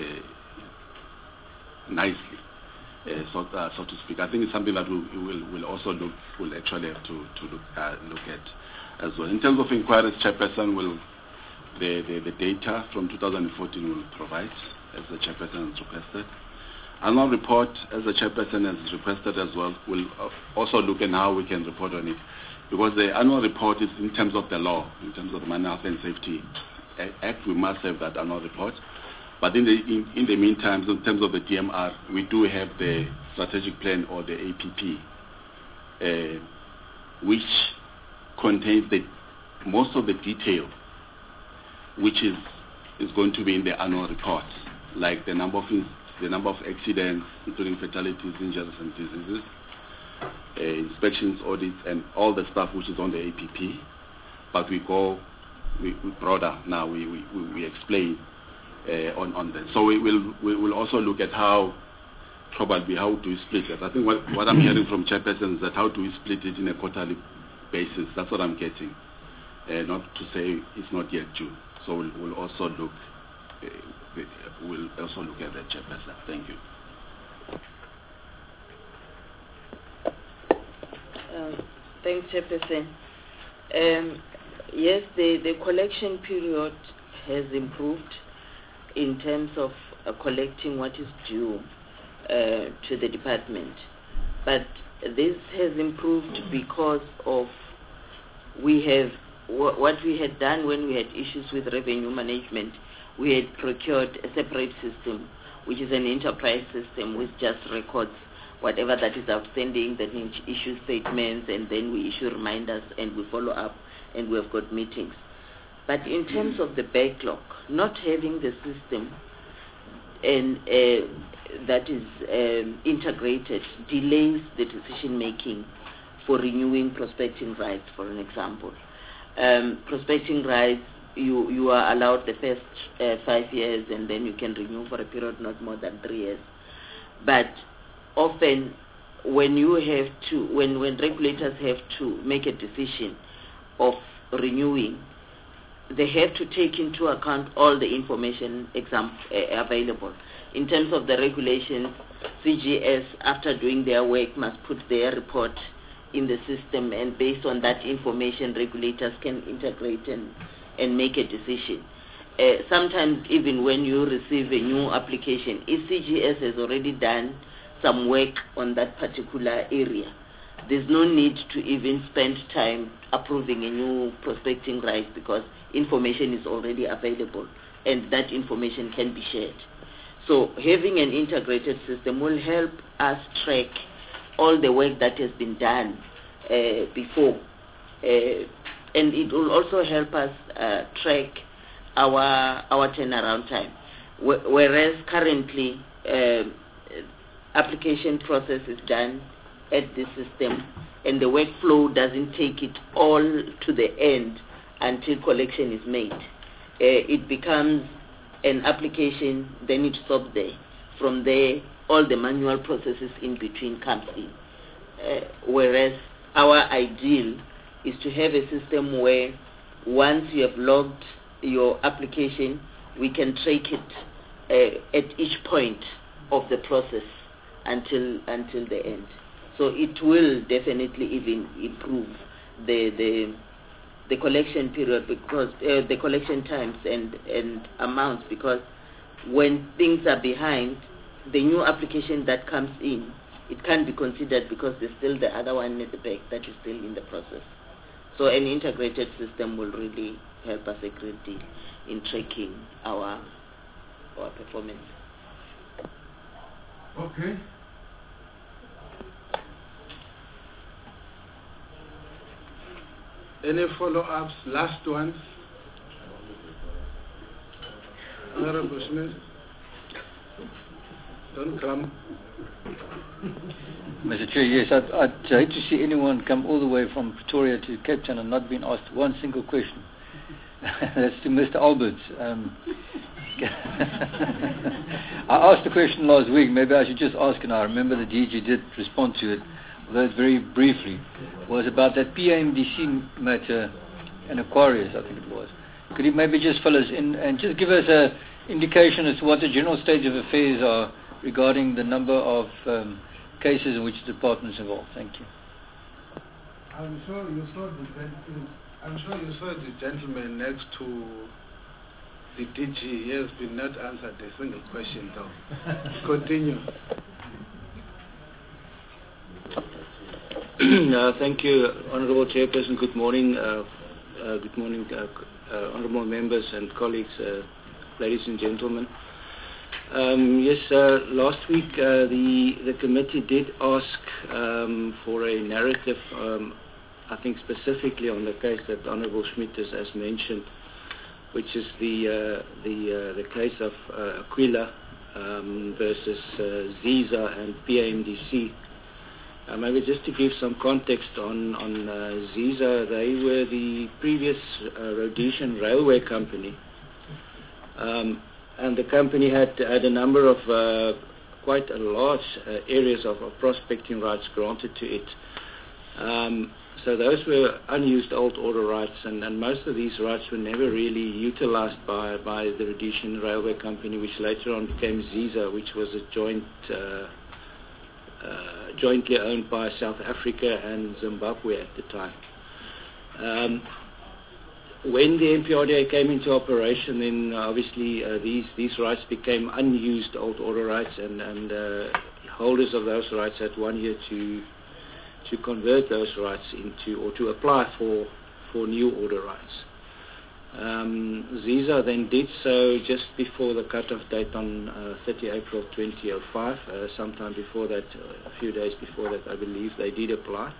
nicely, so to speak. I think it's something that we'll actually have to look at as well. In terms of inquiries, Chairperson, the data from 2014 will provide, as the Chairperson has requested. Annual report, as the Chairperson has requested as well, will also look at how we can report on it. Because the annual report is in terms of the law, in terms of the Mine Health and Safety Act, we must have that annual report. But in the meantime, in terms of the DMR, we do have the strategic plan, or the APP, which contains most of the detail, which is going to be in the annual report, like the number of accidents, including fatalities, injuries and diseases, inspections, audits, and all the stuff which is on the APP. But we broader now. We explain on that. So we will also look at how do we split it. I think what I'm hearing from Chairperson is that how do we split it in a quarterly basis. That's what I'm getting. Not to say it's not yet due. So we'll also look. We'll also look at that, Chairperson. Thank you. Thanks, Chairperson. Yes, the collection period has improved in terms of collecting what is due to the department. But this has improved because of what we had done when we had issues with revenue management. We had procured a separate system, which is an enterprise system which just records whatever that is outstanding, then we issue statements, and then we issue reminders, and we follow up, and we have got meetings. But in terms of the backlog, not having the system and that is integrated delays the decision making for renewing prospecting rights, for an example. Prospecting rights, you are allowed the first 5 years, and then you can renew for a period not more than 3 years. But often when regulators have to make a decision of renewing, they have to take into account all the information available. In terms of the regulations, CGS, after doing their work, must put their report in the system, and based on that information, regulators can integrate and make a decision. Sometimes even when you receive a new application, if CGS has already done some work on that particular area, there's no need to even spend time approving a new prospecting right, because information is already available and that information can be shared. So having an integrated system will help us track all the work that has been done before, and it will also help us track our turnaround time. Whereas currently application process is done at the system, and the workflow doesn't take it all to the end until collection is made. It becomes an application, then it stops there. From there, all the manual processes in between comes in. Whereas our ideal is to have a system where once you have logged your application, we can track it at each point of the process until the end. So it will definitely even improve the collection period, because the collection times and amounts, because when things are behind, the new application that comes in, it can't be considered because there's still the other one at the back that is still in the process. So an integrated system will really help us a great deal in tracking our performance. Okay. Any follow-ups? Last ones? Honorable Smith? Don't come. Mr. Chair, yes, I'd hate to see anyone come all the way from Pretoria to Cape Town and not been asked one single question. That's to Mr. Alberts. I asked the question last week. Maybe I should just ask, and I remember the DG did respond to it, although it's very briefly, was about that PAMDC matter and Aquarius, I think it was. Could you maybe just fill us in and just give us an indication as to what the general state of affairs are regarding the number of cases in which the department is involved? Thank you. I'm sure you saw the gentleman next to the DG. He has been not answered a single question though. Continue. Thank you, Honourable Chairperson. Good morning. Honourable members and colleagues, ladies and gentlemen. Yes, last week the committee did ask for a narrative, I think specifically on the case that Honourable Schmidt has mentioned, which is the case of Aquila versus Ziza and PAMDC. Maybe just to give some context on Ziza, they were the previous Rhodesian Railway Company, and the company had a number of quite a large areas of prospecting rights granted to it. So those were unused old order rights, and most of these rights were never really utilized by the Rhodesian Railway Company, which later on became Ziza, which was a jointly owned by South Africa and Zimbabwe at the time. When the MPRDA came into operation, then obviously these rights became unused old order rights, and holders of those rights had 1 year to convert those rights into, or to apply for new order rights. Ziza then did so just before the cut-off date on 30 April 2005. Sometime before that, a few days before that, I believe they did apply.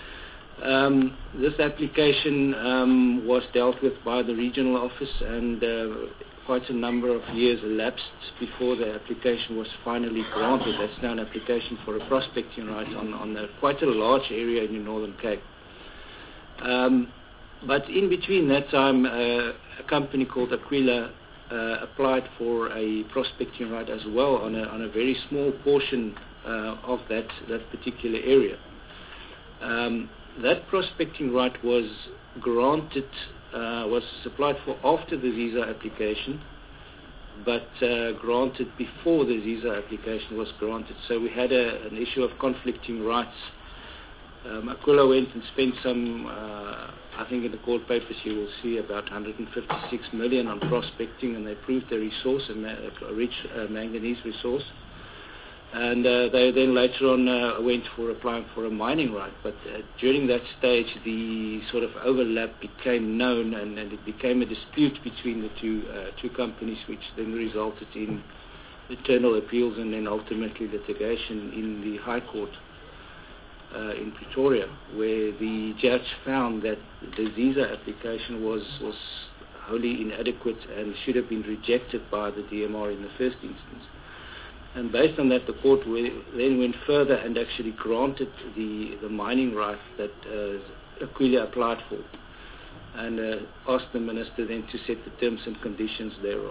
This application was dealt with by the regional office, and quite a number of years elapsed before the application was finally granted. That's now an application for a prospecting right on quite a large area in the Northern Cape. But in between that time, a company called Aquila applied for a prospecting right as well on a very small portion of that particular area. That prospecting right was granted was applied for after the visa application, but granted before the visa application was granted. So we had an issue of conflicting rights. Aquila went and spent some, I think in the court papers you will see about 156 million on prospecting, and they proved a resource, a rich manganese resource. And they then later on went for applying for a mining right. But during that stage, the sort of overlap became known, and it became a dispute between the two companies, which then resulted in internal appeals and then ultimately litigation in the High Court in Pretoria, where the judge found that the visa application was wholly inadequate and should have been rejected by the DMR in the first instance. And based on that, the court then went further and actually granted the mining right that Aquila applied for, and asked the minister then to set the terms and conditions thereof.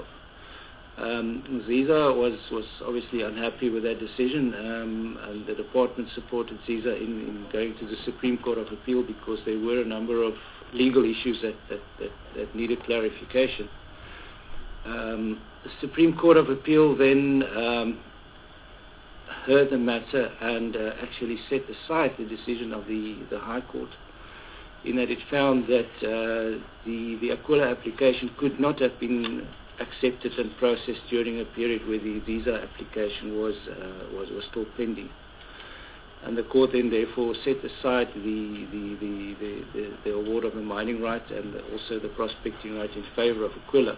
ZISA was obviously unhappy with that decision, and the department supported ZISA in going to the Supreme Court of Appeal because there were a number of legal issues that needed clarification. The Supreme Court of Appeal then heard the matter and actually set aside the decision of the High Court, in that it found that the Aquila application could not have been accepted and processed during a period where the visa application was still pending. And the court then therefore set aside the award of the mining right and also the prospecting right in favor of Aquila.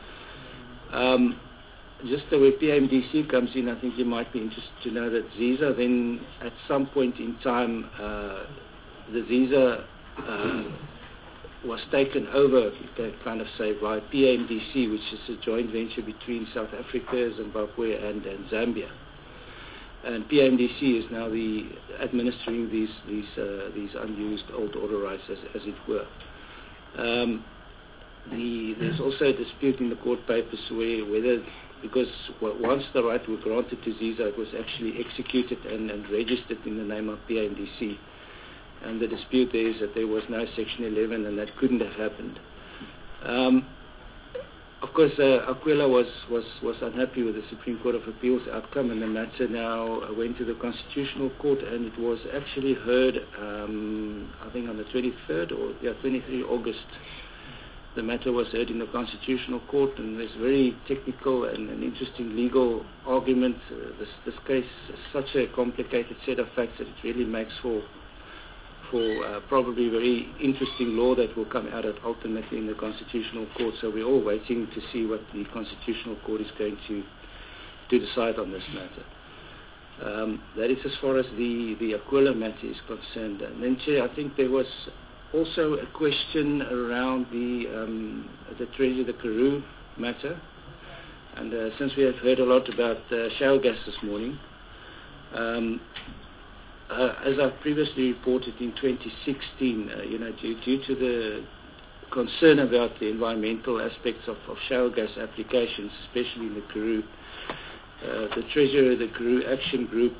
Just where PMDC comes in, I think you might be interested to know that ZISA then at some point in time, the ZISA was taken over, you can kind of say, by PMDC, which is a joint venture between South Africa, Zimbabwe and Zambia. And PMDC is now administering these unused old order rights, as it were. There's also a dispute in the court papers because once the right was granted to ZISA, it was actually executed and registered in the name of PMDC. And the dispute there is that there was no Section 11 and that couldn't have happened. Of course, Aquila was unhappy with the Supreme Court of Appeal's outcome, and the matter now went to the Constitutional Court, and it was actually heard, I think on the 23 August. The matter was heard in the Constitutional Court, and there's very technical and an interesting legal argument. This case is such a complicated set of facts that it really makes for probably very interesting law that will come out ultimately in the Constitutional Court. So we're all waiting to see what the Constitutional Court is going to decide on this matter. That is as far as the Aquila matter is concerned. And then, Chair, I think there was also a question around the Treasure the Karoo matter. And since we have heard a lot about shale gas this morning, as I've previously reported in 2016, due to the concern about the environmental aspects of shale gas applications, especially in the Karoo, the Treasurer, the Karoo Action Group,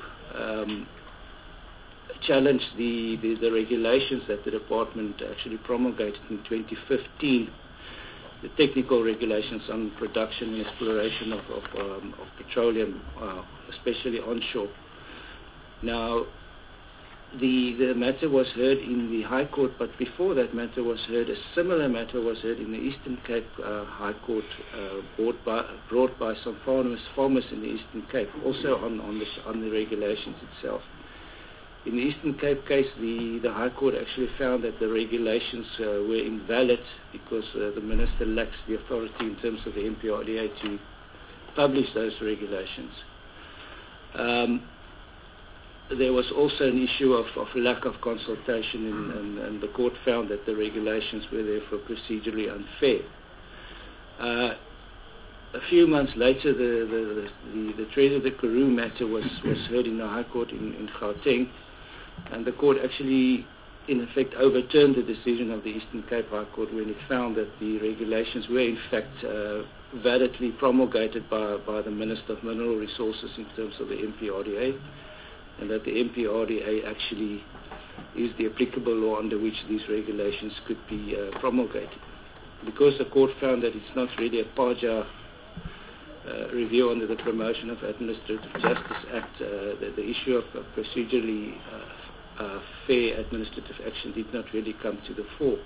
challenged the regulations that the department actually promulgated in 2015, the technical regulations on production and exploration of petroleum, especially onshore. Now, the matter was heard in the High Court, but before that matter was heard, a similar matter was heard in the Eastern Cape High Court, brought by some farmers in the Eastern Cape, also on the regulations itself. In the Eastern Cape case, the High Court actually found that the regulations were invalid because the minister lacks the authority in terms of the MPRDA to publish those regulations. There was also an issue of lack of consultation, and the court found that the regulations were therefore procedurally unfair. A few months later, the Treasure the Karoo matter was heard in the High Court in Gauteng, and the court actually, in effect, overturned the decision of the Eastern Cape High Court when it found that the regulations were, in fact, validly promulgated by the Minister of Mineral Resources in terms of the MPRDA, and that the MPRDA actually is the applicable law under which these regulations could be promulgated. because the court found that it's not really a PAJA review under the Promotion of Administrative Justice Act, the issue of procedurally fair administrative action did not really come to the fore.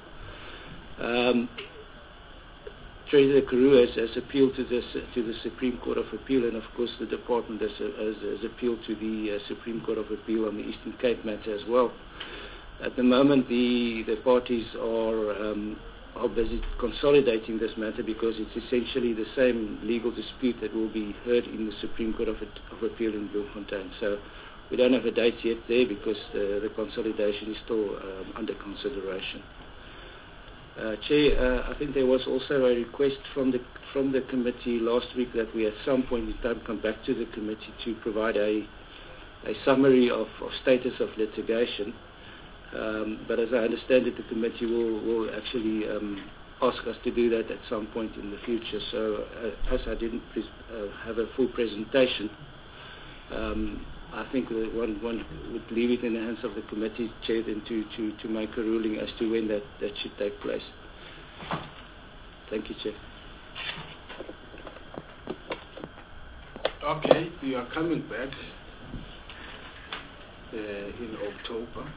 Treasurer Karoo has appealed to the Supreme Court of Appeal, and of course the department has appealed to the Supreme Court of Appeal on the Eastern Cape matter as well. At the moment, the parties are busy consolidating this matter because it's essentially the same legal dispute that will be heard in the Supreme Court of Appeal in Bloemfontein. So we don't have a date yet there because the consolidation is still under consideration. Chair, I think there was also a request from the committee last week that we at some point in time come back to the committee to provide a summary of status of litigation. But as I understand it, the committee will actually ask us to do that at some point in the future. So as I didn't have a full presentation, I think that one would leave it in the hands of the committee chair then to make a ruling as to when that should take place. Thank you, Chair. Okay, we are coming back in October.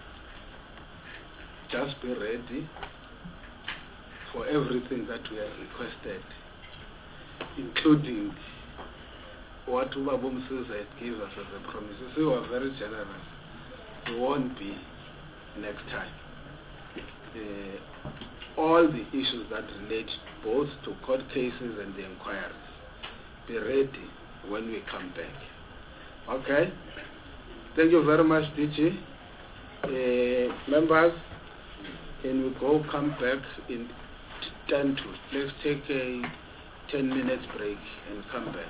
Just be ready for everything that we have requested, including what Ubabum Suicide gave us as a promise. We were very generous. We won't be next time. All the issues that relate both to court cases and the inquiries, be ready when we come back. Okay? Thank you very much, DG. Members, can we come back in 10 to? Let's take a 10 minutes break and come back.